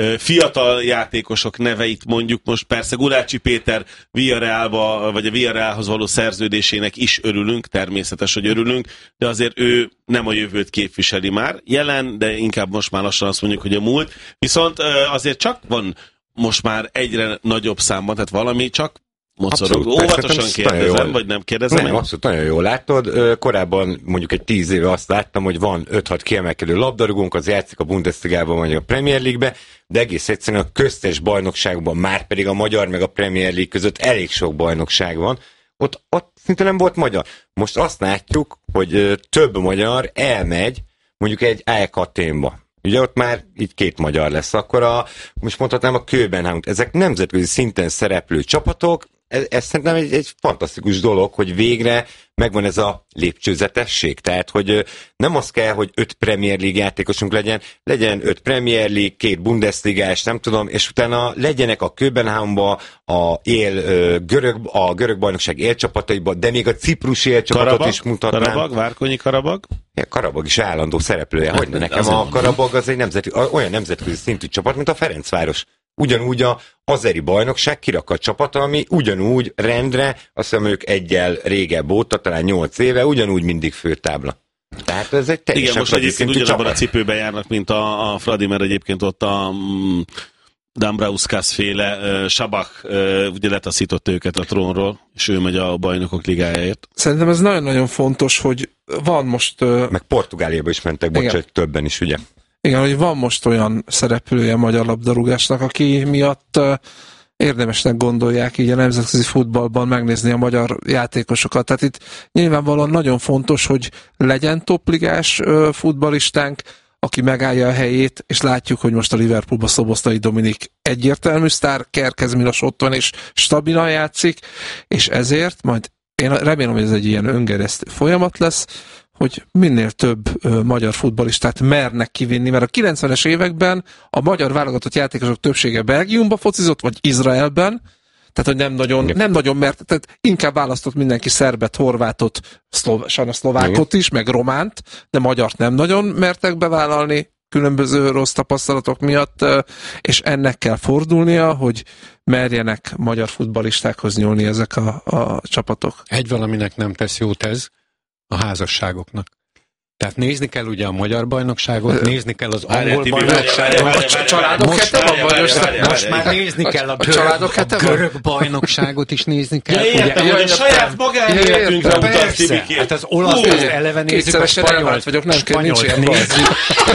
[SPEAKER 4] fiatal játékosok neveit mondjuk, most persze Gulácsi Péter Villarrealba, vagy a Villarrealhoz való szerződésének is örülünk, természetes, hogy örülünk, de azért ő nem a jövőt képviseli már, jelen, de inkább most már lassan azt mondjuk, hogy a múlt. Viszont azért csak van most már egyre nagyobb számban, tehát valami csak mocorog. Óvatosan kérdezem, vagy nem kérdezem?
[SPEAKER 13] Nem, abszolút nagyon jól látod. Korábban mondjuk egy tíz éve azt láttam, hogy van öt-hat kiemelkedő labdarúgónk, az játszik a Bundesligában vagy a Premier League-be, de egész egyszerűen a köztes bajnokságban, már pedig a magyar meg a Premier League között elég sok bajnokság van, ott, ott szinte nem volt magyar. Most azt látjuk, hogy több magyar elmegy mondjuk egy á e Katénba. Ugye ott már így két magyar lesz. Akkor a, most mondhatnám a Köbenhavn, ezek nemzetközi szinten szereplő csapatok, ez, ez szerintem egy, egy fantasztikus dolog, hogy végre megvan ez a lépcsőzetesség. Tehát, hogy nem az kell, hogy öt Premier League játékosunk legyen, legyen öt Premier League, két Bundesligás, nem tudom, és utána legyenek a Köbenhavnba, a, él, görög, a görög bajnokság élcsapataiba, de még a ciprusi élcsapatot
[SPEAKER 4] Karabag,
[SPEAKER 13] is mutatnám.
[SPEAKER 4] Karabag, Várkonyi Karabag?
[SPEAKER 13] Ja, Karabag is állandó szereplője. Hogy ne nekem a Karabag az egy nemzeti, olyan nemzetközi szintű csapat, mint a Ferencváros. Ugyanúgy a azeri bajnokság kirakat csapata, ami ugyanúgy rendre, azt hiszem ők egyel régebb óta, talán nyolc éve, ugyanúgy mindig főtábla. Tehát ez egy teljesen
[SPEAKER 4] igen, most egyébként ugyanabban a cipőben járnak, mint a, a Fradi, mert egyébként ott a mm, Dambrauskas féle uh, Sabach uh, ugye letaszított őket a trónról, és ő megy a bajnokok ligájáért.
[SPEAKER 12] Szerintem ez nagyon-nagyon fontos, hogy van most... Uh...
[SPEAKER 13] Meg Portugáliába is mentek, bocsánat, többen is, ugye?
[SPEAKER 12] Igen, hogy van most olyan szereplője a magyar labdarúgásnak, aki miatt uh, érdemesnek gondolják így a nemzetközi futballban megnézni a magyar játékosokat. Tehát itt nyilvánvalóan nagyon fontos, hogy legyen topligás uh, futballistánk, aki megállja a helyét, és látjuk, hogy most a Liverpoolban Szoboszlai Dominik egyértelmű sztár, Kerkez Milos ott van, és stabilan játszik, és ezért majd én remélem, hogy ez egy ilyen öngeresztő folyamat lesz, hogy minél több ö, magyar futballistát mernek kivinni, mert a kilencvenes években a magyar válogatott játékosok többsége Belgiumba focizott, vagy Izraelben, tehát hogy nem nagyon, nem nagyon mert, tehát inkább választott mindenki szerbet, horvátot, szlov, sajnos szlovákot is, meg románt, de magyart nem nagyon mertek bevállalni különböző rossz tapasztalatok miatt, és ennek kell fordulnia, hogy merjenek magyar futballistákhoz nyúlni ezek a, a csapatok.
[SPEAKER 14] Egy valaminek nem tesz jót ez, a házasságoknak. Tehát nézni kell ugye a magyar bajnokságot, nézni kell az angol bajnokságot.
[SPEAKER 12] A családok hete van?
[SPEAKER 14] Most már nézni kell a görög bajnokságot is nézni kell.
[SPEAKER 4] Ja, értem, hogy a saját magánéletünkre utat Tibikét.
[SPEAKER 14] Hát az olasz eleve nézzük, a spanyol
[SPEAKER 12] vagyok, nem kell, nincs ilyen nézzük.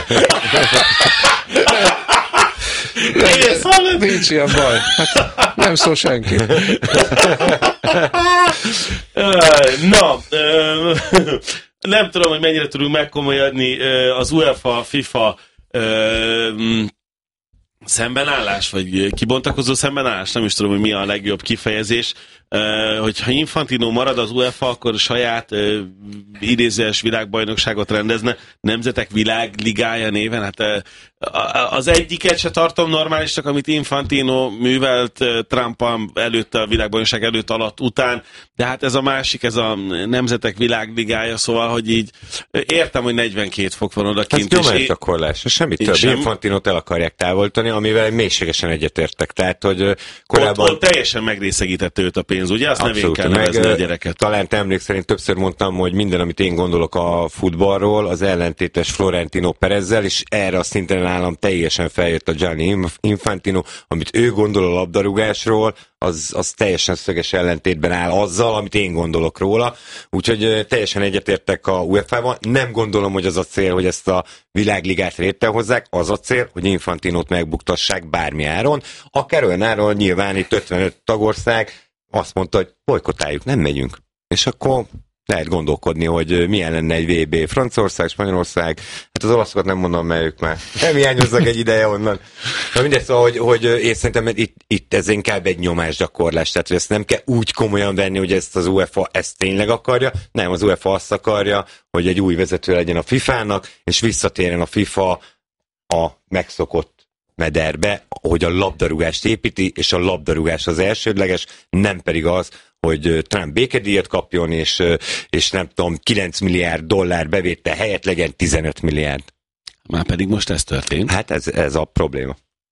[SPEAKER 12] Nincs ilyen baj. Hát nem szól senki.
[SPEAKER 4] Na, nem tudom, hogy mennyire tudunk megkomolyadni az UEFA, FIFA szembenállás, vagy kibontakozó szembenállás, nem is tudom, hogy mi a legjobb kifejezés. Hogyha Infantino marad az UEFA, akkor saját idézőes világbajnokságot rendezne, Nemzetek Világligája néven. Hát az egyiket se tartom normálisnak, amit Infantino művelt Trump előtt, a világbajnokság előtt, alatt, után, de hát ez a másik, ez a Nemzetek Világligája, szóval, hogy így értem, hogy negyvenkét fok van odakint.
[SPEAKER 13] Ez nyomásgyakorlás, semmi több.
[SPEAKER 4] sem...
[SPEAKER 13] Infantinot el akarják távolítani, amivel mélységesen egyetértek. Tehát, hogy korábban...
[SPEAKER 4] Ott, ott teljesen megrészegítette őt a pénz, ugye? Azt nevén kell nevezni a gyereket.
[SPEAKER 13] Talán te emlékszel, én többször mondtam, hogy minden, amit én gondolok a futballról, az ellentétes Florentino Perezzel, és erre a szinten nálam teljesen feljött a Gianni Infantino, amit ő gondol a labdarúgásról, az, az teljesen szöges ellentétben áll azzal, amit én gondolok róla. Úgyhogy teljesen egyetértek a u e fá-ban. Nem gondolom, hogy az a cél, hogy ezt a világligát létrehozzák, az a cél, hogy Infantinót megbuktassák bármi áron. Akár olyan áron, nyilván itt ötvenöt tagország azt mondta, hogy bolykotáljuk, nem megyünk. És akkor lehet gondolkodni, hogy milyen lenne egy vé bé. Franciaország, Spanyolország, hát az olaszokat nem mondom, mert ők már nem hiányozzak egy ideje onnan. Na mindegy, szóval, hogy, hogy én szerintem itt, itt ez inkább egy nyomásgyakorlás, tehát hogy ezt nem kell úgy komolyan venni, hogy ezt az UEFA ezt tényleg akarja, nem, az UEFA azt akarja, hogy egy új vezető legyen a fifának, és visszatérjen a FIFA a megszokott mederbe, hogy a labdarúgást építi, és a labdarúgás az elsődleges, nem pedig az, hogy Trump békedíjat kapjon, és, és nem tudom, kilenc milliárd dollár bevétel helyett legyen tizenöt milliárd.
[SPEAKER 4] Már pedig most ez történt.
[SPEAKER 13] Hát ez, ez a probléma.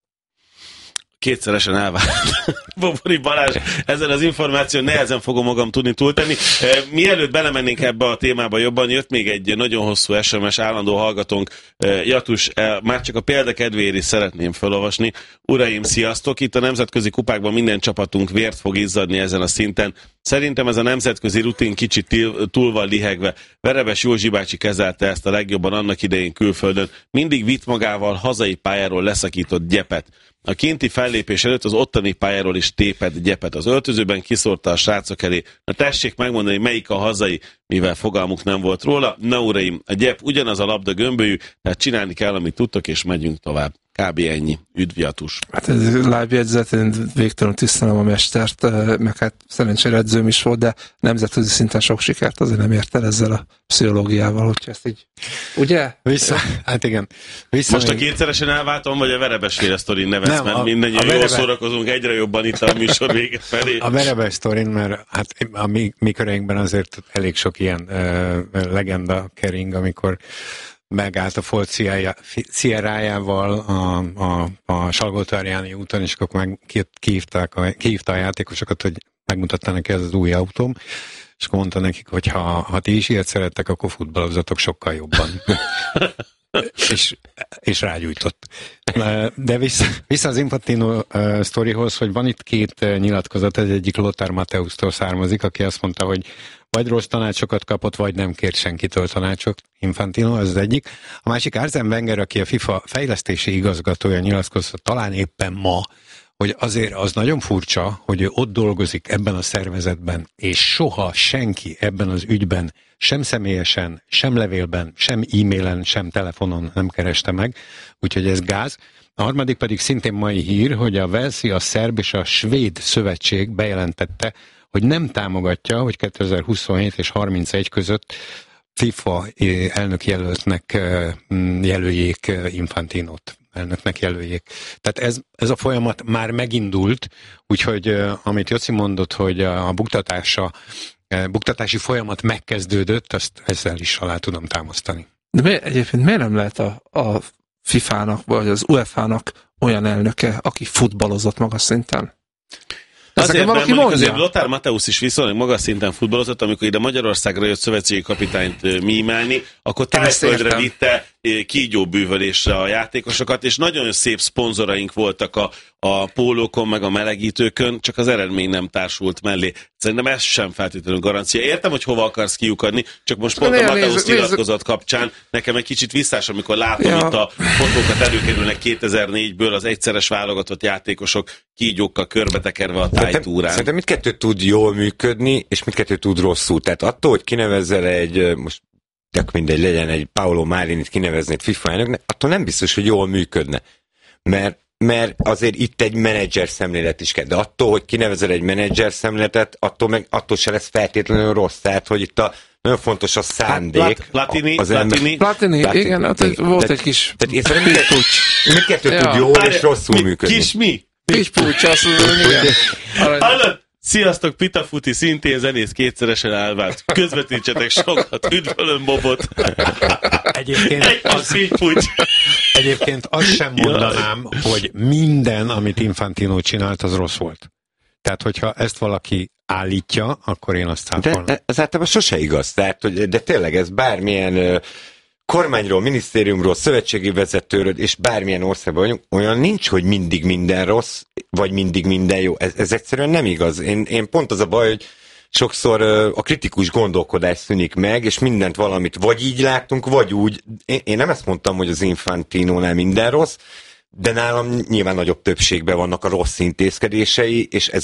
[SPEAKER 4] Kétszeresen elvált Bobori Balázs, ezzel az információn nehezen fogom magam tudni túltenni. Mielőtt belemennénk ebbe a témába jobban, jött még egy nagyon hosszú es em es állandó hallgatónk. Jatus, már csak a példa kedvéért is szeretném felolvasni. Uraim, sziasztok! Itt a nemzetközi kupákban minden csapatunk vért fog izzadni ezen a szinten. Szerintem ez a nemzetközi rutin kicsit túl van lihegve. Verebes Józsi bácsi kezelte ezt a legjobban annak idején külföldön. Mindig vitt magával hazai pályáról leszakított gyepet. A kinti fellépés előtt az ottani pályáról is tépett gyepet. Az öltözőben kiszórta a srácok elé. Na tessék megmondani, melyik a hazai, mivel fogalmuk nem volt róla. Na uraim, a gyep ugyanaz a labda gömbölyű, tehát csinálni kell, amit tudtok, és megyünk tovább. Kb. Ennyi. Üdv, Jatus.
[SPEAKER 12] Hát ez lábjegyzet, én végtelenül tisztelem a mestert, meg hát szerencsére edzőm is volt, de nemzetközi szinten sok sikert azért nem ért el ezzel a pszichológiával, hogyha ezt így... Ugye?
[SPEAKER 14] Vissza, hát igen. Vissza
[SPEAKER 4] Most
[SPEAKER 14] még...
[SPEAKER 4] a kétszeresen elváltom, vagy a Verebesféle sztorin nevetsz, nem, mert mindannyian jól verebe... szórakozunk egyre jobban itt a műsor vége felé.
[SPEAKER 14] A Verebes sztorin, mert hát a mi, mi köreinkben azért elég sok ilyen uh, legenda kering, amikor megállt a Folt Sierrájával a, a, a Salgótarjáni úton, és akkor meg kihívták a, kihívta a játékosokat, hogy megmutatta neki ez az új autóm, és akkor mondta nekik, hogy ha, ha ti is ilyet szerettek, akkor futballozatok sokkal jobban. és, és rágyújtott. De vissza, vissza az Infantino uh, sztorihoz, hogy van itt két uh, nyilatkozat, ez egyik Lothar Matthäustól származik, aki azt mondta, hogy vagy rossz tanácsokat kapott, vagy nem kért senkitől tanácsot, Infantino, az az egyik. A másik Arsene Wenger, aki a FIFA fejlesztési igazgatója, nyilatkozott talán éppen ma, hogy azért az nagyon furcsa, hogy ő ott dolgozik ebben a szervezetben, és soha senki ebben az ügyben sem személyesen, sem levélben, sem e-mailen, sem telefonon nem kereste meg, úgyhogy ez gáz. A harmadik pedig szintén mai hír, hogy a Velszi, a szerb és a svéd szövetség bejelentette, hogy nem támogatja, hogy kétezer-huszonhét és harmincegy között FIFA elnök jelöltnek jelöljék Infantinót. Elnöknek jelöljék. Tehát ez, ez a folyamat már megindult, úgyhogy amit Joci mondott, hogy a buktatása, buktatási folyamat megkezdődött, azt ezzel is alá tudom támasztani.
[SPEAKER 12] De mi, egyébként miért nem lehet a, a fifának, vagy az UEFA-nak olyan elnöke, aki futballozott magas szinten?
[SPEAKER 4] Azért, mert mondjuk azért Lothar Matthäus is viszonylag magas szinten futballozott, amikor ide Magyarországra jött szövetségi kapitányt mímálni, akkor tájföldre vitte kígyóbűvölésre a játékosokat, és nagyon szép szponzoraink voltak a, a pólókon, meg a melegítőkön, csak az eredmény nem társult mellé. Szerintem ez sem feltétlenül garancia. Értem, hogy hova akarsz kiukadni, csak most pont a Matthäus nyilatkozat kapcsán nekem egy kicsit visszás, amikor látom ja. itt a fotókat előkerülnek kétezer-négyből az egyszeres válogatott játékosok kígyókkal körbetekerve a tájtúrán.
[SPEAKER 13] Szerintem mindkettő tud jól működni, és mindkettő tud rosszul. Tehát attól, hogy kinevezzel egy, most tök mindegy, legyen egy Paolo Malinit kinevezni egy FIFA elnöknek, attól nem biztos, hogy jól működne. Mert mert azért itt egy menedzser szemlélet is kell. De attól, hogy kinevezel egy menedzser szemléletet, attól, meg, attól se lesz feltétlenül rossz. Tehát, hogy itt a nagyon fontos a szándék.
[SPEAKER 4] Plat, Platini,
[SPEAKER 12] az
[SPEAKER 4] Platini.
[SPEAKER 12] Platini, Platini, igen, hát igen. Volt de, egy kis...
[SPEAKER 13] Tehát én szerintem mindkettő ja. tud jól és rosszul
[SPEAKER 4] mi,
[SPEAKER 13] működni.
[SPEAKER 4] Kis mi?
[SPEAKER 12] Kis pucs, azt mondom, igen.
[SPEAKER 4] Hallod? Sziasztok, Pitafuti, szintén zenész, kétszeresen elvált. Közvetítsetek sokat, üdvölöm Bobot.
[SPEAKER 14] Egyébként, az, egyébként azt sem mondanám, ja. hogy minden, amit Infantino csinált, az rossz volt. Tehát, hogyha ezt valaki állítja, akkor én azt cáfolom.
[SPEAKER 13] De ez általában sose igaz. Tehát, hogy, de tényleg ez bármilyen uh, kormányról, minisztériumról, szövetségi vezetőről, és bármilyen országban vagyunk, olyan nincs, hogy mindig minden rossz, vagy mindig minden jó. Ez, ez egyszerűen nem igaz. Én, én pont az a baj, hogy sokszor uh, a kritikus gondolkodás szűnik meg, és mindent valamit vagy így látunk, vagy úgy. Én, én nem ezt mondtam, hogy az Infantinónál minden rossz, de nálam nyilván nagyobb többségben vannak a rossz intézkedései, és ezért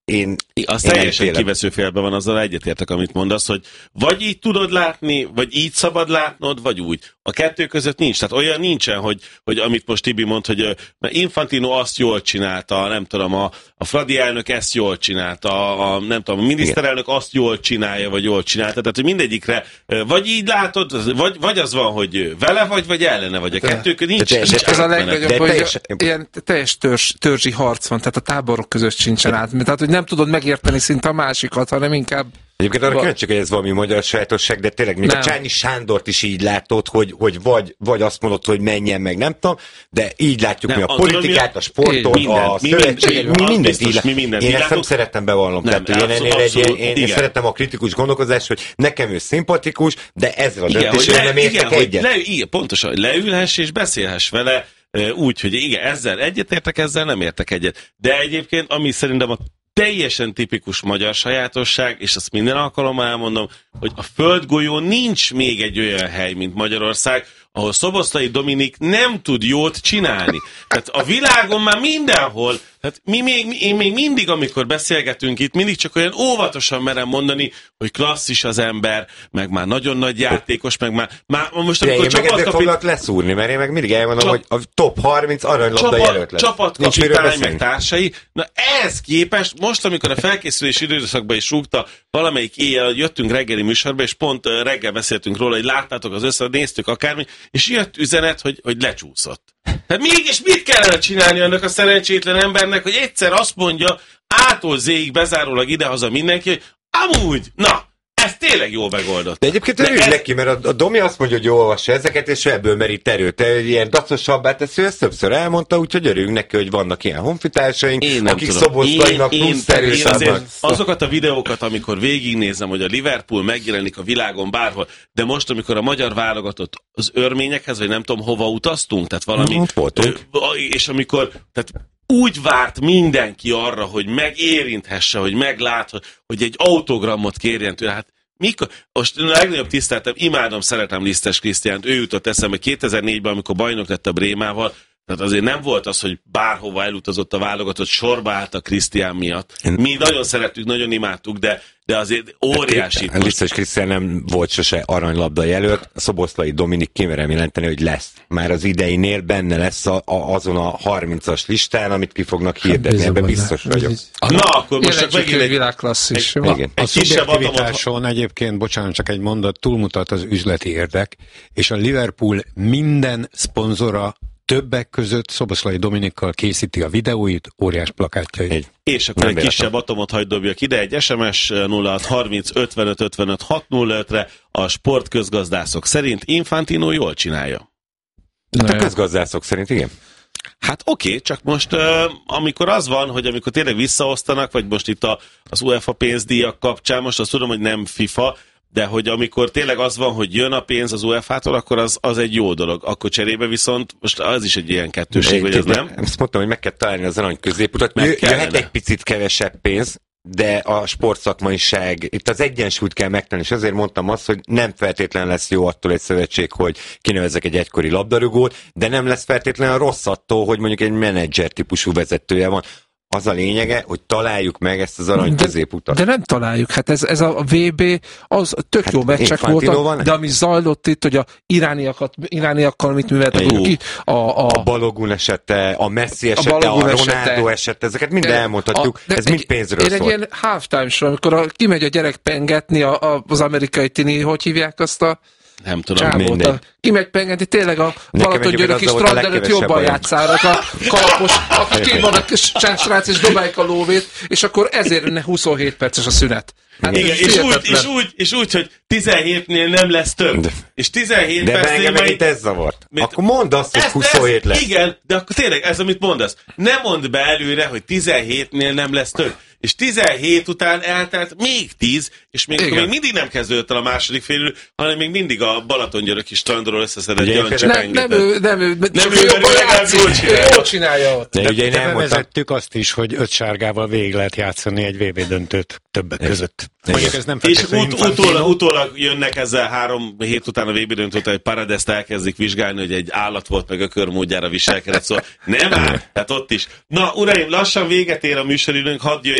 [SPEAKER 13] én...
[SPEAKER 4] Az
[SPEAKER 13] én
[SPEAKER 4] teljesen kivesző félben van, azzal egyetértek, amit mondasz, hogy vagy így tudod látni, vagy így szabad látnod, vagy úgy. A kettő között nincs. Tehát olyan nincsen, hogy, hogy amit most Tibi mond, hogy Infantino azt jól csinálta, nem tudom, a, a Fradi elnök ezt jól csinálta, a, a, nem tudom, a miniszterelnök igen. azt jól csinálja, vagy jól csinálta. Tehát, hogy mindegyikre vagy így látod, vagy, vagy az van, hogy vele vagy, vagy ellene vagy. A kettő között nincs.
[SPEAKER 12] De, de, de, ez a legnagyobb, hogy teljes, ilyen teljes törzs, törzsi harc van, tehát a táborok között sincsen át. Tehát, hogy nem tudod megérteni szinte a másikat, hanem inkább...
[SPEAKER 13] Egyébként arra kíváncsiak, hogy ez valami magyar sajátosság, de tényleg még nem. A Csányi Sándort is így látod, hogy, hogy vagy, vagy azt mondod, hogy menjen meg, nem tudom, de így látjuk nem, mi a politikát, a sportot, minden, a szövetséget, mi mindent így mi mindent Én ezt nem szeretem bevallom. Nem, Tehát, én, ennél egy, én, én, én szeretem a kritikus gondolkozást, hogy nekem ő szimpatikus, de ezzel a döntéssel nem értek egyet.
[SPEAKER 4] Le, igen, pontosan, hogy leülhess és beszélhess vele úgy, hogy igen, ezzel egyetértek, ezzel nem értek egyet. De egyébként, ami szerintem a teljesen tipikus magyar sajátosság, és azt minden alkalommal elmondom, hogy a földgolyón nincs még egy olyan hely, mint Magyarország, ahol Szoboszlai Dominik nem tud jót csinálni. Tehát a világon már mindenhol, tehát mi még, mi, én még mindig, amikor beszélgetünk itt, mindig csak olyan óvatosan merem mondani, hogy klasszis az ember, meg már nagyon nagy játékos, meg már, már most amikor
[SPEAKER 13] én meg ezzel foglak leszúrni, mert én meg mindig elmondom, Csap... hogy a top harminc arranylabda jelölt lesz.
[SPEAKER 4] Csapatkapitány, meg társai. Na ehhez képest, most amikor a felkészülés időszakban is rúgta, valamelyik éjjel jöttünk reggeli műsorba, és pont reggel beszéltünk róla, hogy láttátok az össze, néztük akármi, és jött üzenet, hogy, hogy lecsúszott. Tehát mégis mit kellene csinálni annak a szerencsétlen embernek, hogy egyszer azt mondja, ától zéig bezárólag idehaza mindenki, hogy amúgy, na, ez tényleg jól megoldott.
[SPEAKER 13] De egyébként örülj ez... neki, mert a, a Domi azt mondja, hogy jól olvassa ezeket, és ebből merít erőt. Ilyen dacosabbá teszi, ezt többször elmondta, úgyhogy örüljünk neki, hogy vannak ilyen honfitársaink, akik Szoboszlainak plusz erős
[SPEAKER 4] azokat a videókat, amikor végignézem, hogy a Liverpool megjelenik a világon bárhol, de most, amikor a magyar válogatott az örményekhez, vagy nem tudom, hova utaztunk, tehát valami...
[SPEAKER 13] Ö,
[SPEAKER 4] és amikor... Tehát úgy várt mindenki arra, hogy megérinthesse, hogy meglátha, hogy egy autogramot kérjen tőle. Hát mikor? Most a legnagyobb tiszteltem, imádom, szeretem Lisztes Krisztiánt, ő jutott eszembe kétezer-négyben, amikor bajnok lett a Brémával, tehát azért nem volt az, hogy bárhova elutazott a válogatott, sorba állt a Krisztián miatt. Mi nagyon szerettük, nagyon imádtuk, de, de azért óriási.
[SPEAKER 13] Lisztes Krisztián nem volt sose aranylabda jelölt, a Szoboszlai Dominik kimerem jelenteni, hogy lesz. Már az ideinél benne lesz a, a, azon a harmincas listán, amit ki fognak hirdetni, ebben biztos vagyok.
[SPEAKER 4] Na, akkor most csak megint egy
[SPEAKER 12] világklasszis.
[SPEAKER 14] Egy, egy, egy szubjektivitáson egyébként, bocsánat, csak egy mondat, túlmutat az üzleti érdek, és a Liverpool minden szponzora többek között Szoboszlai Dominikkal készíti a videóit, óriás plakátjait.
[SPEAKER 4] Egy. És akkor nem egy véletlen. Kisebb atomot hagyd dobjak ide, egy es em es nulla hat harminc ötvenöt ötvenöt hatszázötre a sportközgazdászok szerint Infantino jól csinálja.
[SPEAKER 13] Hát a közgazdászok szerint igen.
[SPEAKER 4] Hát oké, okay, csak most uh, amikor az van, hogy amikor tényleg visszaosztanak, vagy most itt a, az UEFA pénzdíjak kapcsán, most azt tudom, hogy nem FIFA, de hogy amikor tényleg az van, hogy jön a pénz az UEFA-tól, akkor az, az egy jó dolog. Akkor cserébe viszont most az is egy ilyen kettőség, vagy ez nem?
[SPEAKER 13] Ezt mondtam, hogy meg kell találni az arany középutat. Jöhet egy picit kevesebb pénz, de a sportszakmaiság, itt az egyensúlyt kell megtenni, és azért mondtam azt, hogy nem feltétlen lesz jó attól egy szövetség, hogy kinevezek egy egykori labdarúgót, de nem lesz feltétlenül rossz attól, hogy mondjuk egy menedzser típusú vezetője van. Az a lényege, hogy találjuk meg ezt az arany
[SPEAKER 12] de,
[SPEAKER 13] középutat.
[SPEAKER 12] De nem találjuk. Hát ez, ez a vé bé, az tök hát jó meccsek voltak, de ami zajlott itt, hogy a irániakat, irániakkal mit műveltek ki. A, a,
[SPEAKER 13] a Balogun esete, a Messi esete, a, a Ronaldo esete, esete, ezeket mind elmondhatjuk, a, ez mind pénzről
[SPEAKER 12] én
[SPEAKER 13] szól.
[SPEAKER 12] Én egy ilyen halftime-sor, amikor a, kimegy a gyerek pengetni, a, a, az amerikai tini, hogy hívják azt a
[SPEAKER 4] nem tudom,
[SPEAKER 12] mindegy. Kimegy pengetni, tényleg a Balatongyöröki strand előtt jobban játszának a kalapos, aki két van a srác és dobálják a lóvét, és akkor ezért huszonhét perces a szünet.
[SPEAKER 4] Hát igen, és úgy, és, úgy, és úgy, hogy tizenhétnél nem lesz több. De, és tizenhét
[SPEAKER 13] de engem meg itt ez zavart. Mert akkor mondd azt, hogy huszonhét lesz.
[SPEAKER 4] Igen, de akkor tényleg ez, amit mondasz. Ne mondd be előre, hogy tizenhétnél nem lesz több. És tizenhét után eltelt még tíz, és még, még mindig nem kezdődött el a második félidő, hanem még mindig a Balatongyöröki strandról összeszedett Jancsi
[SPEAKER 12] pengetet. Nem ő, nem ő,
[SPEAKER 4] nem ő, jobban játszik,
[SPEAKER 12] jól csinálja ott.
[SPEAKER 14] De ugye bevezettük azt is, hogy öt sárgával végig lehet játszani egy vé bé döntőt többek között. Ez nem
[SPEAKER 4] és ut- utólag, utólag jönnek ezzel három hét után a vé bé döntőt, hogy Paradest elkezdik vizsgálni, hogy egy állat volt, meg ökörmódjára viselkedett, szóval nem áll, tehát ott is. Na, uraim, lassan véget ér a műsoridőnk, hadd jöjjön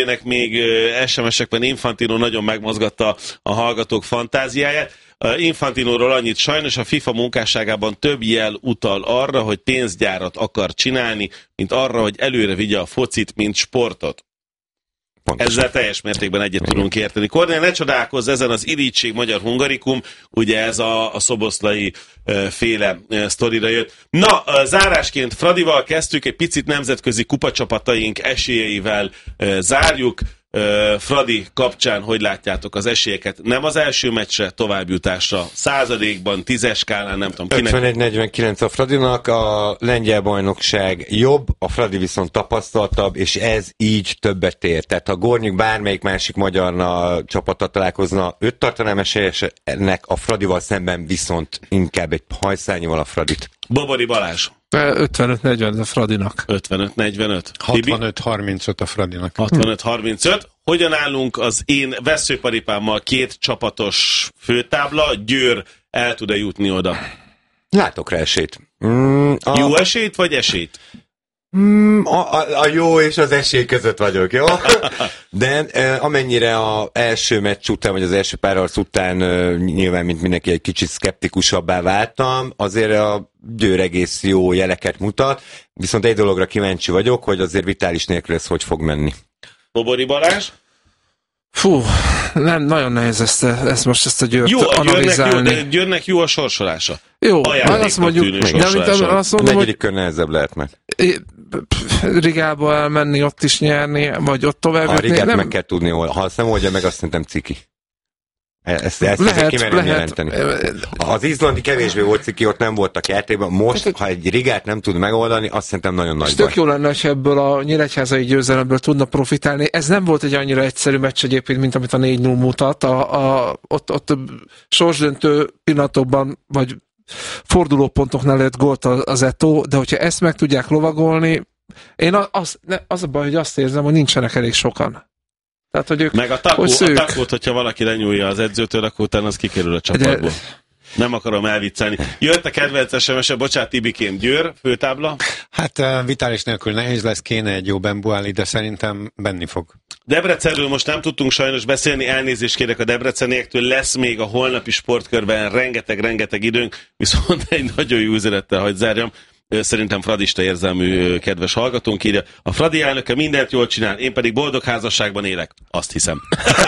[SPEAKER 4] jöjjenek még es em es-ekben. Infantino nagyon megmozgatta a hallgatók fantáziáját. Infantinóról annyit, sajnos a FIFA munkásságában több jel utal arra, hogy pénzgyárat akar csinálni, mint arra, hogy előre vigye a focit, mint sportot. Pontosan. Ezzel teljes mértékben egyet tudunk érteni. Kornél, ne csodálkozz, ezen az irigység magyar hungarikum, ugye ez a, a szoboszlai e, féle e, sztorira jött. Na, e, zárásként Fradival kezdtük, egy picit nemzetközi kupacsapataink esélyeivel e, zárjuk. e, Fradi kapcsán hogy látjátok az esélyeket? Nem az első meccsre, továbbjutásra, századékban, tízes skálán, nem tudom kinek.
[SPEAKER 13] ötvenegy negyvenkilenc a Fradinak, a lengyel bajnokság jobb, a Fradi viszont tapasztaltabb, és ez így többet ér. Tehát ha Gornyik bármelyik másik magyar csapata találkozna, őt tartanám esélyesnek, a Fradival szemben viszont inkább egy hajszányival a Fradit.
[SPEAKER 4] Bobori Balázs.
[SPEAKER 12] ötvenöt negyven a Fradinak.
[SPEAKER 4] ötvenöt negyvenöt.
[SPEAKER 14] hatvanöt harmincöt a Fradinak.
[SPEAKER 4] hatvanöt harmincöt. Hogyan állunk az én veszőparipámmal, két csapatos főtábla? Győr el tud-e jutni oda?
[SPEAKER 13] Látok rá esélyt. Mm, a...
[SPEAKER 4] Jó esélyt, vagy esélyt?
[SPEAKER 13] Mm, a, a, a jó és az esély között vagyok, jó? De e, amennyire az első meccs után, vagy az első pár arc után e, nyilván, mint mindenki, egy kicsit szkeptikusabbá váltam, azért a Győr egész jó jeleket mutat, viszont egy dologra kíváncsi vagyok, hogy azért Vitális nélkül ez hogy fog menni.
[SPEAKER 4] Bobori Balázs?
[SPEAKER 12] Fú, nem, nagyon nehéz ezt, ezt most ezt a Győrt
[SPEAKER 4] jó, a
[SPEAKER 12] analizálni.
[SPEAKER 4] Győrnek jó, Győrnek jó a sorsolása.
[SPEAKER 12] Jó, azt mondjuk,
[SPEAKER 13] de amit azt mondom, negyedik kör nehezebb lehet meg.
[SPEAKER 12] Rigába elmenni, ott is nyerni, vagy ott tovább.
[SPEAKER 13] A Rigát nem... meg kell tudni, ha azt nem oldja meg, azt szerintem ciki. Ezt, ezt lehet, kimerem jelenteni. Az izlandi kevésbé volt ciki, ott nem voltak játékban. Most, ha egy Rigát nem tud megoldani, azt szerintem nagyon nagy
[SPEAKER 12] baj. Tök jó lenne, hogy ebből a nyíregyházai győzelemből tudna profitálni. Ez nem volt egy annyira egyszerű meccs egyébként, mint amit a négy null mutat. A, a, ott, ott sorsdöntő pillanatokban, vagy fordulópontoknál lett gólt az Eto'o, de hogyha ezt meg tudják lovagolni, én az, ne, az a baj, hogy azt érzem, hogy nincsenek elég sokan. Tehát, hogy ők,
[SPEAKER 4] meg a takó, a takót, hogyha valaki lenyúlja az edzőtől, akkor utána az kikerül a csapatból. De... Nem akarom elviccelni. Jött a kedvenc es em es-e, bocsánat, Tibikém, Győr, főtábla?
[SPEAKER 14] Hát Vitális nélkül nehéz lesz, kéne egy jó Bembuáli, de szerintem benni fog.
[SPEAKER 4] Debrecenről most nem tudtunk sajnos beszélni, elnézést kérek a debreceniektől, lesz még a holnapi sportkörben rengeteg-rengeteg időnk, viszont egy nagyon jó üzenettel hagy zárjam. Szerintem fradista érzelmű kedves hallgatónk írja. A Fradi elnöke mindent jól csinál, én pedig boldog házasságban élek. Azt hiszem.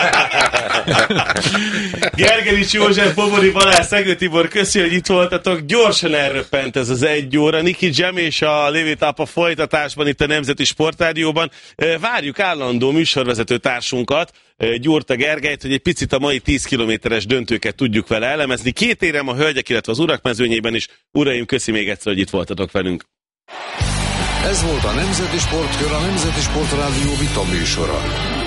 [SPEAKER 4] Gergelics József, Bobori Balázs, Szegő Tibor, köszi, hogy itt voltatok. Gyorsan elröppent ez az egy óra. Niki Jam és a Lévitáp a folytatásban itt a Nemzeti Sportrádióban. Várjuk állandó műsorvezető társunkat, Gyurta Gergelyt, hogy egy picit a mai tíz kilométeres döntőket tudjuk vele elemezni. Két érem a hölgyek, illetve az urak mezőnyében is. Uraim, köszi még egyszer, hogy itt voltatok velünk.
[SPEAKER 7] Ez volt a Nemzeti Sportkör, a Nemzeti Sportrádió vita műsora.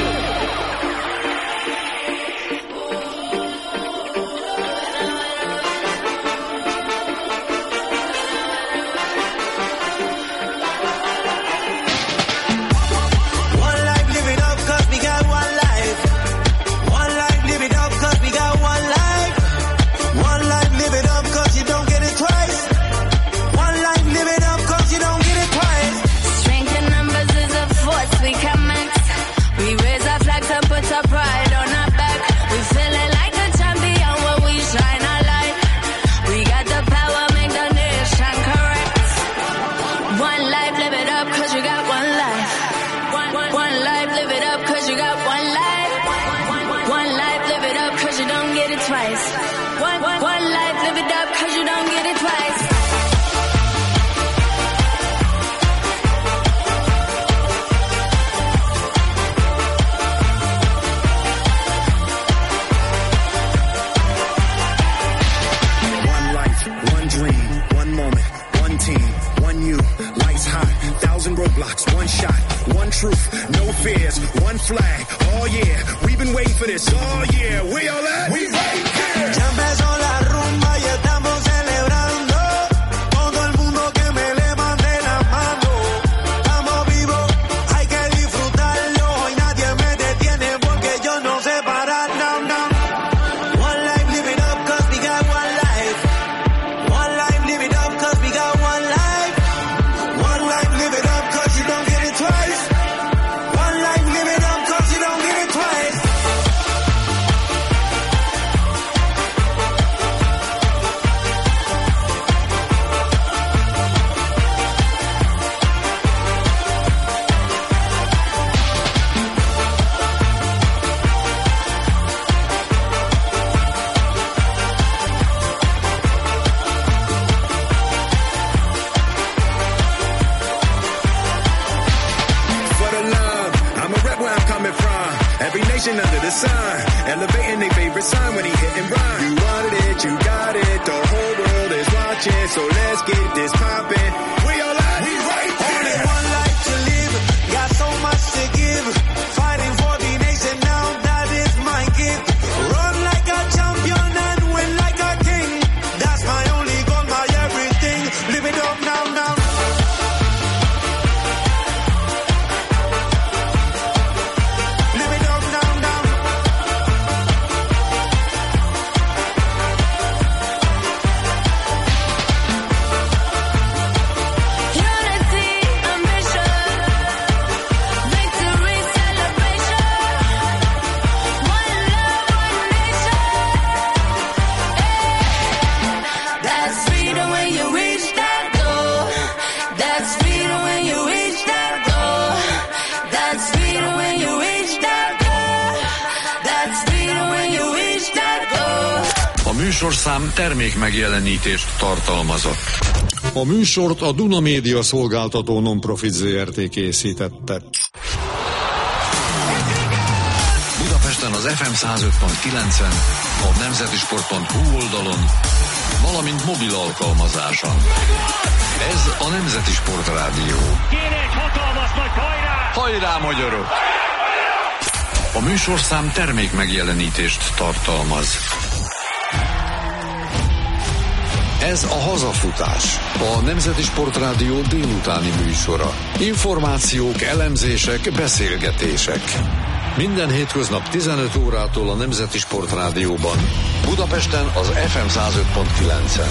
[SPEAKER 18] One shot, one truth, no fears, one flag. Oh yeah, we've been waiting for this. Oh yeah, we all at? We right here. Ya empezó la rumba y estamos celebrando. Todo el mundo que me levante la mano. Estamos vivos, hay que disfrutarlo. Y nadie me detiene porque yo no sé parar. No, no. One life, live it up, cause we got one life. One life, live it up, cause we got one life. One life, live it up, cause you don't get it twice. One life, live it up, cause station under the sun, elevating their favorite sign when he hit and run. You wanted it, you got it, the whole world is watching, so let's get this poppin'. We all at, we right there. Only one life to live, got so much to give, fighting for the nation now, that is my gift. Run like a champion and win like a king, that's my only goal, my everything. Live it up now, now.
[SPEAKER 7] Műsorszám termék megjelenítést tartalmazott.
[SPEAKER 1] A műsort a Duna Média Szolgáltató Nonprofit zé er té készítette.
[SPEAKER 7] Budapesten az ef em száz öt pont kilencen, a nemzetisport pont hu oldalon, valamint mobil alkalmazáson. Ez a Nemzeti Sport Rádió.
[SPEAKER 2] Kéne egy hatalmas nagy hajrá!
[SPEAKER 7] Hajrá, magyarok! A műsorszám termék megjelenítést tartalmaz. Ez a Hazafutás, a Nemzeti Sport Rádió délutáni műsora. Információk, elemzések, beszélgetések. Minden hétköznap tizenöt órától a Nemzeti Sport Rádióban. Budapesten az ef em száz öt pont kilencen.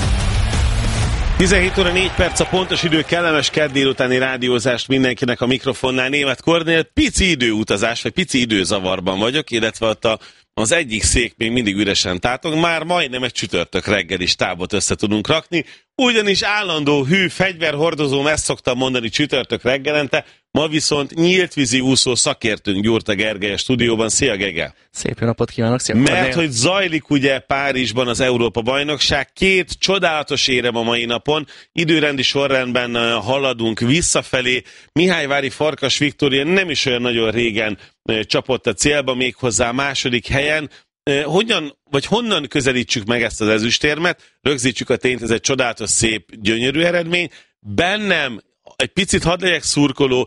[SPEAKER 4] tizenhét óra négy perc a pontos idő, kellemes kedd délutáni rádiózást mindenkinek a mikrofonnál. Németh Kornél, pici időutazás, vagy pici időzavarban vagyok, illetve ott a az egyik szék még mindig üresen tátog, már majdnem egy csütörtök reggeli stábot össze tudunk rakni, ugyanis állandó hű fegyverhordozóm, ezt szoktam mondani csütörtök reggelente, ma viszont nyílt vízi úszó szakértőnk Gyurta Gergely a stúdióban. Szia, Gege!
[SPEAKER 19] Szép jó napot kívánok! Szia,
[SPEAKER 4] Mert
[SPEAKER 19] Kornél.
[SPEAKER 4] hogy zajlik ugye Párizsban az Európa-bajnokság, két csodálatos érem a mai napon, időrendi sorrendben haladunk visszafelé. Mihályvári Farkas Viktória nem is olyan nagyon régen csapott a célba, méghozzá a második helyen. Hogyan, vagy honnan közelítsük meg ezt az ezüstérmet? Rögzítsük a tényt, ez egy csodálatos, szép, gyönyörű eredmény. Bennem egy picit hadd legyek szurkoló,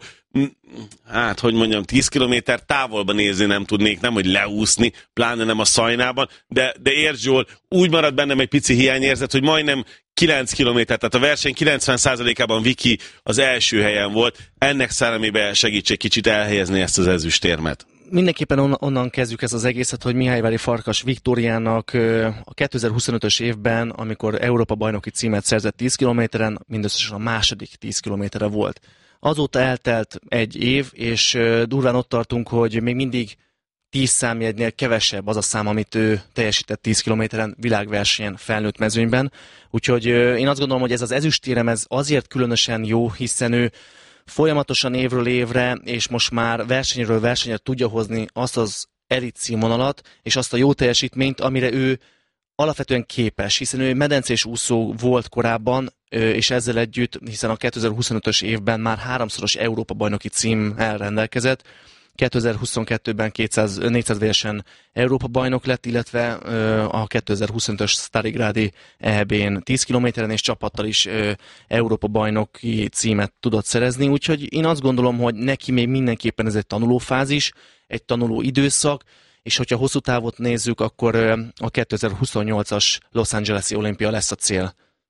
[SPEAKER 4] hát, hogy mondjam, tíz kilométer távolban nézni nem tudnék, nem, hogy leúszni, pláne nem a Szajnában, de, de értsd jól, úgy marad bennem egy pici hiányérzet, hogy majdnem kilenc kilométer, tehát a verseny kilencven százalékában Viki az első helyen volt, ennek szellemében segíts egy kicsit elhelyezni ezt az ezüstérmet.
[SPEAKER 19] Mindenképpen on- onnan kezdjük ezt az egészet, hogy Mihályvári Farkas Viktóriának a kétezer-huszonötös évben, amikor Európa-bajnoki címet szerzett tíz kilométeren, mindösszesen a második tíz kilométerre volt. Azóta eltelt egy év, és durván ott tartunk, hogy még mindig tíz számjegynél kevesebb az a szám, amit ő teljesített tíz kilométeren világversenyen felnőtt mezőnyben. Úgyhogy én azt gondolom, hogy ez az ezüstérem ez azért különösen jó, hiszen ő folyamatosan évről évre, és most már versenyről versenyre tudja hozni azt az elit színvonalat, és azt a jó teljesítményt, amire ő alapvetően képes, hiszen ő medencés úszó volt korábban, és ezzel együtt, hiszen a kétezer-huszonötös évben már háromszoros Európa-bajnoki címmel rendelkezett, kétezer-huszonkettőben kétszáz, négyszáz vérsen Európa-bajnok lett, illetve a kétezer-huszonötös Starigrádi é bén tíz kilométeren és csapattal is Európa-bajnoki címet tudott szerezni, úgyhogy én azt gondolom, hogy neki még mindenképpen ez egy tanulófázis, egy tanuló időszak, és hogyha hosszú távot nézzük, akkor a kétezer-huszonnyolcas Los Angeles-i olimpia lesz a cél.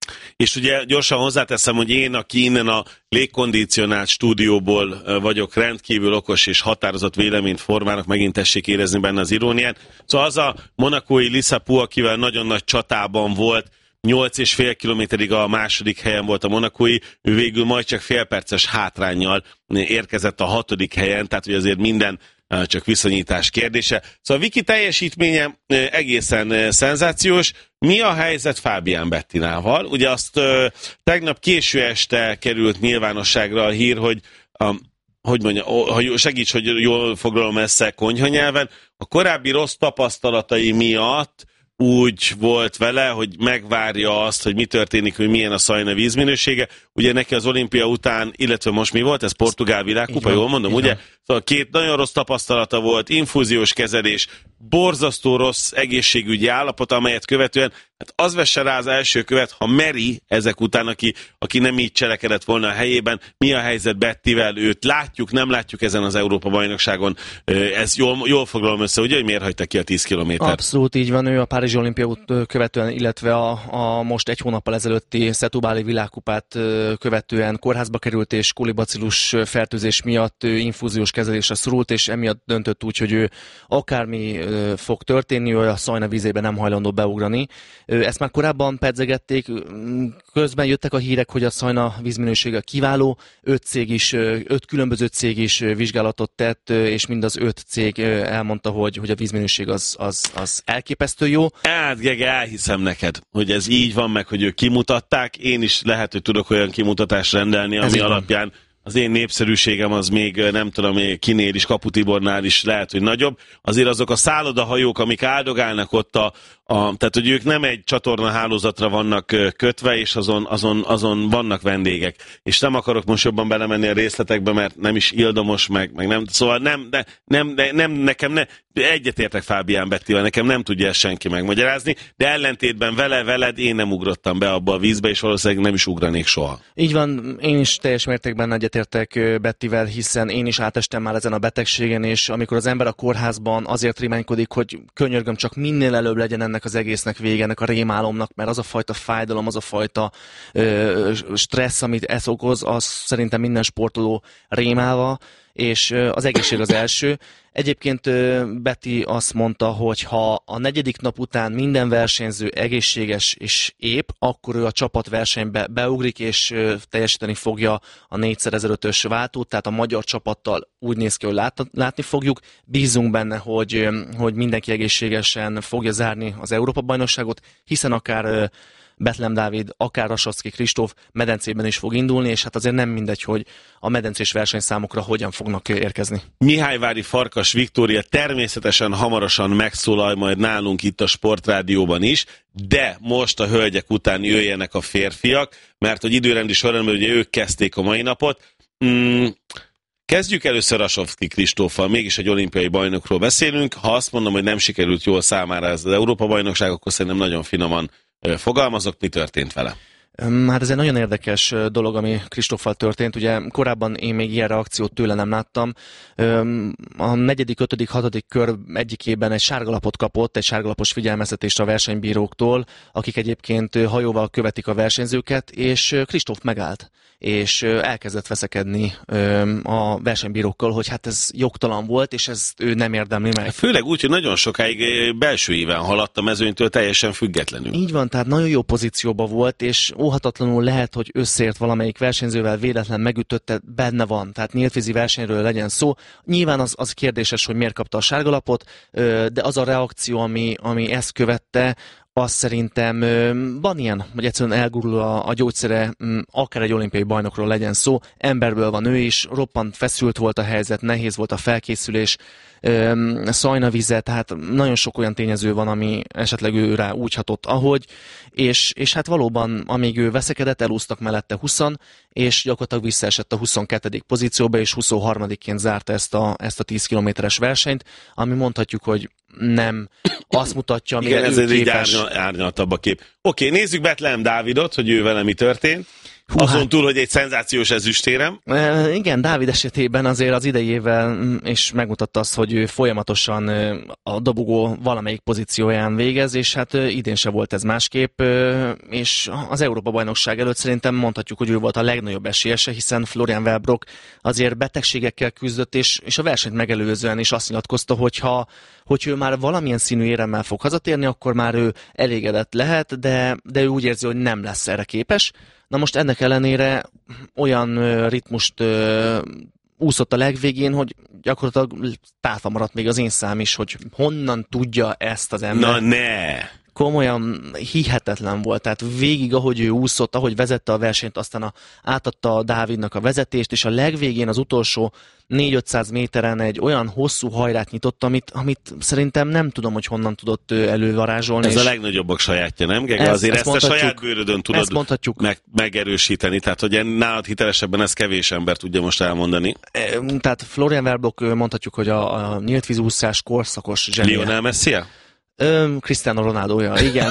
[SPEAKER 4] És ugye gyorsan hozzáteszem, hogy én, aki innen a légkondicionált stúdióból vagyok, rendkívül okos és határozott véleményt formálnak, megint tessék érezni benne az irónián. Szóval az a monakói Lisa Pu, akivel nagyon nagy csatában volt, nyolc és fél kilométerig a második helyen volt a monakói, ő végül majd csak félperces hátránnyal érkezett a hatodik helyen, tehát hogy azért minden csak viszonyítás kérdése. Szóval Viki teljesítménye egészen szenzációs. Mi a helyzet Fábián Bettinával? Ugye azt tegnap késő este került nyilvánosságra a hír, hogy a, hogy mondja, hogy segíts, hogy jól foglalom össze konyha nyelven, a korábbi rossz tapasztalatai miatt úgy volt vele, hogy megvárja azt, hogy mi történik, hogy milyen a Szajna vízminősége, ugye neki az olimpia után, illetve most mi volt, ez portugál világkupa, jól mondom, ugye? Szóval két nagyon rossz tapasztalata volt, infúziós kezelés, borzasztó rossz egészségügyi állapot, amelyet követően, hát az vesse rá az első követ, ha meri ezek után, aki, aki nem így cselekedett volna a helyében, mi a helyzet Bettivel, őt látjuk, nem látjuk ezen az Európa-bajnokságon, ez jól, jól foglalom össze, ugye, hogy miért hagyta ki a tíz kilométert?
[SPEAKER 19] Abszolút így van, ő a Párizsi olimpia követően, illetve a, a most egy hónappal ezelőtti Setúbali világkupát követően kórházba került, és kolibacillus fertőzés miatt infúziós kezelésre szorult, és emiatt döntött úgy, hogy ő akármi fog történni, ő a Szajna vízébe nem hajlandó beugrani. Ezt már korábban pedzegették, közben jöttek a hírek, hogy a Szajna vízminősége kiváló, öt cég is, öt különböző cég is vizsgálatot tett, és mind az öt cég elmondta, hogy, hogy a vízminőség az, az, az elképesztő jó.
[SPEAKER 4] Hát, Gege, elhiszem neked, hogy ez így van, meg hogy ők kimutatták, én is lehet, hogy tudok olyan kimutatást rendelni, ami alapján az én népszerűségem az még nem tudom, kinél is, Kapu Tibornál is lehet, hogy nagyobb. Azért azok a szállodahajók, amik áldogálnak ott a, a tehát hogy ők nem egy csatorna hálózatra vannak kötve, és azon, azon, azon vannak vendégek. És nem akarok most jobban belemenni a részletekbe, mert nem is ildomos, meg, meg nem, szóval nem, de, nem, de, nem, nekem ne, egyetértek Fábián Bettivel, nekem nem tudja ezt senki megmagyarázni, de ellentétben vele, veled én nem ugrottam be abba a vízbe, és valószínűleg nem is ugranék soha.
[SPEAKER 19] Így van, én is teljes mértékben egyetértek Bettivel, hiszen én is átestem már ezen a betegségen, és amikor az ember a kórházban azért rémánykodik, hogy könyörgöm, csak minél előbb legyen ennek az egésznek vége, ennek a rémálomnak, mert az a fajta fájdalom, az a fajta ö, stressz, amit ez okoz, az szerintem minden sportoló rémálva, és az egészség az első. Egyébként Betty azt mondta, hogy ha a negyedik nap után minden versenyző egészséges és épp, akkor ő a csapatversenybe beugrik, és teljesíteni fogja a négyszer-ezerötös váltót, tehát a magyar csapattal úgy néz ki, hogy lát, látni fogjuk. Bízunk benne, hogy, hogy mindenki egészségesen fogja zárni az Európa-bajnokságot, hiszen akár Betlehem Dávid, akár Rasaszki Kristóf medencében is fog indulni, és hát azért nem mindegy, hogy a medencés versenyszámokra hogyan fognak érkezni.
[SPEAKER 4] Mihályvári Farkas Viktória természetesen hamarosan megszólal majd nálunk itt a Sportrádióban is, de most a hölgyek után jöjjenek a férfiak, mert hogy időrendi sorrendben ugye ők kezdték a mai napot. Mm. Kezdjük először Rasovszki Kristóffal, mégis egy olimpiai bajnokról beszélünk. Ha azt mondom, hogy nem sikerült jól számára ez az Európa-bajnokság, akkor szerintem nagyon finoman fogalmazok, mi történt vele?
[SPEAKER 19] Hát ez egy nagyon érdekes dolog, ami Kristóffal történt. Ugye korábban én még ilyen reakciót tőle nem láttam. A negyedik, ötödik, hatodik kör egyikében egy sárgalapot kapott, egy sárgalapos figyelmeztetést a versenybíróktól, akik egyébként hajóval követik a versenyzőket, és Kristóf megállt, és elkezdett veszekedni a versenybírókkal, hogy hát ez jogtalan volt, és ezt ő nem érdemli meg.
[SPEAKER 4] Főleg úgy, hogy nagyon sokáig belső éven haladt a mezőnytől teljesen függetlenül.
[SPEAKER 19] Így van, tehát nagyon jó pozícióban volt, és óhatatlanul lehet, hogy összeért valamelyik versenyzővel, véletlen megütötte, benne van, tehát nyíltvízi versenyről legyen szó. Nyilván az, az kérdéses, hogy miért kapta a sárgalapot, de az a reakció, ami, ami ezt követte, az szerintem van ilyen, hogy egyszerűen elgurul a, a gyógyszere, akár egy olimpiai bajnokról legyen szó, emberből van ő is, roppant feszült volt a helyzet, nehéz volt a felkészülés, szajnavize, tehát nagyon sok olyan tényező van, ami esetleg ő rá úgy hatott, ahogy, és, és hát valóban, amíg ő veszekedett, elúsztak mellette húszan, és gyakorlatilag visszaesett a huszonkettedik pozícióba, és huszonharmadikként zárta ezt a, ezt a tíz kilométeres versenyt, ami mondhatjuk, hogy nem azt mutatja, amire
[SPEAKER 4] igen,
[SPEAKER 19] ő
[SPEAKER 4] ez
[SPEAKER 19] képes.
[SPEAKER 4] egy árnyaltabb a kép. Oké, nézzük Betlehem Dávidot, hogy ő vele mi történt. Hú, azon hát, túl, hogy egy szenzációs ezüstérem.
[SPEAKER 19] E, igen, Dávid esetében azért az idejével is megmutatta azt, hogy ő folyamatosan a dobogó valamelyik pozícióján végez, és hát idén se volt ez másképp, és az Európa-bajnokság előtt szerintem mondhatjuk, hogy ő volt a legnagyobb esélyese, hiszen Florian Wellbrock azért betegségekkel küzdött, és, és a versenyt megelőzően is azt nyilatkozta, hogy ha hogy ő már valamilyen színű éremmel fog hazatérni, akkor már ő elégedett lehet, de, de ő úgy érzi, hogy nem lesz erre képes. Na most ennek ellenére olyan ö, ritmust ö, úszott a legvégén, hogy gyakorlatilag tátva maradt még az én szám is, hogy honnan tudja ezt az ember.
[SPEAKER 4] Na ne!
[SPEAKER 19] komolyan hihetetlen volt. Tehát végig, ahogy ő úszott, ahogy vezette a versenyt, aztán a, átadta a Dávidnak a vezetést, és a legvégén az utolsó négy-ötszáz méteren egy olyan hosszú hajrát nyitott, amit, amit szerintem nem tudom, hogy honnan tudott elővarázsolni.
[SPEAKER 4] Ez és a legnagyobbak sajátja, nem, Gege? Azért ezt, ezt a saját bőrödön tudod meg, megerősíteni, tehát hogy nálad hitelesebben ezt kevés ember tudja most elmondani.
[SPEAKER 19] Tehát Florian Verblok mondhatjuk, hogy a, a nyílt vízúszás korszakos zsenie.
[SPEAKER 4] Lionel Messi-e?
[SPEAKER 19] Cristiano Ronaldo-ja, igen.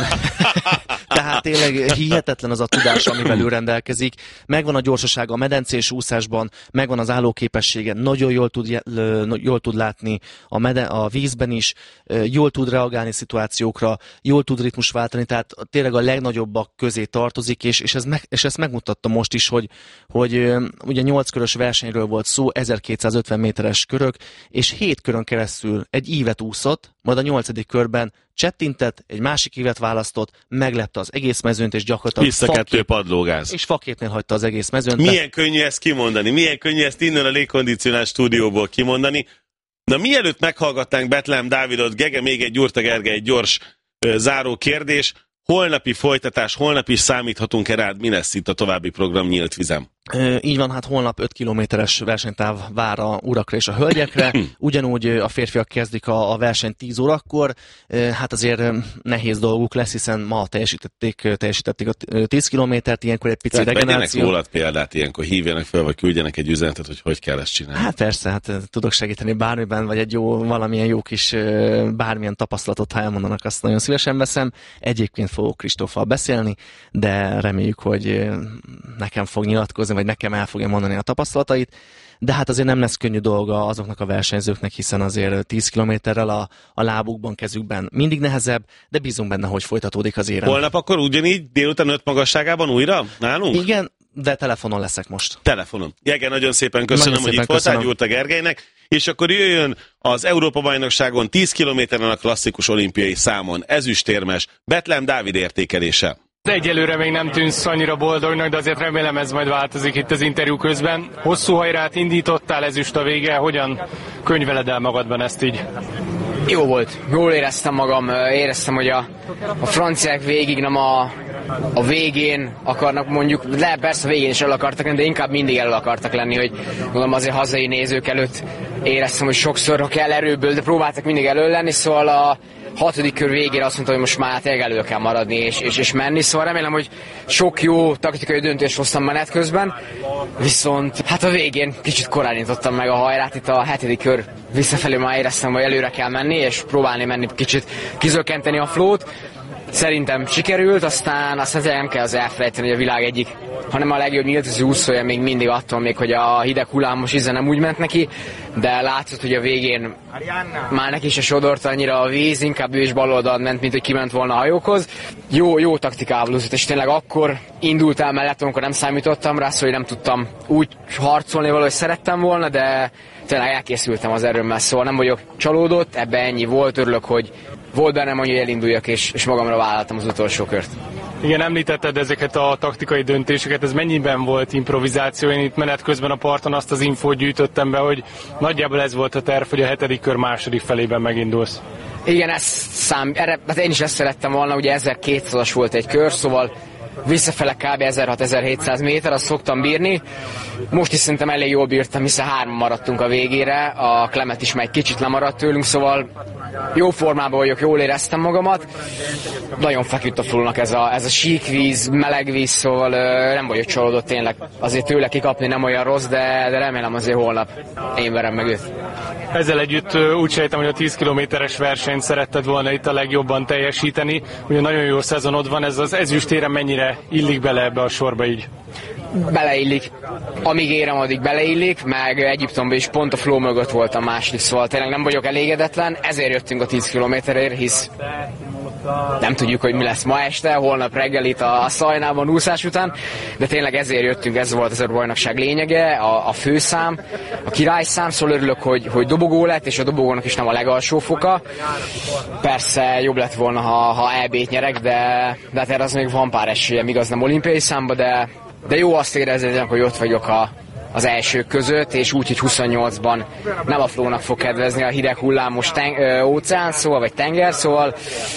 [SPEAKER 19] Tehát tényleg hihetetlen az a tudás, amivel ő rendelkezik. Megvan a gyorsasága a medencés úszásban, megvan az állóképessége, nagyon jól tud, jól tud látni a, meden- a vízben is, jól tud reagálni szituációkra, jól tud ritmus váltani, tehát tényleg a legnagyobbak közé tartozik, és, és, ez meg, és ezt megmutatta most is, hogy, hogy ugye nyolc körös versenyről volt szó, ezerkétszázötven méteres körök, és hét körön keresztül egy ívet úszott, majd a nyolcadik körben csettintett, egy másik ívet választott, meglepte az egész mezőnyt, és gyakorlatilag
[SPEAKER 4] visszakettő padlógáz.
[SPEAKER 19] És faképnél hagyta az egész mezőnyt.
[SPEAKER 4] Milyen de... könnyű ezt kimondani, milyen könnyű ezt innen a légkondicionált stúdióból kimondani. Na, mielőtt meghallgatnánk Bethlehem Dávidot, Gege, még egy Gyurta Gergely, egy gyors ö, záró kérdés. Holnapi folytatás, holnap is számíthatunk-e rád, mi lesz itt a további program Nyílt Vizem?
[SPEAKER 19] E, így van, hát holnap öt kilométeres versenytáv vár a urakra és a hölgyekre. Ugyanúgy a férfiak kezdik a, a versenyt tíz órakor. E, hát azért nehéz dolguk lesz, hiszen ma teljesítették, teljesítették a tíz kilométert, ilyenkor egy pici
[SPEAKER 4] tehát
[SPEAKER 19] regeneráció.
[SPEAKER 4] Vegyenek rólad példát, ilyenkor hívjanak fel, vagy küldjenek egy üzenetet, hogy hogy kell ezt csinálni.
[SPEAKER 19] Hát persze, hát tudok segíteni bármiben, vagy egy jó, valamilyen jó kis bármilyen tapasztalatot, ha elmondanak, azt nagyon szívesen veszem. Egyébként fogok Kristóffal beszélni, de reméljük, hogy nekem fog nyilatkozni, vagy nekem el fogja mondani a tapasztalatait, de hát azért nem lesz könnyű dolga azoknak a versenyzőknek, hiszen azért tíz kilométerrel a, a lábukban, kezükben mindig nehezebb, de bízunk benne, hogy folytatódik az érem.
[SPEAKER 4] Holnap akkor ugyanígy délután öt magasságában újra nálunk?
[SPEAKER 19] Igen, de telefonon leszek most.
[SPEAKER 4] Telefonon. Jege, nagyon szépen köszönöm, nagyon hogy szépen itt voltál, Gyurta Gergelynek, és akkor jöjjön az Európa-bajnokságon tíz kilométeren a klasszikus olimpiai számon ezüstérmes Bethlehem Dávid értékelése.
[SPEAKER 20] Egyelőre még nem tűnsz annyira boldognak, de azért remélem ez majd változik itt az interjú közben. Hosszú hajrát indítottál, ezüst a vége, hogyan könyveled el magadban ezt így?
[SPEAKER 21] Jó volt, jól éreztem magam, éreztem, hogy a, a franciák végig nem a, a végén akarnak mondjuk, de persze a végén is el akartak lenni, de inkább mindig el akartak lenni, hogy mondom azért hazai nézők előtt éreztem, hogy sokszor kell erőből, de próbáltak mindig elő lenni, szóval a hatodik kör végére azt mondta, hogy most már tényleg elő kell maradni és, és, és menni, szóval remélem, hogy sok jó taktikai döntést hoztam menet közben, viszont hát a végén kicsit korán nyitottam meg a hajrát, itt a hetedik kör visszafelé már éreztem, hogy előre kell menni, és próbálni menni kicsit kizökkenteni a flót. Szerintem sikerült, aztán azt nem kell az elfelejteni, hogy a világ egyik, hanem a legjobb nyíltvízű úszója még mindig attól még, hogy a hideg hullámos íze nem úgy ment neki, de látszott, hogy a végén már neki se sodort annyira a víz, inkább ő is bal oldalt ment, mint hogy kiment volna a hajókhoz. Jó, jó taktikával úszott, és tényleg akkor indult el mellett, amikor nem számítottam rá, szóval nem tudtam úgy harcolni valahogy szerettem volna, de tényleg elkészültem az erőmmel, szóval nem vagyok csalódott, ebbe ennyi volt, örülök, hogy volt bennem annyi, hogy elinduljak, és, és magamra vállaltam az utolsó kört.
[SPEAKER 20] Igen, említetted ezeket a taktikai döntéseket, ez mennyiben volt improvizáció? Én itt menet közben a parton azt az infót gyűjtöttem be, hogy nagyjából ez volt a terv, hogy a hetedik kör második felében megindulsz.
[SPEAKER 21] Igen, ez szám, erre, hát én is ezt szerettem volna, ugye ezerkétszázas volt egy kör, szóval visszafele kb. ezerhatszáz-ezerhétszáz méter, azt szoktam bírni. Most is szerintem elég jól bírtam, hiszen hárman maradtunk a végére, a Clement is már egy kicsit lemaradt tőlünk, szóval jó formában vagyok, jól éreztem magamat. Nagyon feküdt a flónak ez a, ez a sík víz, meleg víz, szóval nem vagyok csalódott tényleg. Azért tőle kikapni nem olyan rossz, de, de remélem azért holnap én verem meg őt.
[SPEAKER 20] Ezzel együtt úgy sejtem, hogy a tíz kilométeres versenyt szeretted volna itt a legjobban teljesíteni. Ugye nagyon jó szezonod van, ez az ezüstérem mennyire illik bele ebbe a sorba így?
[SPEAKER 21] Beleillik. Amíg érem, addig beleillik, meg Egyiptomban is pont a flow mögött voltam második, szóval tényleg nem vagyok elégedetlen, ezért jöttünk a tíz kilométerért, hisz nem tudjuk, hogy mi lesz ma este, holnap reggel itt a Szajnában úszás után, de tényleg ezért jöttünk, ez volt az a bajnokság lényege, a, a főszám, a királyszám, szóval örülök, hogy, hogy dobogó lett, és a dobogónak is nem a legalsó foka. Persze jobb lett volna, ha, ha é bét nyerek, de, de hát erre az még van pár esélyem, igaz nem olimpiai számba, de, de jó azt érezni, hogy ott vagyok a az elsők között, és úgy, hogy huszonnyolcban nem a flónak fog kedvezni a hideg hullámos ten- ö, óceán, szóval, vagy tenger, szóval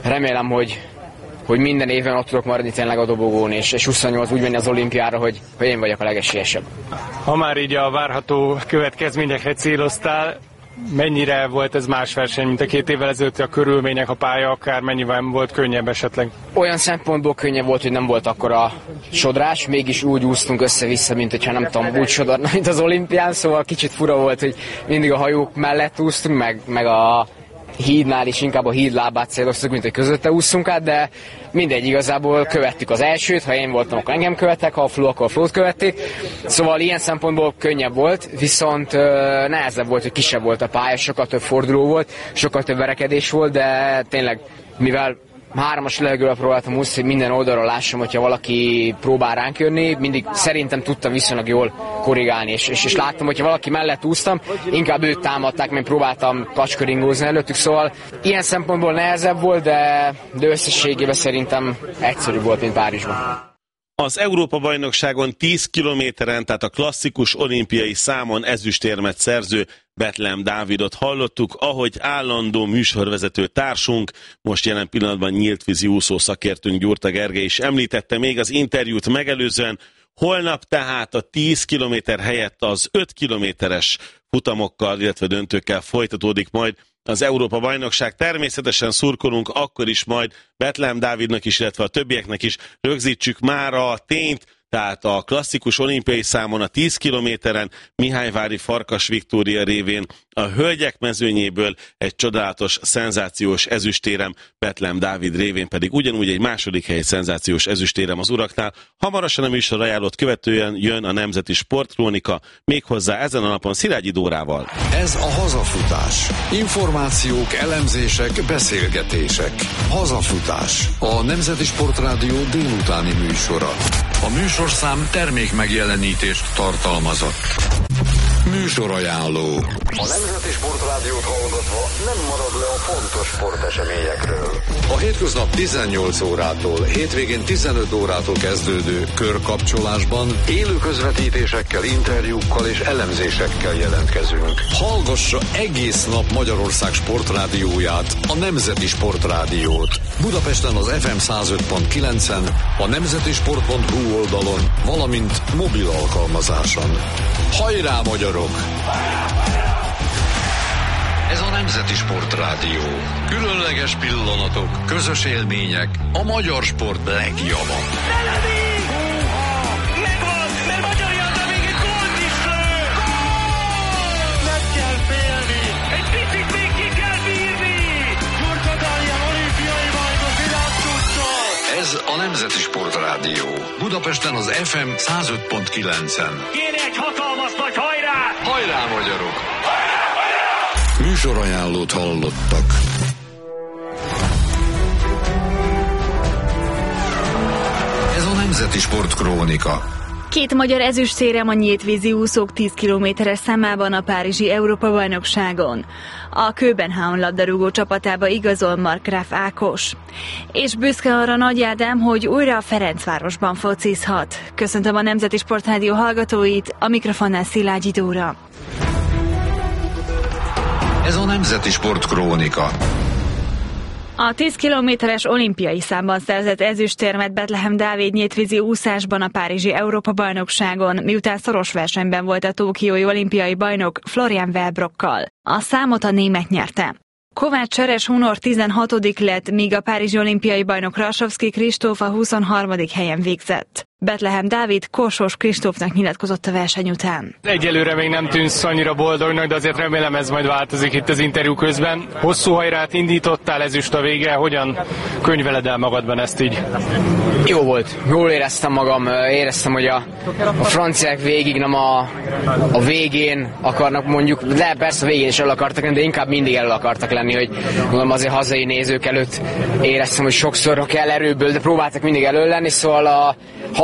[SPEAKER 21] remélem, hogy hogy minden évben ott tudok maradni tényleg a dobogón, és, és huszonnyolc úgy menni az olimpiára, hogy, hogy én vagyok a legesélyesebb.
[SPEAKER 20] Ha már így a várható következményekre céloztál, mennyire volt ez más verseny, mint a két évvel ezelőtt, a körülmények, a pálya akár mennyivel volt könnyebb esetleg?
[SPEAKER 21] Olyan szempontból könnyebb volt, hogy nem volt akkora sodrás, mégis úgy úsztunk össze-vissza, mint hogyha nem tudom, úgy sodorna, mint az olimpián, szóval kicsit fura volt, hogy mindig a hajók mellett úsztunk, meg, meg a hídnál is inkább a híd lábát céloztuk, mint hogy közötte ússzunk át, de mindegy, igazából követtük az elsőt, ha én voltam, akkor engem követtek, ha a Flu, akkor a Flót követték. Szóval ilyen szempontból könnyebb volt, viszont nehezebb volt, hogy kisebb volt a pálya, sokkal több forduló volt, sokkal több verekedés volt, de tényleg, mivel hármas levegővel próbáltam úszni, hogy minden oldalról lássam, hogyha valaki próbál ránk jönni, mindig szerintem tudtam viszonylag jól korrigálni, és, és, és láttam, hogyha valaki mellett úsztam, inkább őt támadták, mert próbáltam kacsköringózni előttük, szóval ilyen szempontból nehezebb volt, de, de összességében szerintem egyszerűbb volt, mint Párizsban.
[SPEAKER 4] Az Európa-bajnokságon tíz kilométeren, tehát a klasszikus olimpiai számon ezüstérmet szerző Betlehem Dávidot hallottuk, ahogy állandó műsorvezető társunk, most jelen pillanatban nyíltvízi úszó szakértőnk Gyurta Gergely is említette még az interjút megelőzően. Holnap tehát a tíz kilométer helyett az öt kilométeres futamokkal, illetve döntőkkel folytatódik majd az Európa-bajnokság. Természetesen szurkolunk akkor is majd Betlehem Dávidnak is, illetve a többieknek is. Rögzítsük már a tényt, tehát a klasszikus olimpiai számon a tíz kilométeren Mihályvári Farkas Viktória révén a hölgyek mezőnyéből egy csodálatos, szenzációs ezüstérem, Betlehem Dávid révén pedig ugyanúgy egy második hely szenzációs ezüstérem az uraknál. Hamarosan a műsor ajánlott követően jön a Nemzeti Sportkrónika, méghozzá ezen a napon Szilágyi Dórával.
[SPEAKER 7] Ez a Hazafutás. Információk, elemzések, beszélgetések. Hazafutás. A Nemzeti Sportrádió délutáni műsora. A műsorszám termék megjelenítést tartalmazott. Műsorajánló. A Nemzeti Sportrádiót hallgatva nem marad le a fontos sporteseményekről. A hétköznap tizennyolc órától, hétvégén tizenöt órától kezdődő körkapcsolásban élő közvetítésekkel, interjúkkal és elemzésekkel jelentkezünk. Hallgassa egész nap Magyarország sportrádióját, a Nemzeti Sportrádiót. Budapesten az ef em száz öt pont kilencen, a nemzetisport pont hu oldalon, valamint mobil alkalmazáson. Hajrá, magyarok! Ez a Nemzeti Sportrádió. Különleges pillanatok, közös élmények, a magyar sport legjava. Ez a Nemzeti Sportrádió. Budapesten az ef em száz öt pont kilencen.
[SPEAKER 2] Kéne egy hatalmas nagy hajrá!
[SPEAKER 7] Hajrá, magyarok! Műsorajánlót hallottak. Ez a Nemzeti Sportkrónika.
[SPEAKER 3] Két magyar ezüstérem a nyíltvízi úszók tíz kilométeres számában a párizsi Európa-bajnokságon. A Köbenhavn labdarúgó csapatába igazol Markgraf Ákos. És büszke arra Nagy Ádám, hogy újra a Ferencvárosban focizhat. Köszöntöm a Nemzeti Sportrádió hallgatóit, a mikrofonnál Szilágyi Dóra.
[SPEAKER 7] Ez a Nemzeti Sportkrónika.
[SPEAKER 3] A tíz kilométeres olimpiai számban szerzett ezüstérmet Betlehem Dávid nyíltvízi úszásban a párizsi Európa-bajnokságon, miután szoros versenyben volt a tokiói olimpiai bajnok Florian Wellbrockkal. A számot a német nyerte. Kovács Cseres Hunor tizenhatodik lett, míg a párizsi olimpiai bajnok Rasovszky Kristóf a huszonharmadik helyen végzett. Betlehem Dávid Korsós Kristófnak nyilatkozott a verseny után.
[SPEAKER 20] Egyelőre még nem tűnsz annyira boldognak, de azért remélem ez majd változik itt az interjú közben. Hosszú hajrát indítottál, ezüst a vége, hogyan könyveled el magadban ezt így?
[SPEAKER 21] Jó volt, jól éreztem magam, éreztem, hogy a, a franciák végig nem a, a végén akarnak mondjuk, de persze a végén is el akartak lenni, de inkább mindig el akartak lenni, hogy mondom azért hazai nézők előtt éreztem, hogy sokszor kell erőből, de próbáltak mindig elő lenni, szóval a hat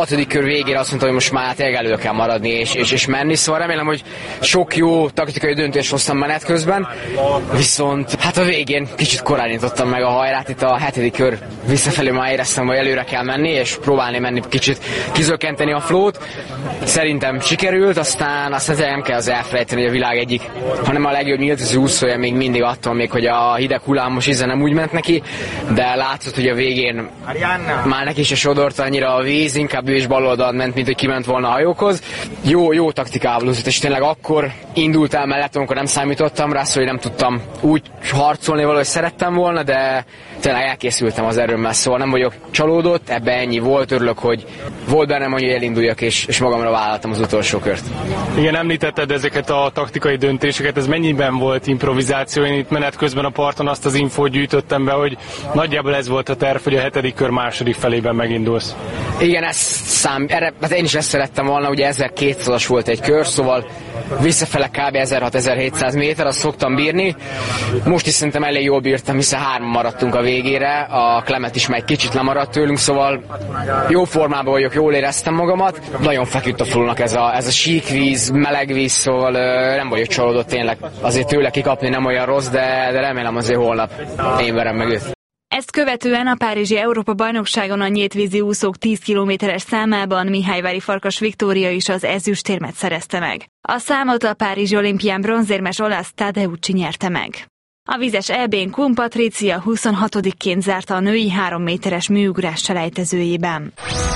[SPEAKER 21] hatodik kör végére azt mondta, hogy most már tényleg elő kell maradni és, és, és menni, szóval remélem, hogy sok jó taktikai döntést hoztam menet közben, viszont hát a végén kicsit korán nyitottam meg a hajrát, itt a hetedik kör visszafelé már éreztem, hogy előre kell menni, és próbálni menni kicsit kizökkenteni a flót. Szerintem sikerült, aztán azt nem kell az elfelejteni, hogy a világ egyik, hanem a legjobb nyíltvízű úszója még mindig attól még, hogy a hideg hullámos íze nem úgy ment neki, de látszott, hogy a végén már neki se sodort annyira a víz, inkább ő is bal oldalt ment, mint hogy kiment volna a hajókhoz. Jó, jó taktikával úszott, és tényleg akkor indult el mellett, amikor nem számítottam rá, szóval nem tudtam úgy harcolni valahogy szerettem volna, de tényleg elkészültem az erőmmel, szóval nem vagyok csalódott, ebbe ennyi volt, örülök, hogy volt bennem, hogy elinduljak, és, és magamra vállaltam az utolsó kört.
[SPEAKER 20] Igen, említetted ezeket a taktikai döntéseket, ez mennyiben volt improvizáció? Én itt menet közben a parton azt az infót gyűjtöttem be, hogy nagyjából ez volt a terv, hogy a hetedik kör második felében megindulsz.
[SPEAKER 21] Igen, ez szám, erre, hát én is ezt szerettem volna, ugye ezerkétszázas volt egy kör, szóval visszafele kb. ezerhatszáz-ezerhétszáz méter, azt szoktam bírni. Most is szerintem elég jól bírtam, hiszen hárman maradtunk a végére, a Clement is már egy kicsit lemaradt tőlünk, szóval jó formában vagyok, jól éreztem magamat. Nagyon feküdt a flónak ez a, ez a síkvíz, meleg víz, szóval ö, nem vagyok csalódott tényleg. Azért tőle kikapni nem olyan rossz, de, de remélem azért holnap én verem meg őt.
[SPEAKER 3] Ezt követően a párizsi Európa-bajnokságon a nyíltvízi úszók tíz kilométeres számában Mihályvári Farkas Viktória is az ezüstérmet szerezte meg. A számot a párizsi olimpián bronzérmes olasz Tadeucci nyerte meg. A vizes é bén Kun Patricia huszonhatodikként zárta a női három méteres műugrás selejtezőjében.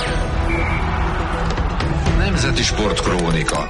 [SPEAKER 7] Nemzeti Sportkrónika.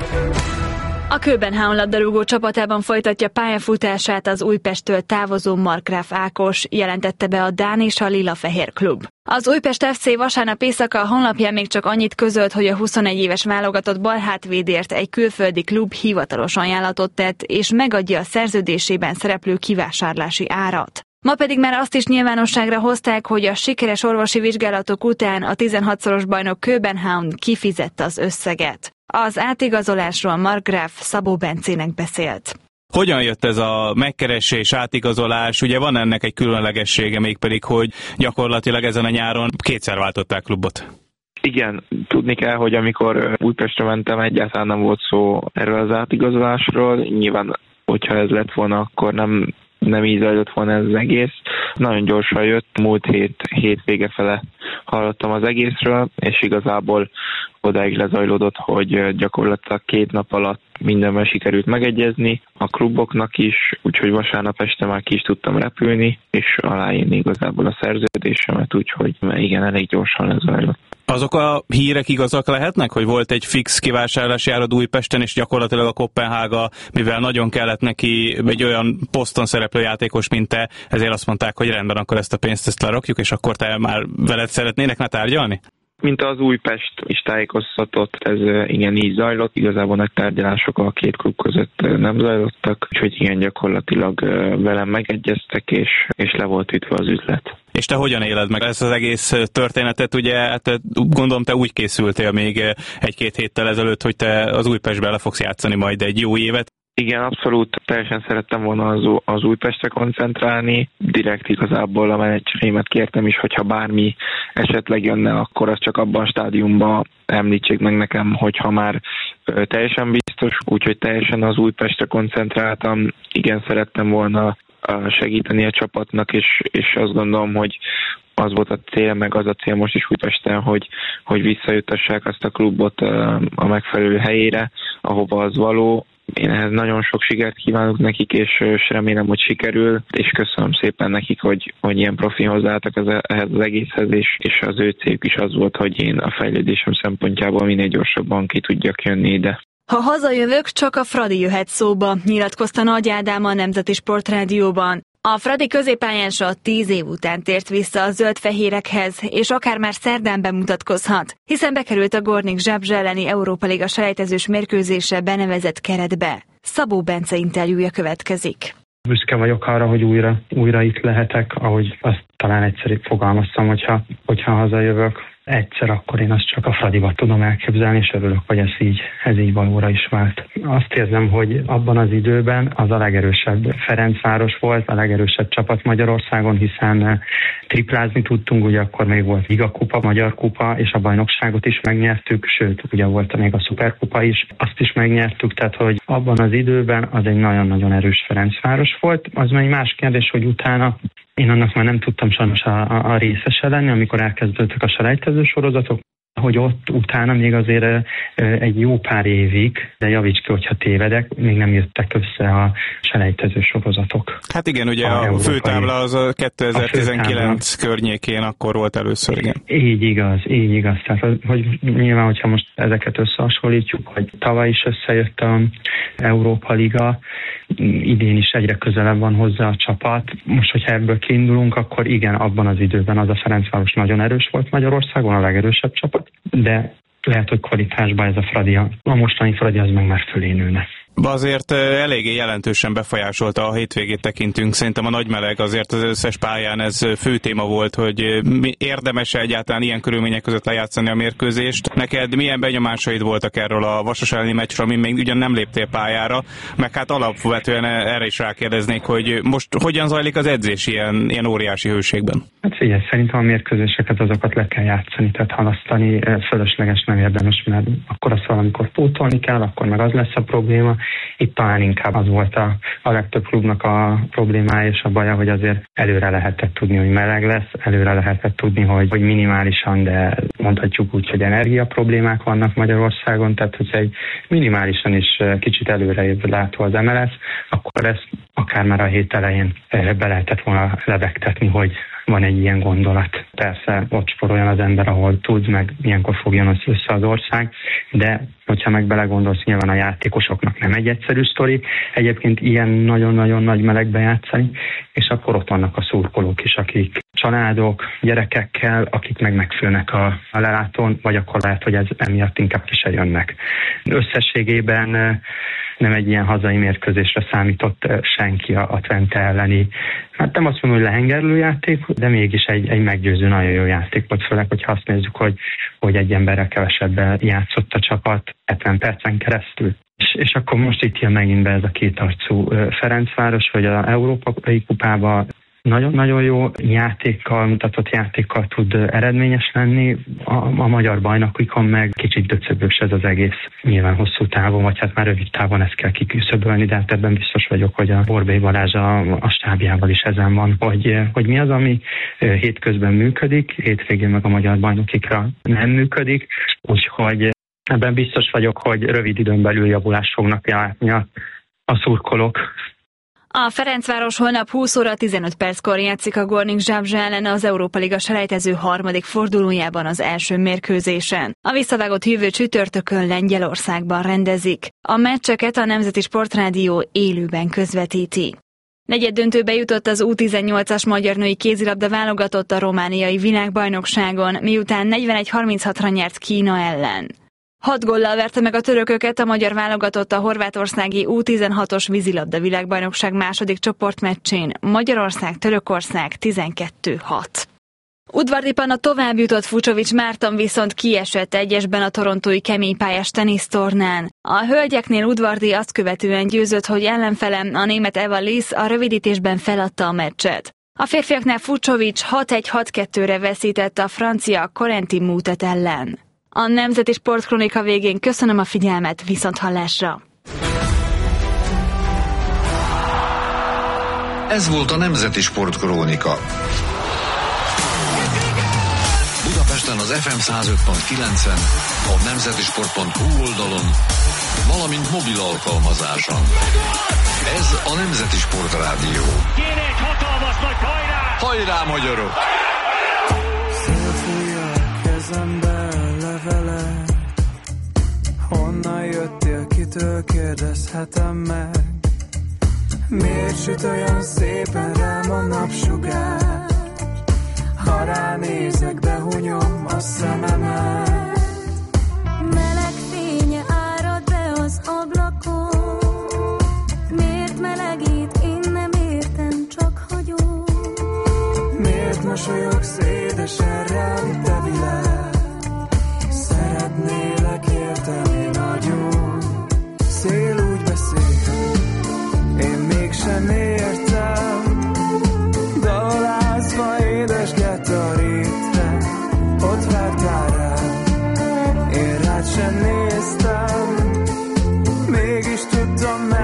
[SPEAKER 3] A Köbenhavn labdarúgó csapatában folytatja pályafutását az Újpesttől távozó Markgraf Ákos, jelentette be a dán és a Lila-Fehér klub. Az Újpest ef cé vasárnap éjszaka a honlapján még csak annyit közölt, hogy a huszonegy éves válogatott balhátvédért egy külföldi klub hivatalos ajánlatot tett, és megadja a szerződésében szereplő kivásárlási árat. Ma pedig már azt is nyilvánosságra hozták, hogy a sikeres orvosi vizsgálatok után a tizenhatszoros bajnok Köbenhavn kifizette az összeget. Az átigazolásról Markgraf Szabó Bencének beszélt.
[SPEAKER 5] Hogyan jött ez a megkeresés, átigazolás? Ugye van ennek egy különlegessége, mégpedig, hogy gyakorlatilag ezen a nyáron kétszer váltották klubot.
[SPEAKER 22] Igen, tudni kell, hogy amikor Újpestre mentem, egyáltalán nem volt szó erről az átigazolásról. Nyilván, hogyha ez lett volna, akkor nem, nem így zajlott volna ez az egész. Nagyon gyorsan jött, múlt hét, hét vége fele hallottam az egészről, és igazából odáig lezajlódott, hogy gyakorlatilag két nap alatt mindenben sikerült megegyezni, a kluboknak is, úgyhogy vasárnap este már ki is tudtam repülni, és aláírni igazából a szerződésemet, úgyhogy igen, elég gyorsan lezajlott.
[SPEAKER 5] Azok a hírek igazak lehetnek, hogy volt egy fix kivásárlási árad Újpesten, és gyakorlatilag a Koppenhága, mivel nagyon kellett neki egy olyan poszton szereplő játékos, mint te, ezért azt mondták, hogy rendben, akkor ezt a pénzt ezt lerakjuk, és akkor te már veled szeretnének ne tárgyalni?
[SPEAKER 22] Mint az Újpest is tájékoztatott, ez igen így zajlott. Igazából nagy tárgyalások a két klub között nem zajlottak, úgyhogy igen, gyakorlatilag velem megegyeztek, és, és le volt ütve az üzlet.
[SPEAKER 5] És te hogyan éled meg ezt az egész történetet? Ugye, hát gondolom, te úgy készültél még egy-két héttel ezelőtt, hogy te az Újpestben le fogsz játszani majd egy jó évet.
[SPEAKER 22] Igen, abszolút teljesen szerettem volna az, az Újpestre koncentrálni. Direkt igazából a menedzserémet kértem is, hogyha bármi esetleg jönne, akkor az csak abban a stádiumban említsék meg nekem, hogyha már teljesen biztos, úgyhogy teljesen az Újpestre koncentráltam. Igen, szerettem volna segíteni a csapatnak, és, és azt gondolom, hogy az volt a cél, meg az a cél most is Újpesten, hogy, hogy visszajuttassák azt a klubot a megfelelő helyére, ahova az való. Én ehhez nagyon sok sikert kívánok nekik, és, és remélem, hogy sikerül, és köszönöm szépen nekik, hogy, hogy ilyen profi hozzáálltak ehhez az egészhez, és, és az ő céljuk is az volt, hogy én a fejlődésem szempontjából minél gyorsabban ki tudjak jönni ide.
[SPEAKER 3] Ha hazajövök, csak a Fradi jöhet szóba, nyilatkozta Nagy Ádám a Nemzeti Sportrádióban. A Fradi középpályása tíz év után tért vissza a zöld-fehérekhez, és akár már szerdán bemutatkozhat, hiszen bekerült a Gornik Zabrze elleni Európa Liga selejtezős mérkőzésre benevezett keretbe. Szabó Bence interjúja következik.
[SPEAKER 6] Büszke vagyok arra, hogy újra, újra itt lehetek, ahogy azt talán egyszerűbb fogalmaztam, hogyha, hogyha hazajövök. egyszer akkor én azt csak a Fradiba tudom elképzelni, és örülök, hogy ez így, ez így valóra is vált. Azt érzem, hogy abban az időben az a legerősebb Ferencváros volt, a legerősebb csapat Magyarországon, hiszen triplázni tudtunk, ugye akkor még volt Liga kupa, Magyar kupa, és a bajnokságot is megnyertük, sőt, ugye volt még a Szuperkupa is, azt is megnyertük, tehát hogy abban az időben az egy nagyon-nagyon erős Ferencváros volt. Az már egy más kérdés, hogy utána én annak már nem tudtam sajnos a, a, a részese lenni, amikor elkezdődtek a selejtező sorozatok, hogy ott utána még azért egy jó pár évig, de javíts ki, hogyha tévedek, még nem jöttek össze a selejtező sorozatok.
[SPEAKER 5] Hát igen, ugye a, a főtábla az a kétezer-tizenkilenc a környékén akkor volt először, igen.
[SPEAKER 6] Így igaz, így igaz. Tehát, hogy nyilván, hogyha most ezeket összehasonlítjuk, hogy tavaly is összejött a Európa Liga, idén is egyre közelebb van hozzá a csapat. Most, hogyha ebből kiindulunk, akkor igen, abban az időben az a Ferencváros nagyon erős volt Magyarországon, a legerősebb csapat, de lehet, hogy kvalitásban ez a Fradi, a mostani Fradi az meg már fölé nőne.
[SPEAKER 5] Azért eléggé jelentősen befolyásolta a hétvégét tekintünk. Szerintem a nagy meleg azért az összes pályán ez fő téma volt, hogy érdemes egyáltalán ilyen körülmények között lejátszani a mérkőzést. Neked milyen benyomásaid voltak erről a Vasas elleni meccsről, amin még ugyan nem léptél pályára, meg hát alapvetően erre is rákérdeznék, hogy most hogyan zajlik az edzés ilyen, ilyen óriási hőségben?
[SPEAKER 6] Hát figyelj, szerintem a mérkőzéseket azokat le kell játszani, tehát halasztani fölösleges nem érdemes, mert akkor azt valamikor pótolni kell, akkor meg az lesz a probléma. Itt talán inkább az volt a, a legtöbb klubnak a problémája és a baja, hogy azért előre lehetett tudni, hogy meleg lesz, előre lehetett tudni, hogy, hogy minimálisan, de mondhatjuk úgy, hogy energia problémák vannak Magyarországon, tehát hogyha egy minimálisan is kicsit előre látó az em el es, akkor ezt akár már a hét elején be lehetett volna levegtetni, hogy van egy ilyen gondolat. Persze ott sporoljon az ember, ahol tud, meg ilyenkor fogjon össze az ország, de hogyha meg belegondolsz, nyilván a játékosoknak nem egy egyszerű sztori, egyébként ilyen nagyon-nagyon nagy melegbe játszani, és akkor ott vannak a szurkolók is, akik családok, gyerekekkel, akik meg megfülnek a, a lelátón, vagy akkor lehet, hogy ez emiatt inkább ki se jönnek. Összességében nem egy ilyen hazai mérkőzésre számított senki a, a Twente elleni. Hát nem azt mondom, hogy lehengerlő játék, de mégis egy, egy meggyőző, nagyon jó játék volt, főleg, hogyha azt nézzük, hogy, hogy egy emberrel kevesebben játszott a csapat hetven percen keresztül. És, és akkor most itt jön megint be ez a kétarcú Ferencváros, hogy az Európai Kupában nagyon-nagyon jó játékkal, mutatott játékkal tud eredményes lenni. A, a magyar bajnokikon meg kicsit döcögős ez az egész. Nyilván hosszú távon, vagy hát már rövid távon ezt kell kiküszöbölni, de hát ebben biztos vagyok, hogy a Borbély Balázs a, a stábjával is ezen van, hogy, hogy mi az, ami hétközben működik, hétvégén meg a magyar bajnokikra nem működik, úgyhogy ebben biztos vagyok, hogy rövid időn belül javulást fognak látni a, a szurkolók.
[SPEAKER 3] A Ferencváros holnap húsz óra tizenöt perckor játszik a Gornik Zabrze ellen az Európa Liga selejtező harmadik fordulójában az első mérkőzésen. A visszavágott jövő csütörtökön Lengyelországban rendezik. A meccseket a Nemzeti Sportrádió élőben közvetíti. Negyeddöntőbe jutott az U tizennyolcas magyar női kézilabda válogatott a romániai világbajnokságon, miután negyvenegy harminchatra nyert Kína ellen. Hat góllal verte meg a törököket a magyar válogatott a horvátországi U tizenhatos vízilabda világbajnokság második csoportmeccsén, Magyarország-Törökország tizenkettő hat. Udvardi Panna tovább jutott, Fucsovics Márton viszont kiesett egyesben a torontói keménypályás tenisztornán. A hölgyeknél Udvardi azt követően győzött, hogy ellenfelem, a német Eva Liss a rövidítésben feladta a meccset. A férfiaknál Fucsovics hat egy hat kettőre veszített a francia Corentin Moutet ellen. A Nemzeti Sportkronika végén köszönöm a figyelmet, viszonthallásra!
[SPEAKER 7] Ez volt a Nemzeti Sportkrónika. Budapesten az ef em száz öt pont kilencen, a nemzetisport pont hu oldalon, valamint mobil alkalmazáson. Ez a Nemzeti Sportrádió.
[SPEAKER 2] Kéne egy hatalmas nagy hajrá!
[SPEAKER 7] Hajrá, magyarok!
[SPEAKER 9] Szélfújja kezembe levele. Honnan jöttél, kitől kérdezhetem meg? Miért süt olyan szépen rám a napsugár? Ha ránézek, behunyom a szememet.
[SPEAKER 10] Meleg fénye árad be az ablakon. Miért melegít, én nem értem, csak hagyom.
[SPEAKER 9] Miért mosolyogsz édesen rám, te világ?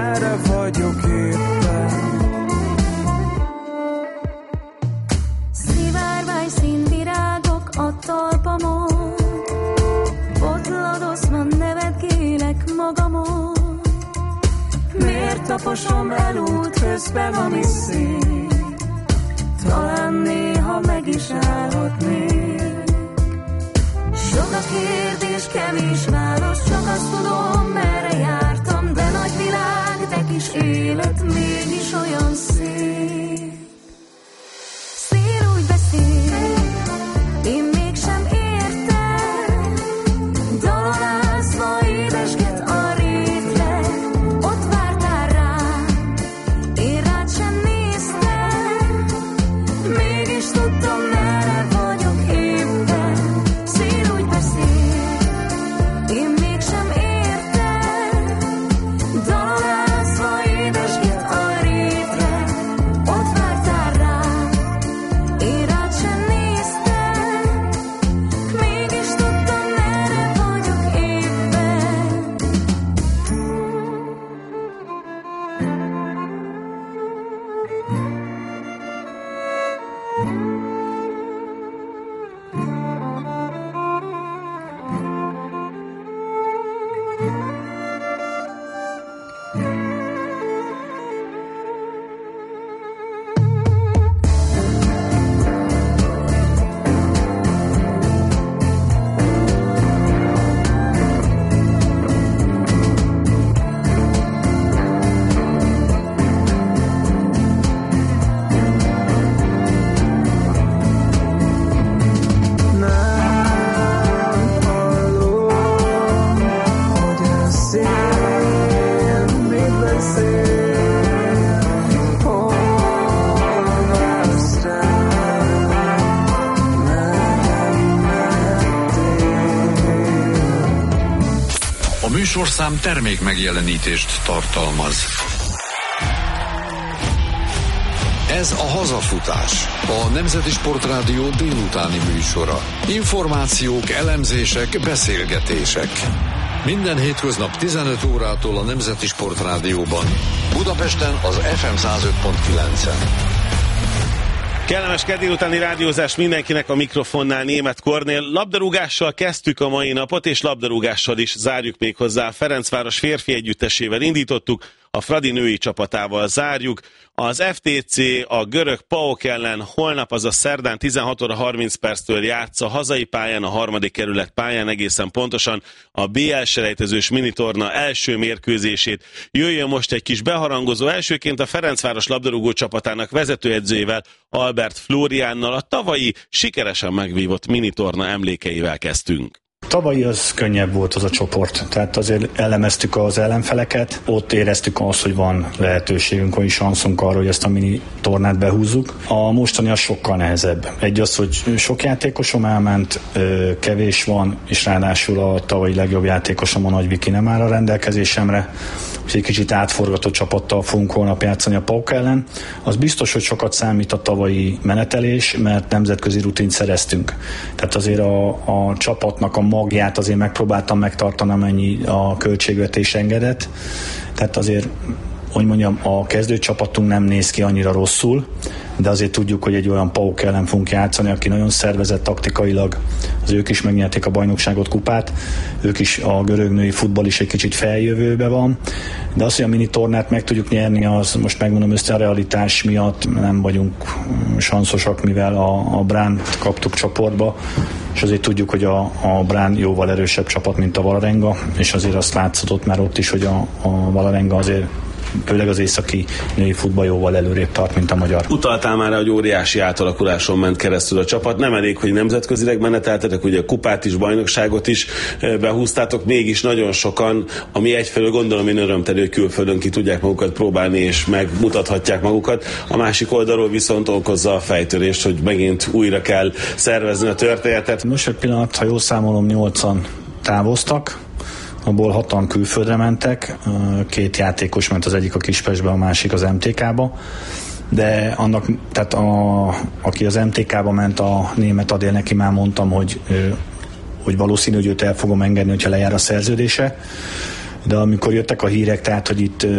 [SPEAKER 9] merre vagyok éppen.
[SPEAKER 10] Szivárvány színvirágok a talpamon, botladozva nevetgélek magamon. Miért taposom el út közben, ami szép? Talán néha meg is állhatnék. Sok a kérdés, kevés válasz, csak azt tudom, merre jártam, de nagy világ, de kis élet mégis olyan szép. Szél úgy beszél, én mégsem értem, dalolázva édesget a rétleg, ott vártál rám, én rád sem néztem, mégis tudtam, merre vagyok éppen. Szél úgy beszél, én mégsem értem, dalolázva édesget a rétleg, ott vártál rám, én rád sem néztem, mégis tudtam, merre vagyok éppen.
[SPEAKER 7] A műsorszám termék megjelenítést tartalmaz. Ez a Hazafutás, a Nemzeti Sportrádió délutáni műsora. Információk, elemzések, beszélgetések. Minden hétköznap tizenöt órától a Nemzeti Sportrádióban. Budapesten az ef em száz öt pont kilencen.
[SPEAKER 4] Kellemes kedd délutáni rádiózás mindenkinek, a mikrofonnál Németh Kornél. Labdarúgással kezdtük a mai napot, és labdarúgással is zárjuk még hozzá. A Ferencváros férfi együttesével indítottuk, a Fradi női csapatával zárjuk. Az ef té cé a görög PAOK ellen holnap, azaz szerdán tizenhat óra harminc perctől játssza hazai pályán, a harmadik kerület pályán egészen pontosan a bé el selejtezős minitorna első mérkőzését. Jöjjön most egy kis beharangozó. Elsőként a Ferencváros labdarúgó csapatának vezetőedzőjével, Albert Flóriánnal, a tavalyi sikeresen megvívott minitorna emlékeivel kezdtünk.
[SPEAKER 11] Tavalyi az könnyebb volt az a csoport, tehát azért elemeztük az ellenfeleket, ott éreztük azt, hogy van lehetőségünk, vagy sanszunk arra, hogy ezt a mini tornát behúzzuk. A mostani az sokkal nehezebb. Egy az, hogy sok játékosom elment, kevés van, és ráadásul a tavalyi legjobb játékosom, a Nagy Viki nem áll a rendelkezésemre, úgyhogy egy kicsit átforgatott csapattal fogunk holnap játszani a PAOK ellen. Az biztos, hogy sokat számít a tavalyi menetelés, mert nemzetközi rutint szereztünk. Tehát azért a, a csapatnak a magját azért megpróbáltam megtartani, amennyi a költségvetés engedett. Tehát azért, hogy mondjam, a kezdőcsapatunk nem néz ki annyira rosszul, de azért tudjuk, hogy egy olyan PAOK ellen fogunk játszani, aki nagyon szervezett taktikailag, az ők is megnyerték a bajnokságot, kupát, ők is, a görög női futball is egy kicsit feljövőbe van, de az, hogy a mini tornát meg tudjuk nyerni, az most megmondom össze a realitás miatt nem vagyunk sanszosak, mivel a, a Bránt kaptuk csoportba, és azért tudjuk, hogy a, a Brán jóval erősebb csapat, mint a Valarenga, és azért azt látszott már ott is, hogy a, a Valarenga azért főleg az északi női futball jóval előrébb tart, mint a magyar.
[SPEAKER 4] Utaltál már, hogy óriási átalakuláson ment keresztül a csapat. Nem elég, hogy nemzetközileg meneteltetek, ugye a kupát is, bajnokságot is behúztátok, mégis nagyon sokan, ami egyfelől gondolom én örömteli, hogy külföldön ki tudják magukat próbálni, és megmutathatják magukat. A másik oldalról viszont okozza a fejtörést, hogy megint újra kell szervezni a történetet.
[SPEAKER 11] Most egy pillanat, ha jól számolom, nyolcan távoztak, abból hatan külföldre mentek, két játékos ment, az egyik a Kispestbe, a másik az em té ká-ba, de annak, tehát a, aki az em té ká-ba ment, a német Adél, neki már mondtam, hogy, hogy valószínű, hogy őt el fogom engedni, hogyha lejár a szerződése, de amikor jöttek a hírek, tehát, hogy itt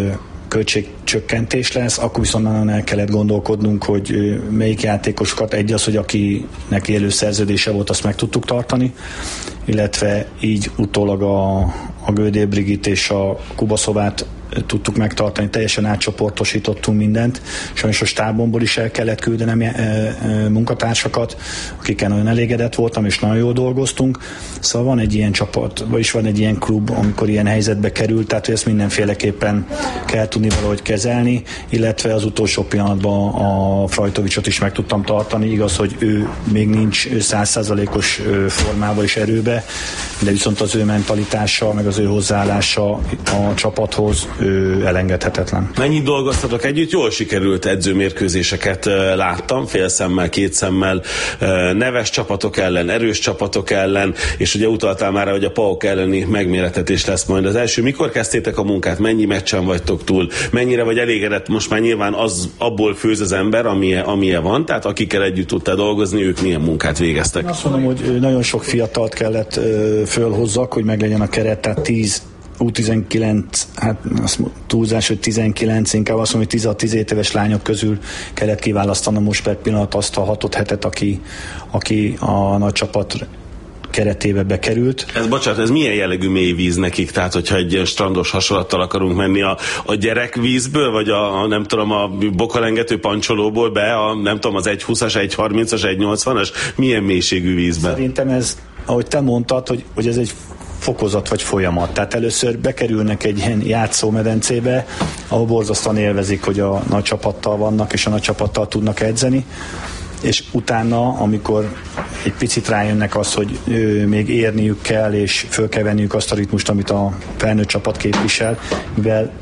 [SPEAKER 11] költségcsökkentés lesz, akkor viszont nagyon el kellett gondolkodnunk, hogy melyik játékosokat, egy az, hogy akinek élő szerződése volt, azt meg tudtuk tartani, illetve így utólag a, a Gödél Brigit és a Kubaszovát tudtuk megtartani, teljesen átcsoportosítottunk mindent. Sajnos a stábomból is el kellett küldenem munkatársakat, akikkel nagyon elégedett voltam, és nagyon jól dolgoztunk. Szóval van egy ilyen csapat, vagyis van egy ilyen klub, amikor ilyen helyzetbe került, tehát hogy ezt mindenféleképpen kell tudni valahogy kezelni, illetve az utolsó pillanatban a Frajtovicsot is meg tudtam tartani. Igaz, hogy ő még nincs száz százalékos formában és erőbe, de viszont az ő mentalitása, meg az ő hozzáállása a csapathoz ő elengedhetetlen.
[SPEAKER 4] Mennyit dolgoztatok együtt? Jól sikerült edzőmérkőzéseket láttam, fél szemmel, két szemmel, neves csapatok ellen, erős csapatok ellen, és ugye utaltál már, hogy a PAOK elleni megméretetés lesz majd az első. Mikor kezdtétek a munkát? Mennyi meccsen vagytok túl? Mennyire vagy elégedett? Most már nyilván az abból főz az ember, amilyen, amilyen van, tehát akikkel együtt tudtál dolgozni, ők milyen munkát végeztek?
[SPEAKER 11] Azt mondom, hogy nagyon sok fiatalt kellett fölhozzak, hogy meglegyen a keret, tehát tíz U tizenkilenc, hát azt túlzás, hogy tizenkilenc, inkább azt mondom, hogy tíz-tizenhét éves lányok közül kellett kiválasztanom most per pillanat azt a hatot hetet, aki, aki a nagy csapat keretébe bekerült.
[SPEAKER 4] Ez, bocsánat, ez milyen jellegű mély víz nekik? Tehát, hogyha egy ilyen strandos hasonlattal akarunk menni a, a gyerekvízből, vagy a, a nem tudom, a bokalengető pancsolóból be, a nem tudom, az egy húszas, egy harmincas, egy nyolcvanas, milyen mélységű vízben?
[SPEAKER 11] Szerintem ez, ahogy te mondtad, hogy, hogy ez egy fokozat vagy folyamat. Tehát először bekerülnek egy ilyen játszómedencébe, ahol borzasztóan élvezik, hogy a nagy csapattal vannak, és a nagy csapattal tudnak edzeni, és utána, amikor egy picit rájönnek az, hogy ő, még érniük kell, és föl kell venniük azt a ritmust, amit a felnőtt csapat képvisel, mivel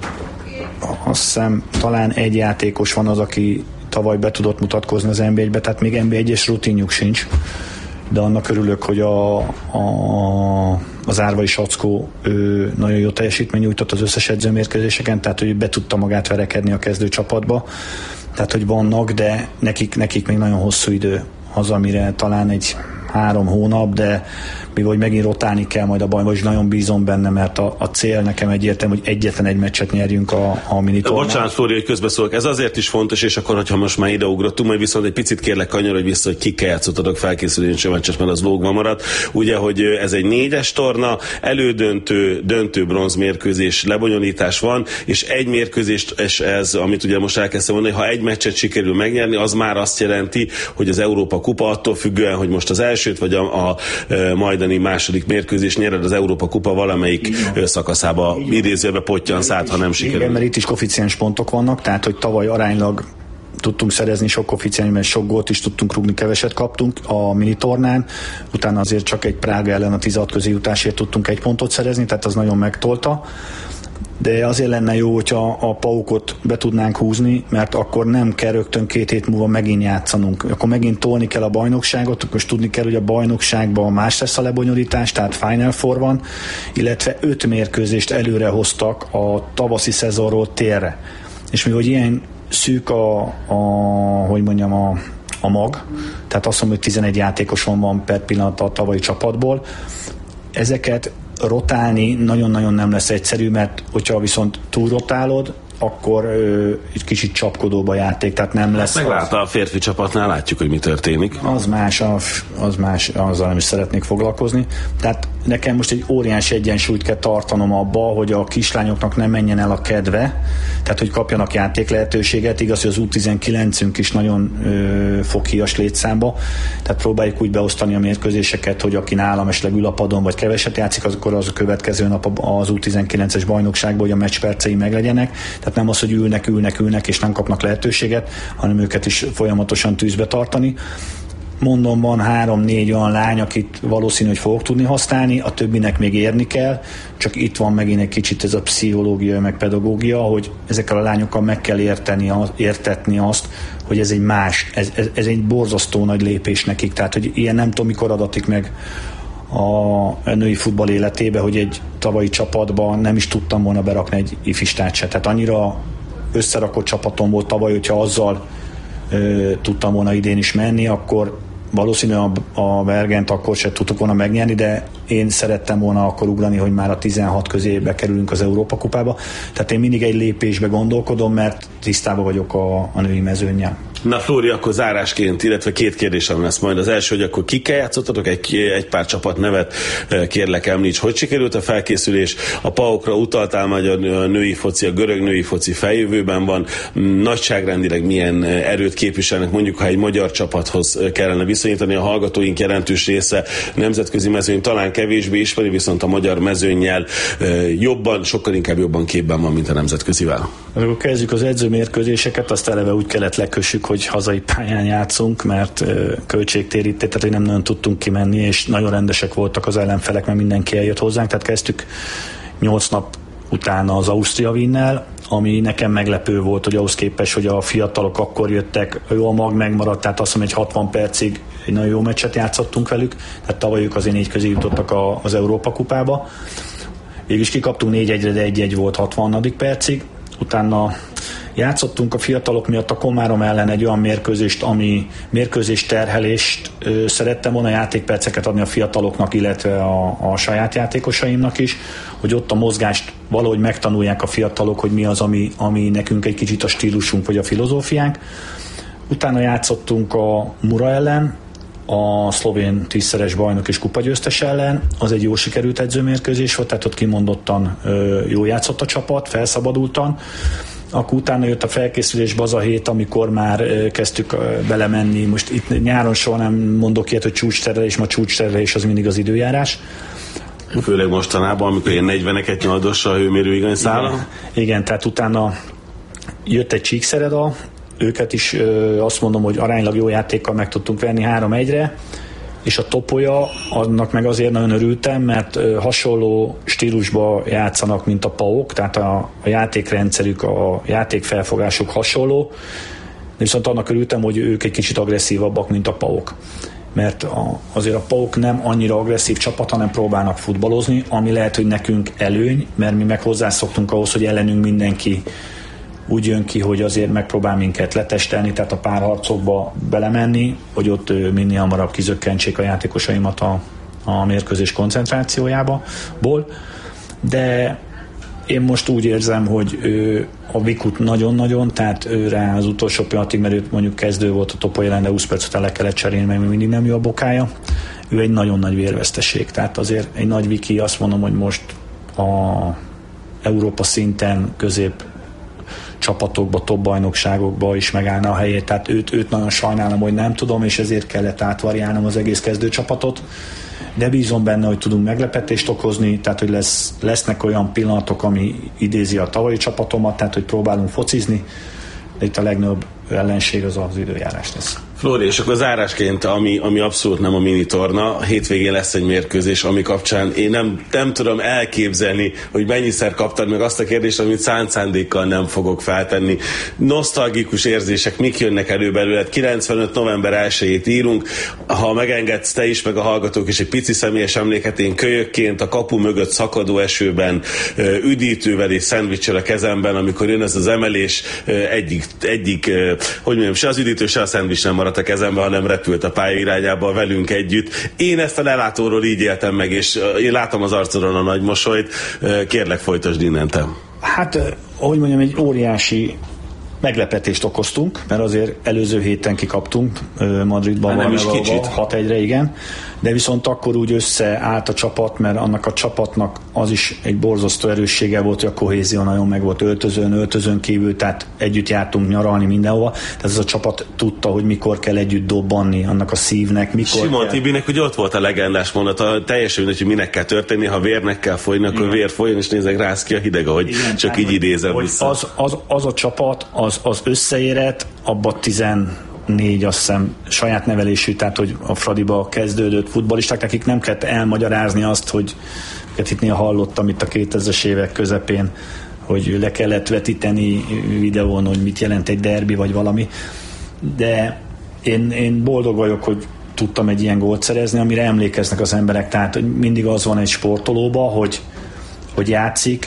[SPEAKER 11] azt hiszem talán egy játékos van az, aki tavaly be tudott mutatkozni az en bé egybe, tehát még en bé egyes rutinjuk sincs, de annak örülök, hogy a, a, az Árvai Sackó ő nagyon jó teljesítmény nyújtott az összes edzőmérkőzéseken, tehát hogy be tudta magát verekedni a kezdőcsapatba, tehát hogy vannak, de nekik, nekik még nagyon hosszú idő az, amire talán egy három hónap, de mivel hogy megint rotálni kell majd a bajban, és nagyon bízom benne, mert a, a cél nekem egyértelmű, hogy egyetlen egy meccset nyerjünk a, a minitornán.
[SPEAKER 4] Bocsánat, Flóri, hogy közbeszólok. Ez azért is fontos, és akkor, hogyha most már ideugrottunk, majd viszont egy picit kérlek kanyarodj vissza, hogy kikkel játszottatok felkészülési meccses, mert az lógva maradt. Ugye, hogy ez egy négyes torna, elődöntő, döntő bronzmérkőzés, lebonyolítás van, és egy mérkőzést, és ez, amit ugye most elkezdtem mondani, ha egy meccset sikerül megnyerni, az már azt jelenti, hogy az Európa kupa attól függően, hogy most az elsőt, vagy a, a, a majdani második mérkőzés nyered, az Európa kupa valamelyik igen. szakaszába idézőbe pottyansz át, ha nem sikerül.
[SPEAKER 11] Igen, mert itt is koeficiens pontok vannak, tehát hogy tavaly aránylag tudtunk szerezni sok koeficiens, mert sok gólt is tudtunk rúgni, keveset kaptunk a minitornán, utána azért csak egy Prága ellen a tizenhat közé jutásért tudtunk egy pontot szerezni, tehát az nagyon megtolta. De azért lenne jó, hogyha a paukot be tudnánk húzni, mert akkor nem kell rögtön két hét múlva megint játszanunk. Akkor megint tolni kell a bajnokságot, akkor tudni kell, hogy a bajnokságban más lesz a lebonyolítás, tehát Final Four van, illetve öt mérkőzést előre hoztak a tavaszi szezonról térre. És mivel ilyen szűk a, a hogy mondjam, a, a mag, tehát azt mondom, hogy tizenegy játékoson van per pillanat a tavalyi csapatból, ezeket rotálni nagyon-nagyon nem lesz egyszerű, mert hogyha viszont túlrotálod, akkor ö, egy kicsit csapkodóba játék, tehát nem lesz...
[SPEAKER 4] Meglátta a férfi csapatnál, látjuk, hogy mi történik.
[SPEAKER 11] Az más, az más, azzal nem is szeretnék foglalkozni. Tehát nekem most egy óriási egyensúlyt kell tartanom abba, hogy a kislányoknak nem menjen el a kedve, tehát hogy kapjanak játék lehetőséget. Igaz, hogy az U tizenkilencünk is nagyon ö, foghíjas létszámba, tehát próbáljuk úgy beosztani a mérkőzéseket, hogy aki nálam esetleg ül a padon, vagy keveset játszik, az akkor az a következő nap az U tizenkilences bajnokságban, hogy a meccspercei meglegyenek. Tehát nem az, hogy ülnek, ülnek, ülnek, és nem kapnak lehetőséget, hanem őket is folyamatosan tűzbe tartani. Mondom, van három-négy olyan lány, akit valószínű, hogy fogok tudni használni, a többinek még érni kell, csak itt van megint egy kicsit ez a pszichológia, meg pedagógia, hogy ezekkel a lányokkal meg kell érteni, értetni azt, hogy ez egy más, ez, ez, ez egy borzasztó nagy lépés nekik, tehát hogy ilyen nem tudom, mikor adatik meg a női futball életébe, hogy egy tavalyi csapatban nem is tudtam volna berakni egy ifistát se. Tehát annyira összerakott csapatom volt tavaly, hogyha azzal ö, tudtam volna idén is menni, akkor valószínűleg a, a Bergent akkor se tudtuk volna megnyerni, de én szerettem volna akkor ugrani, hogy már a tizenhat közé bekerülünk az Európa kupába. Tehát én mindig egy lépésbe gondolkodom, mert tisztában vagyok a, a női mezőnnyel.
[SPEAKER 4] Na Flóri, akkor zárásként, illetve két kérdésem lesz majd. Az első, hogy akkor kikkel játszottatok, egy, egy pár csapatnevet kérlek említs. Hogy sikerült a felkészülés? A pé á o-kra utaltál, majd a női foci, a görög női foci feljövőben van. Nagyságrendileg milyen erőt képviselnek, mondjuk ha egy magyar csapathoz kellene viszonyítani, a hallgatóink jelentős része nemzetközi mezőny talán kevésbé ismeri, viszont a magyar mezőnnyel jobban, sokkal inkább jobban képben van, mint a nemzetközivel.
[SPEAKER 11] Amikor kezdjük az edzőmérkőzéseket, azt eleve úgy kellett lekössük, hogy hazai pályán játszunk, mert költségtérítés, tehát nem nagyon tudtunk kimenni, és nagyon rendesek voltak az ellenfelek, mert mindenki eljött hozzánk, tehát kezdtük nyolc nap utána az Ausztria Winnel, ami nekem meglepő volt, hogy ahhoz képest, hogy a fiatalok akkor jöttek, jó a mag megmaradt, tehát azt mondom, hogy hatvan percig egy nagyon jó meccset játszottunk velük, tehát tavaly ők azért négy közé jutottak a, az Európa kupába. Végülis kikaptunk négy egyre, de egy egy volt hatvanegy percig, utána játszottunk a fiatalok miatt a Komárom ellen egy olyan mérkőzést, ami mérkőzés terhelést ö, szerettem volna játékperceket adni a fiataloknak, illetve a, a saját játékosaimnak is, hogy ott a mozgást valahogy megtanulják a fiatalok, hogy mi az, ami, ami nekünk egy kicsit a stílusunk vagy a filozófiánk. Utána játszottunk a Mura ellen, a szlovén tízszeres bajnok és kupagyőztes ellen, az egy jó sikerült edzőmérkőzés volt, tehát ott kimondottan ö, jó játszott a csapat, felszabadultan. Akkor utána jött a felkészülésbe az a hét, amikor már kezdtük belemenni. Most itt nyáron soha nem mondok ilyet, hogy csúcsterelés, ma csúcsterelés az mindig az időjárás.
[SPEAKER 4] Főleg mostanában, amikor ilyen negyveneket nyoldossa a hőmérő igazszála.
[SPEAKER 11] Igen, igen, tehát utána jött egy Csíkszereda, őket is azt mondom, hogy aránylag jó játékkal meg tudtunk venni három egyre, és a Topolya, annak meg azért nagyon örültem, mert hasonló stílusba játszanak, mint a pé á o-k, tehát a, a játékrendszerük, a játékfelfogásuk hasonló, de viszont annak örültem, hogy ők egy kicsit agresszívabbak, mint a pé á o-k. Mert a, azért a pé á o-k nem annyira agresszív csapat, hanem próbálnak futballozni, ami lehet, hogy nekünk előny, mert mi meg hozzászoktunk ahhoz, hogy ellenünk mindenki úgy jön ki, hogy azért megpróbál minket letestelni, tehát a párharcokba belemenni, hogy ott minél hamarabb kizökkentsék a játékosaimat a, a mérkőzés koncentrációjából. De én most úgy érzem, hogy ő, a Vikut nagyon-nagyon, tehát ő rá az utolsó pillanatig, mert ő mondjuk kezdő volt a Topolya ellen, de húsz perc után le kellett cserélni, mert még mindig nem jó a bokája. Ő egy nagyon nagy vérveszteség, tehát azért egy nagy Viki, azt mondom, hogy most a Európa szinten közép csapatokba, top bajnokságokba is megállna a helyét, tehát őt, őt nagyon sajnálom, hogy nem tudom, és ezért kellett átvariálnom az egész kezdőcsapatot, de bízom benne, hogy tudunk meglepetést okozni, tehát hogy lesz, lesznek olyan pillanatok, ami idézi a tavalyi csapatomat, tehát hogy próbálunk focizni, de itt a legnagyobb ellenség az az időjárás lesz.
[SPEAKER 4] Flóri, és akkor zárásként, ami, ami abszolút nem a mini torna, hétvégén lesz egy mérkőzés, ami kapcsán én nem, nem tudom elképzelni, hogy mennyiszer kaptad meg azt a kérdést, amit szánt szándékkal nem fogok feltenni. Nosztalgikus érzések, mik jönnek elő belőled? kilencvenöt november elsejét írunk, ha megengedsz te is, meg a hallgatók is egy pici személyes emléket, én kölyökként a kapu mögött szakadó esőben, üdítővel és szendvicsel a kezemben, amikor jön ez az emelés, egyik, egyik hogy mondjam, se az üdítő, se a szendvics nem maradt a kezembe, hanem repült a pálya irányába velünk együtt. Én ezt a lelátóról így éltem meg, és én látom az arcodon a nagy mosolyt. Kérlek, folytasd innen te.
[SPEAKER 11] Hát, ahogy mondjam, egy óriási meglepetést okoztunk, mert azért előző héten kikaptunk Madridban,
[SPEAKER 4] nem is kicsit.
[SPEAKER 11] hat egyre, igen, de viszont akkor úgy összeállt a csapat, mert annak a csapatnak az is egy borzasztó erőssége volt, hogy a kohézió nagyon meg volt öltözön, öltözön kívül, tehát együtt jártunk nyaralni mindenhova, tehát ez a csapat tudta, hogy mikor kell együtt dobbanni annak a szívnek, mikor
[SPEAKER 4] Simon
[SPEAKER 11] kell...
[SPEAKER 4] Tibinek, hogy ott volt a legendás mondata, teljesen mindegy, hogy minek kell történni, ha vérnek kell folyni, akkor igen. Vér folyjon, és nézek rász ki a hideg, ahogy igen, csak így idézem vissza.
[SPEAKER 11] Az, az, az a csapat, az, az összeérett, abba tizennégy azt hiszem saját nevelésű, tehát hogy a Fradiba kezdődött futballisták, nekik nem kellett elmagyarázni azt, hogy itt néha hallottam itt a kétezres évek közepén, hogy le kellett vetíteni videón, hogy mit jelent egy derbi vagy valami, de én, én boldog vagyok, hogy tudtam egy ilyen gólt szerezni, amire emlékeznek az emberek, tehát hogy mindig az van egy sportolóban, hogy, hogy játszik,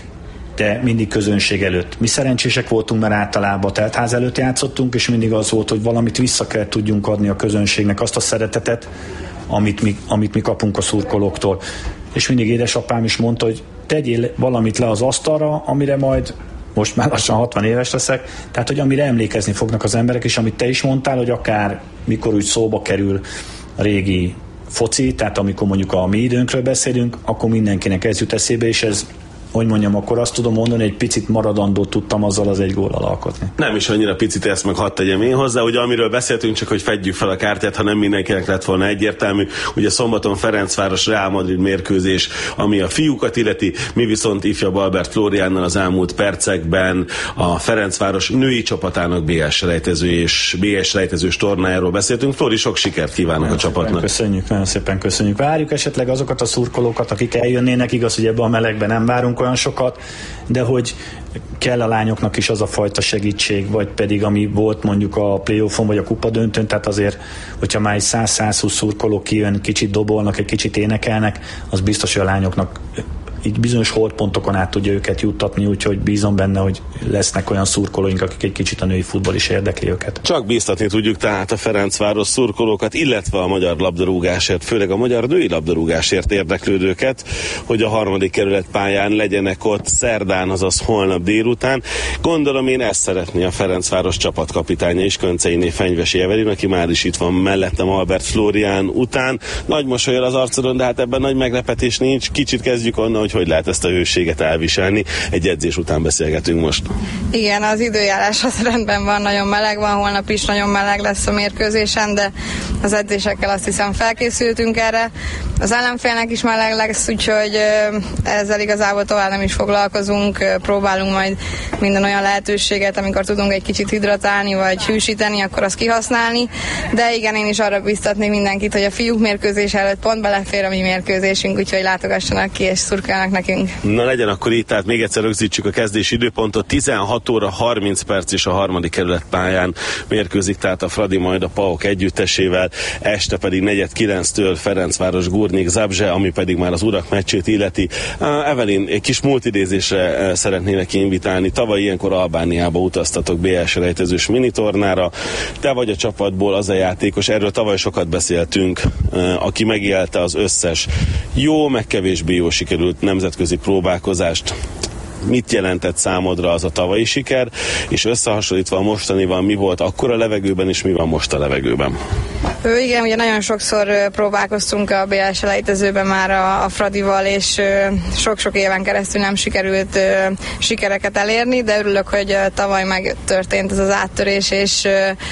[SPEAKER 11] de mindig közönség előtt. Mi szerencsések voltunk, mert általában teltház előtt játszottunk, és mindig az volt, hogy valamit vissza kell tudjunk adni a közönségnek, azt a szeretetet, amit mi, amit mi kapunk a szurkolóktól. És mindig édesapám is mondta, hogy tegyél valamit le az asztalra, amire majd, most már lassan hatvan éves leszek, tehát hogy amire emlékezni fognak az emberek, és amit te is mondtál, hogy akár mikor úgy szóba kerül a régi foci, tehát amikor mondjuk a mi időnkről beszélünk, akkor mindenkinek ez jut eszébe, és ez, hogy mondjam, akkor azt tudom mondani, hogy egy picit maradandót tudtam azzal az egy góllal alkotni.
[SPEAKER 4] Nem is annyira picit, ezt meg hadd tegyem én hozzá, ugye amiről beszéltünk, csak hogy fedjük fel a kártyát, ha nem mindenkinek lett volna egyértelmű. Ugye szombaton Ferencváros Real Madrid mérkőzés, ami a fiúkat illeti, mi viszont ifjabb Albert Flóriánnal az elmúlt percekben a Ferencváros női csapatának bé es rejtező és bé es rejtezős tornájáról beszéltünk. Flóri, sok sikert kívánok nagyon a csapatnak.
[SPEAKER 11] Köszönjük, nagyon szépen köszönjük. Várjuk esetleg azokat a szurkolókat, akik eljönnének, igaz, hogy ebben a melegben nem várunk olyan sokat, de hogy kell a lányoknak is az a fajta segítség, vagy pedig ami volt mondjuk a playoffon, vagy a kupadöntőn, tehát azért, hogyha már egy száz-százhúsz szurkoló kijön, kicsit dobolnak, egy kicsit énekelnek, az biztos, hogy a lányoknak így bizonyos holdpontokon át tudja őket juttatni, úgyhogy bízom benne, hogy lesznek olyan szurkolóink, akik egy kicsit a női futball is érdekli őket.
[SPEAKER 4] Csak bíztatni tudjuk tehát a Ferencváros szurkolókat, illetve a magyar labdarúgásért, főleg a magyar női labdarúgásért érdeklődőket, hogy a harmadik kerület pályán legyenek ott szerdán, azaz holnap délután. Gondolom én ezt szeretné a Ferencváros csapatkapitánya is, Könceiné Fenyvesi Evelin, aki már is itt van mellettem Albert Flórián után. Nagy mosolyal az arcodon, de hát ebben nagy meglepetés nincs. Kicsit kezdjük onnan, hogy hogy lehet ezt a hőséget elviselni. Egy edzés után beszélgetünk most.
[SPEAKER 16] Igen, az időjárás az rendben van, nagyon meleg van, holnap is nagyon meleg lesz a mérkőzésen, de az edzésekkel azt hiszem felkészültünk erre. Az ellenfélnek is meleg lesz, úgyhogy ezzel igazából tovább nem is foglalkozunk, próbálunk majd minden olyan lehetőséget, amikor tudunk egy kicsit hidratálni, vagy hűsíteni, akkor azt kihasználni, de igen, én is arra biztatnék mindenkit, hogy a fiúk mérkőzés előtt pont belefér a mi mérkőzésünk, úgyhogy látogassanak ki és szurkálnak nekünk.
[SPEAKER 4] Na legyen akkor így, tehát még egyszer rögzítsük a kezdési időpontot, tizenhat óra harminc perc és a harmadik kerület pályán mérkőzik, tehát a Fradi majd a PAOK együttesével, este pedig negyed kilenctől Ferencváros Górnik Zabrze, ami pedig már az urak meccsét illeti. Evelin, egy kis múltidézésre szeretnélek invitálni. Tavaly ilyenkor Albániába utaztatok bé es rejtezős minitornára. Te vagy a csapatból az a játékos, erről tavaly sokat beszéltünk, aki megélte az összes jó, meg kevésbé jó sikerült nemzetközi próbálkozást. Mit jelentett számodra az a tavalyi siker, és összehasonlítva a mostanival, mi volt akkor a levegőben, és mi van most a levegőben?
[SPEAKER 16] Ő, igen, ugye nagyon sokszor próbálkoztunk a bé es elejtezőben már a, a Fradival, és sok-sok éven keresztül nem sikerült sikereket elérni, de örülök, hogy tavaly megtörtént ez az áttörés, és,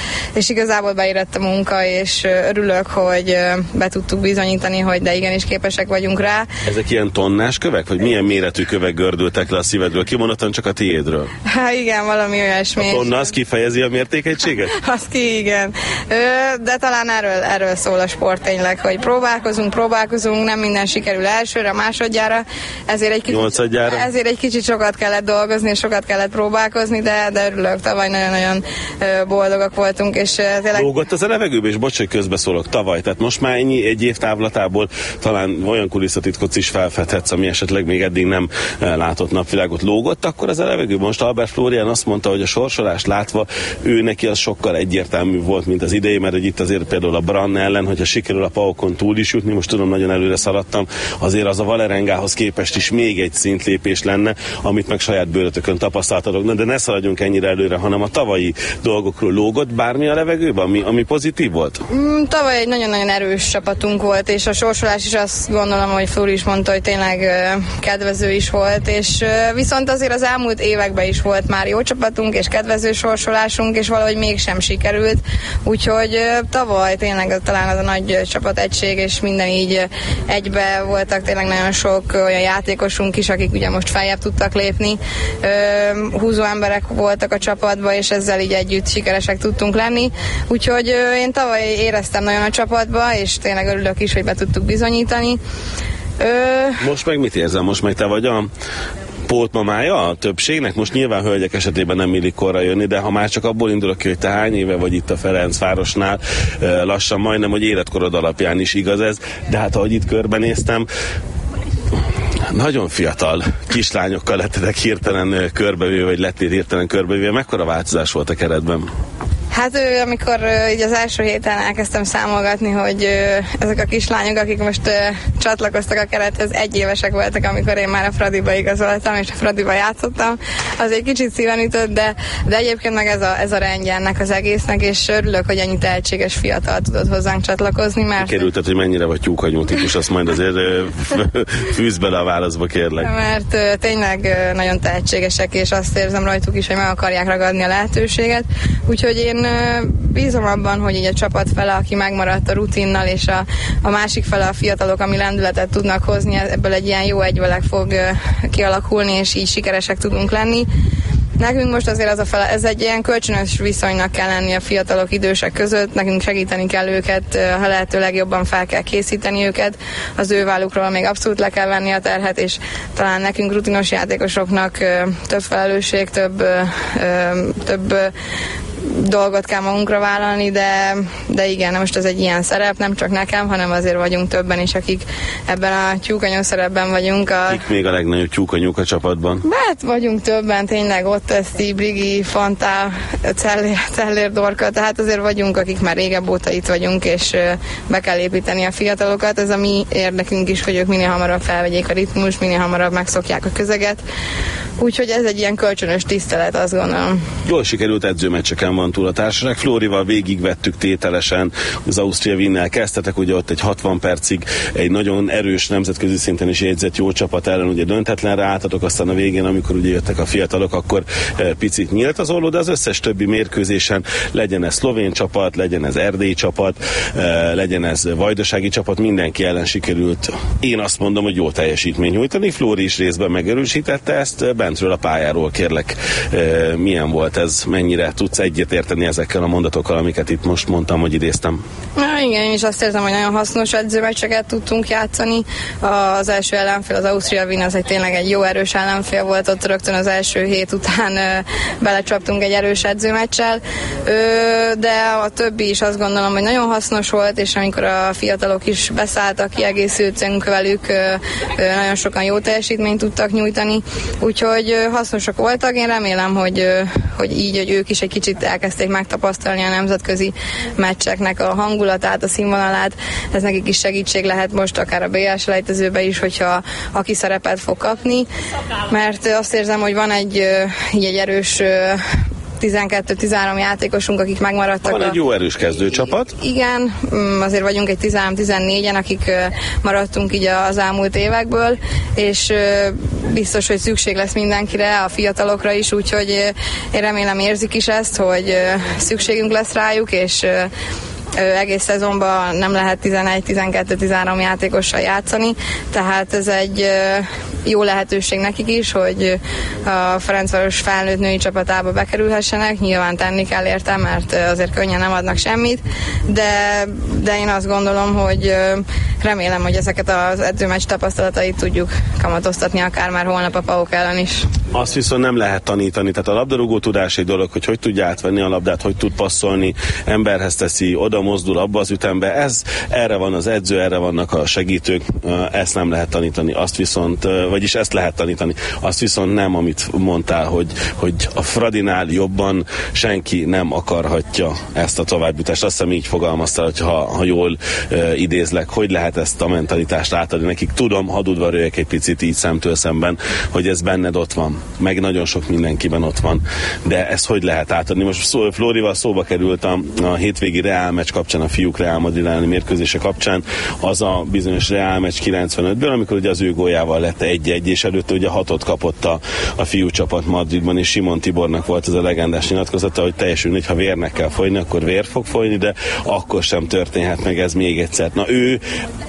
[SPEAKER 16] és igazából beérett a munka, és örülök, hogy be tudtuk bizonyítani, hogy de igenis képesek vagyunk rá.
[SPEAKER 4] Ezek ilyen tonnás kövek, vagy milyen méretű kövek gördültek le a szívedről? Kimondottan csak a tiédről.
[SPEAKER 16] Há, igen, valami olyasmi.
[SPEAKER 4] A tonna az kifejezi a mértékegységet?
[SPEAKER 16] Az ki, igen. De talán erről, erről szól a sport tényleg, hogy próbálkozunk, próbálkozunk, nem minden sikerül elsőre, másodjára, ezért egy kicsit, ezért egy kicsit sokat kellett dolgozni, és sokat kellett próbálkozni, de, de örülök, tavaly nagyon-nagyon boldogak voltunk, és tényleg...
[SPEAKER 4] Lógott az a levegőbe, és bocs, hogy közbeszólok, tavaly, tehát most már ennyi egy év távlatából talán olyan kulisszatitkot is felfedhetsz, ami esetleg még eddig nem látott napvilágot. Lógott akkor az a levegőben? Most Albert Flórián azt mondta, hogy a sorsolást látva ő neki az sokkal egyértelmű volt, mint az idei, mert hogy itt azért például a Brann ellen, hogyha sikerül a PAOK-on túl is jutni, most tudom, nagyon előre szaladtam, azért az a Valerengához képest is még egy szintlépés lenne, amit meg saját bőrötökön tapasztaltatok. De ne szaladjunk ennyire előre, hanem a tavalyi dolgokról. Lógott bármi a levegőben, ami, ami pozitív volt?
[SPEAKER 16] Mm, tavaly egy nagyon-nagyon erős csapatunk volt, és a sorsolás is azt gondolom, hogy Flóri is mondta, hogy tényleg uh, kedvező is volt, és uh, viszont azért az elmúlt években is volt már jó csapatunk, és kedvező sorsolásunk, és valahogy mégsem sikerült, úgyhogy uh, tavaly tényleg talán az a nagy csapategység, és minden így egybe voltak, tényleg nagyon sok olyan játékosunk is, akik ugye most feljebb tudtak lépni. Húzó emberek voltak a csapatban, és ezzel így együtt sikeresek tudtunk lenni. Úgyhogy én tavaly éreztem nagyon a csapatba, és tényleg örülök is, hogy be tudtuk bizonyítani.
[SPEAKER 4] Most meg mit érzem? Most meg te vagy a pótmamája a többségnek? Most nyilván hölgyek esetében nem illik korra jönni, de ha már csak abból indulok ki, hogy te hány éve vagy itt a Ferencvárosnál, lassan majdnem, hogy életkorod alapján is igaz ez, de hát ahogy itt körbenéztem, nagyon fiatal kislányokkal lettetek hirtelen körbevéve, vagy lettél hirtelen körbevéve. Mekkora változás volt a keretben?
[SPEAKER 16] Hát ő, amikor ö, így az első héten elkezdtem számolgatni, hogy ö, ezek a kislányok, akik most ö, csatlakoztak a kerethez, egyévesek voltak, amikor én már a Fradiba igazoltam, és a Fradiba játszottam, az egy kicsit szíven ütött, de, de egyébként meg ez a, ez a rendje ennek az egésznek, és örülök, hogy ennyi tehetséges fiatal tudott hozzánk csatlakozni, mert...
[SPEAKER 4] Kerültet, hogy mennyire vagy tyúkhagyó típus, azt majd azért ö, fűz bele a válaszba, kérlek.
[SPEAKER 16] Mert ö, tényleg ö, nagyon tehetségesek, és azt érzem rajtuk is, hogy meg akarják ragadni a lehetőséget, úgyhogy én bízom abban, hogy így a csapat fele, aki megmaradt a rutinnal, és a, a másik fele a fiatalok, ami lendületet tudnak hozni, ebből egy ilyen jó egyveleg fog kialakulni, és így sikeresek tudunk lenni. Nekünk most azért az a fele, ez egy ilyen kölcsönös viszonynak kell lenni a fiatalok, idősek között, nekünk segíteni kell őket, ha lehető legjobban fel kell készíteni őket, az ő vállukról még abszolút le kell venni a terhet, és talán nekünk rutinos játékosoknak több felelősség, több, több dolgot kell magunkra vállalni, de, de igen, most ez egy ilyen szerep, nem csak nekem, hanem azért vagyunk többen is, akik ebben a tyúkanyó szerepben vagyunk. A...
[SPEAKER 4] Kik még a legnagyobb tyúkanyók a csapatban?
[SPEAKER 16] Hát vagyunk többen, tényleg ott Eszti, Brigi, Fantá, Cellér, Cellér Dorka, tehát azért vagyunk, akik már régebb óta itt vagyunk, és be kell építeni a fiatalokat. Ez a mi érdekünk is, hogy ők minél hamarabb felvegyék a ritmus, minél hamarabb megszokják a közeget. Úgyhogy ez egy ilyen kölcsönös tisztelet, azt gondolom.
[SPEAKER 4] Jól sikerült edzőmeccseken van túl a társaság. Flórival végigvettük tételesen, az Ausztria Wiennel kezdtetek, ugye ott egy hatvan percig egy nagyon erős nemzetközi szinten is jegyzett jó csapat ellen, ugye döntetlenre álltatok, aztán a végén, amikor ugye jöttek a fiatalok, akkor e, picit nyílt az olló, de az összes többi mérkőzésen, legyen ez szlovén csapat, legyen ez erdélyi csapat, e, legyen ez vajdasági csapat, mindenki ellen sikerült. Én azt mondom, hogy jó teljesítmény nyújtani. Flóri is részben megerősítette ezt, bentről a pályáról kérlek, e, milyen volt ez, mennyire tudsz egyetérteni ezekkel a mondatokkal, amiket itt most mondtam, hogy idéztem?
[SPEAKER 16] Na igen, én is azt érzem, hogy nagyon hasznos edzőmeccseket tudtunk játszani. Az első ellenfél, az Ausztria Wien, az egy tényleg egy jó erős ellenfél volt, ott rögtön az első hét után ö, belecsaptunk egy erős edzőmeccsel, ö, de a többi is azt gondolom, hogy nagyon hasznos volt, és amikor a fiatalok is beszálltak, kiegészültünk velük, ö, ö, nagyon sokan jó teljesítményt tudtak nyújtani, úgyhogy ö, hasznosak voltak. Én remélem, hogy, ö, hogy így, hogy ők is egy kicsit elkezdték megtapasztalni a nemzetközi meccseknek a hangulatát, a színvonalát. Ez nekik is segítség lehet most, akár a bé el selejtezőben is, hogyha aki szerepet fog kapni, mert azt érzem, hogy van egy, így egy erős tizenkettő-tizenhárom játékosunk, akik megmaradtak.
[SPEAKER 4] Van egy jó erős kezdőcsapat.
[SPEAKER 16] Igen, azért vagyunk egy tizenhárom-tizennégyen, akik maradtunk így az elmúlt évekből, és biztos, hogy szükség lesz mindenkire, a fiatalokra is, úgyhogy én remélem érzik is ezt, hogy szükségünk lesz rájuk, és egész szezonban nem lehet tizenegy, tizenkettő, tizenhárom játékossal játszani, tehát ez egy jó lehetőség nekik is, hogy a Ferencváros felnőtt női csapatába bekerülhessenek, nyilván tenni kell érte, mert azért könnyen nem adnak semmit, de, de én azt gondolom, hogy remélem, hogy ezeket az edzőmeccs tapasztalatait tudjuk kamatoztatni akár már holnap a pé á o ká ellen is.
[SPEAKER 4] Azt viszont nem lehet tanítani, tehát a labdarúgó tudás egy dolog, hogy hogy tudja átvenni a labdát, hogy tud passzolni, emberhez teszi, oda mozdul abba az ütembe, ez, erre van az edző, erre vannak a segítők, ezt nem lehet tanítani, azt viszont, vagyis ezt lehet tanítani, azt viszont nem, amit mondtál, hogy, hogy a Fradinál jobban senki nem akarhatja ezt a továbbjutást, azt hiszem így fogalmaztál, hogy ha, ha jól uh, idézlek, hogy lehet ezt a mentalitást átadni nekik, tudom, hadd udvaröljek egy picit így szemtől szemben, hogy ez benned ott van, meg nagyon sok mindenkiben ott van, de ezt hogy lehet átadni? Most szó, Flórival szóba került a, a hétvégi Real meccs kapcsán, a fiúk Real Madrid elleni mérkőzése kapcsán, az a bizonyos Real meccs kilencvenötből, amikor ugye az ő góljával lett egy-egy, és előtte ugye hatot kapott a, a fiú csapat Madridban, és Simon Tibornak volt ez a legendás nyilatkozata, hogy teljesen, hogy ha vérnek kell folyni, akkor vér fog folyni, de akkor sem történhet meg ez még egyszer. Na ő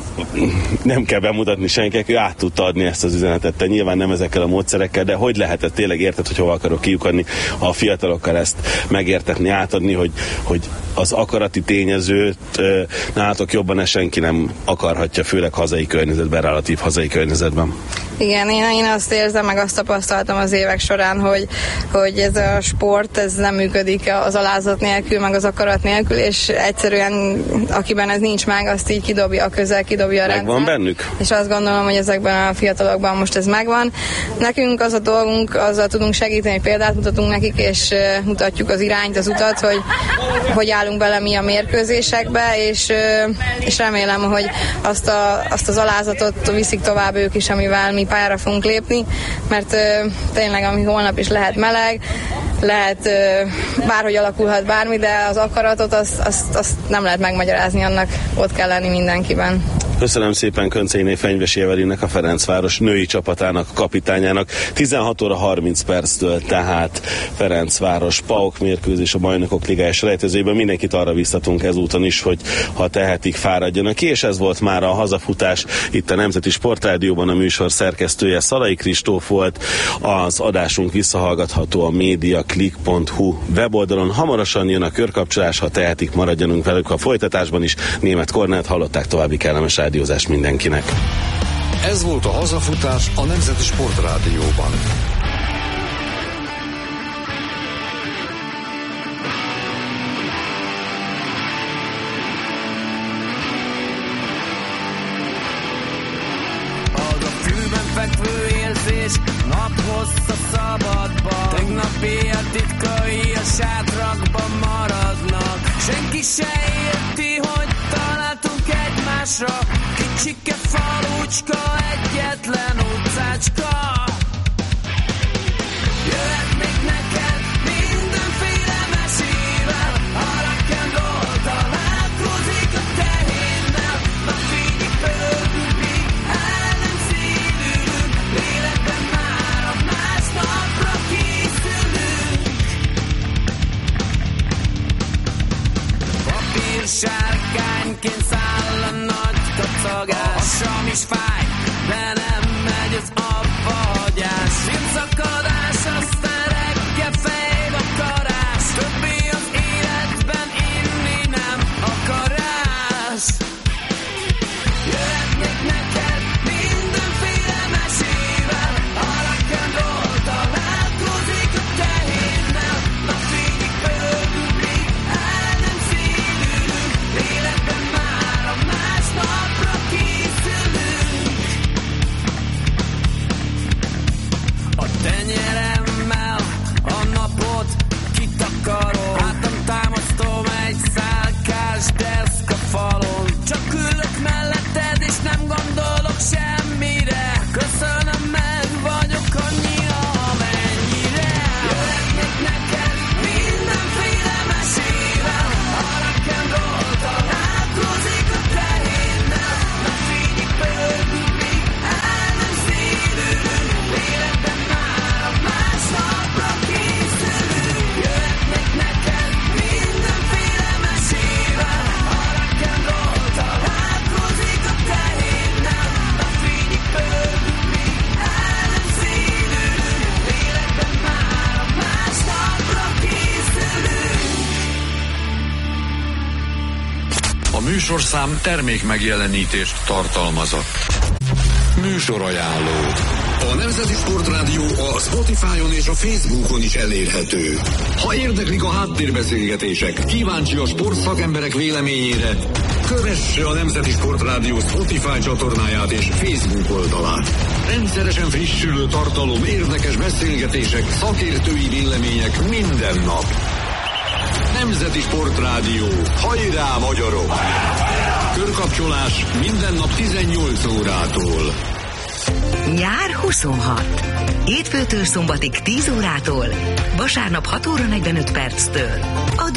[SPEAKER 4] nem kell bemutatni senkinek, ő át tudta adni ezt az üzenetet, te nyilván nem ezekkel a módszerekkel, de hogy lehetett tényleg, érted, hogy hova akarok kiukadni a fiatalokkal ezt megértetni, átadni, hogy, hogy az akarati tényezőt nálatok jobban ezt senki nem akarhatja, főleg hazai környezetben, relatív hazai környezetben.
[SPEAKER 16] Igen, én, én azt érzem, meg azt tapasztaltam az évek során, hogy, hogy ez a sport, ez nem működik az alázat nélkül, meg az akarat nélkül, és egyszerűen akiben ez nincs meg, azt így kidobja a közel, kidobja kidobja a rendszer.
[SPEAKER 4] Megvan bennük?
[SPEAKER 16] És azt gondolom, hogy ezekben a fiatalokban most ez megvan. Nekünk az a dolgunk, azzal tudunk segíteni, hogy példát mutatunk nekik, és mutatjuk az irányt, az utat, hogy hogy állunk bele mi a mérkőzésekbe, és, és remélem, hogy azt, a, azt az alázatot viszik tovább ők is, amivel mi pályára fogunk lépni, mert tényleg, ami holnap is lehet meleg, lehet bárhogy alakulhat bármi, de az akaratot azt, azt, azt nem lehet megmagyarázni, annak ott kell lenni mindenkiben.
[SPEAKER 4] Köszönöm szépen Köncéné Fenyvesi Evelinnek, a Ferencváros női csapatának, kapitányának. tizenhat óra harminc perctől tehát Ferencváros PAOK mérkőzés a Bajnokok Ligája selejtezőjében. Mindenkit arra biztatunk ezúton is, hogy ha tehetik, fáradjanak ki, és ez volt már a hazafutás itt a Nemzeti Sportrádióban. A műsor szerkesztője Szalai Kristóf volt. Az adásunk visszahallgatható a mediaclick pont hu weboldalon. Hamarosan jön a körkapcsolás, ha tehetik, maradjanak velük a folytatásban is. Németh Kornélt hallották, további kellemes rádiózás mindenkinek.
[SPEAKER 7] Ez volt a hazafutás a Nemzeti Sportrádióban.
[SPEAKER 9] Az a fűben fekvő érzés, naphossz a szabadban. Tegnap éjjel titkai a sátrakban maradnak. Senki se érti, hogy találtunk egymásra. Kicsike falucska, egyetlen utcácska. Jöhet még neked mindenféle mesével. A rock and roll találkozik a tehénnel. Na figyelj, pörgünk, míg el nem szédülünk. Lélekben már a másnapra készülünk. Papír sárkányként száll a nagy kacagás. A sam is fáj, de nem megy az abbahagyás. Szintszakadás, aztán reggel fejvakarás. Többé az életben inni nem akarás. Jöhetnék neked mindenféle mesével. A rock and roll találkozik a tehénnel. Na figyelj, pörgünk, míg el nem szédülünk. Életben már a másnapra készülünk. A tenyeremmel a napot kitakarom. Hátam támasztom egy szálkás deszka falon. Csak ülök melletted és nem gondolok semmire. Köszönöm, meg vagyok annyi, amennyire. Jöhetnék neked mindenféle mesével. A rock and roll találkozik a tehénnel. Na figyelj, pörgünk, míg el nem szédülünk. Életben már a másnapra készülünk. Jöhetnék neked mindenféle mesével. A rock and roll találkozik a tehénnel. Na figyelj, pörgünk, míg el nem szédülünk. Életben már a másnapra készülünk.
[SPEAKER 7] A műsorszám termék megjelenítést tartalmazott. Műsorajánló. A Nemzeti Sportrádió a Spotify-on és a Facebookon is elérhető. Ha érdeklik a háttérbeszélgetések, kíváncsi a sportszakemberek véleményére, kövesse a Nemzeti Sportrádió Spotify csatornáját és Facebook oldalát. Rendszeresen frissülő tartalom, érdekes beszélgetések, szakértői vélemények minden nap. Nemzeti Sportrádió. Hajrá, magyarok! Körkapcsolás minden nap tizennyolc órától.
[SPEAKER 15] Nyár huszonhat. Hétfőtől szombatig tíz órától, vasárnap hat óra negyvenöt perctől. A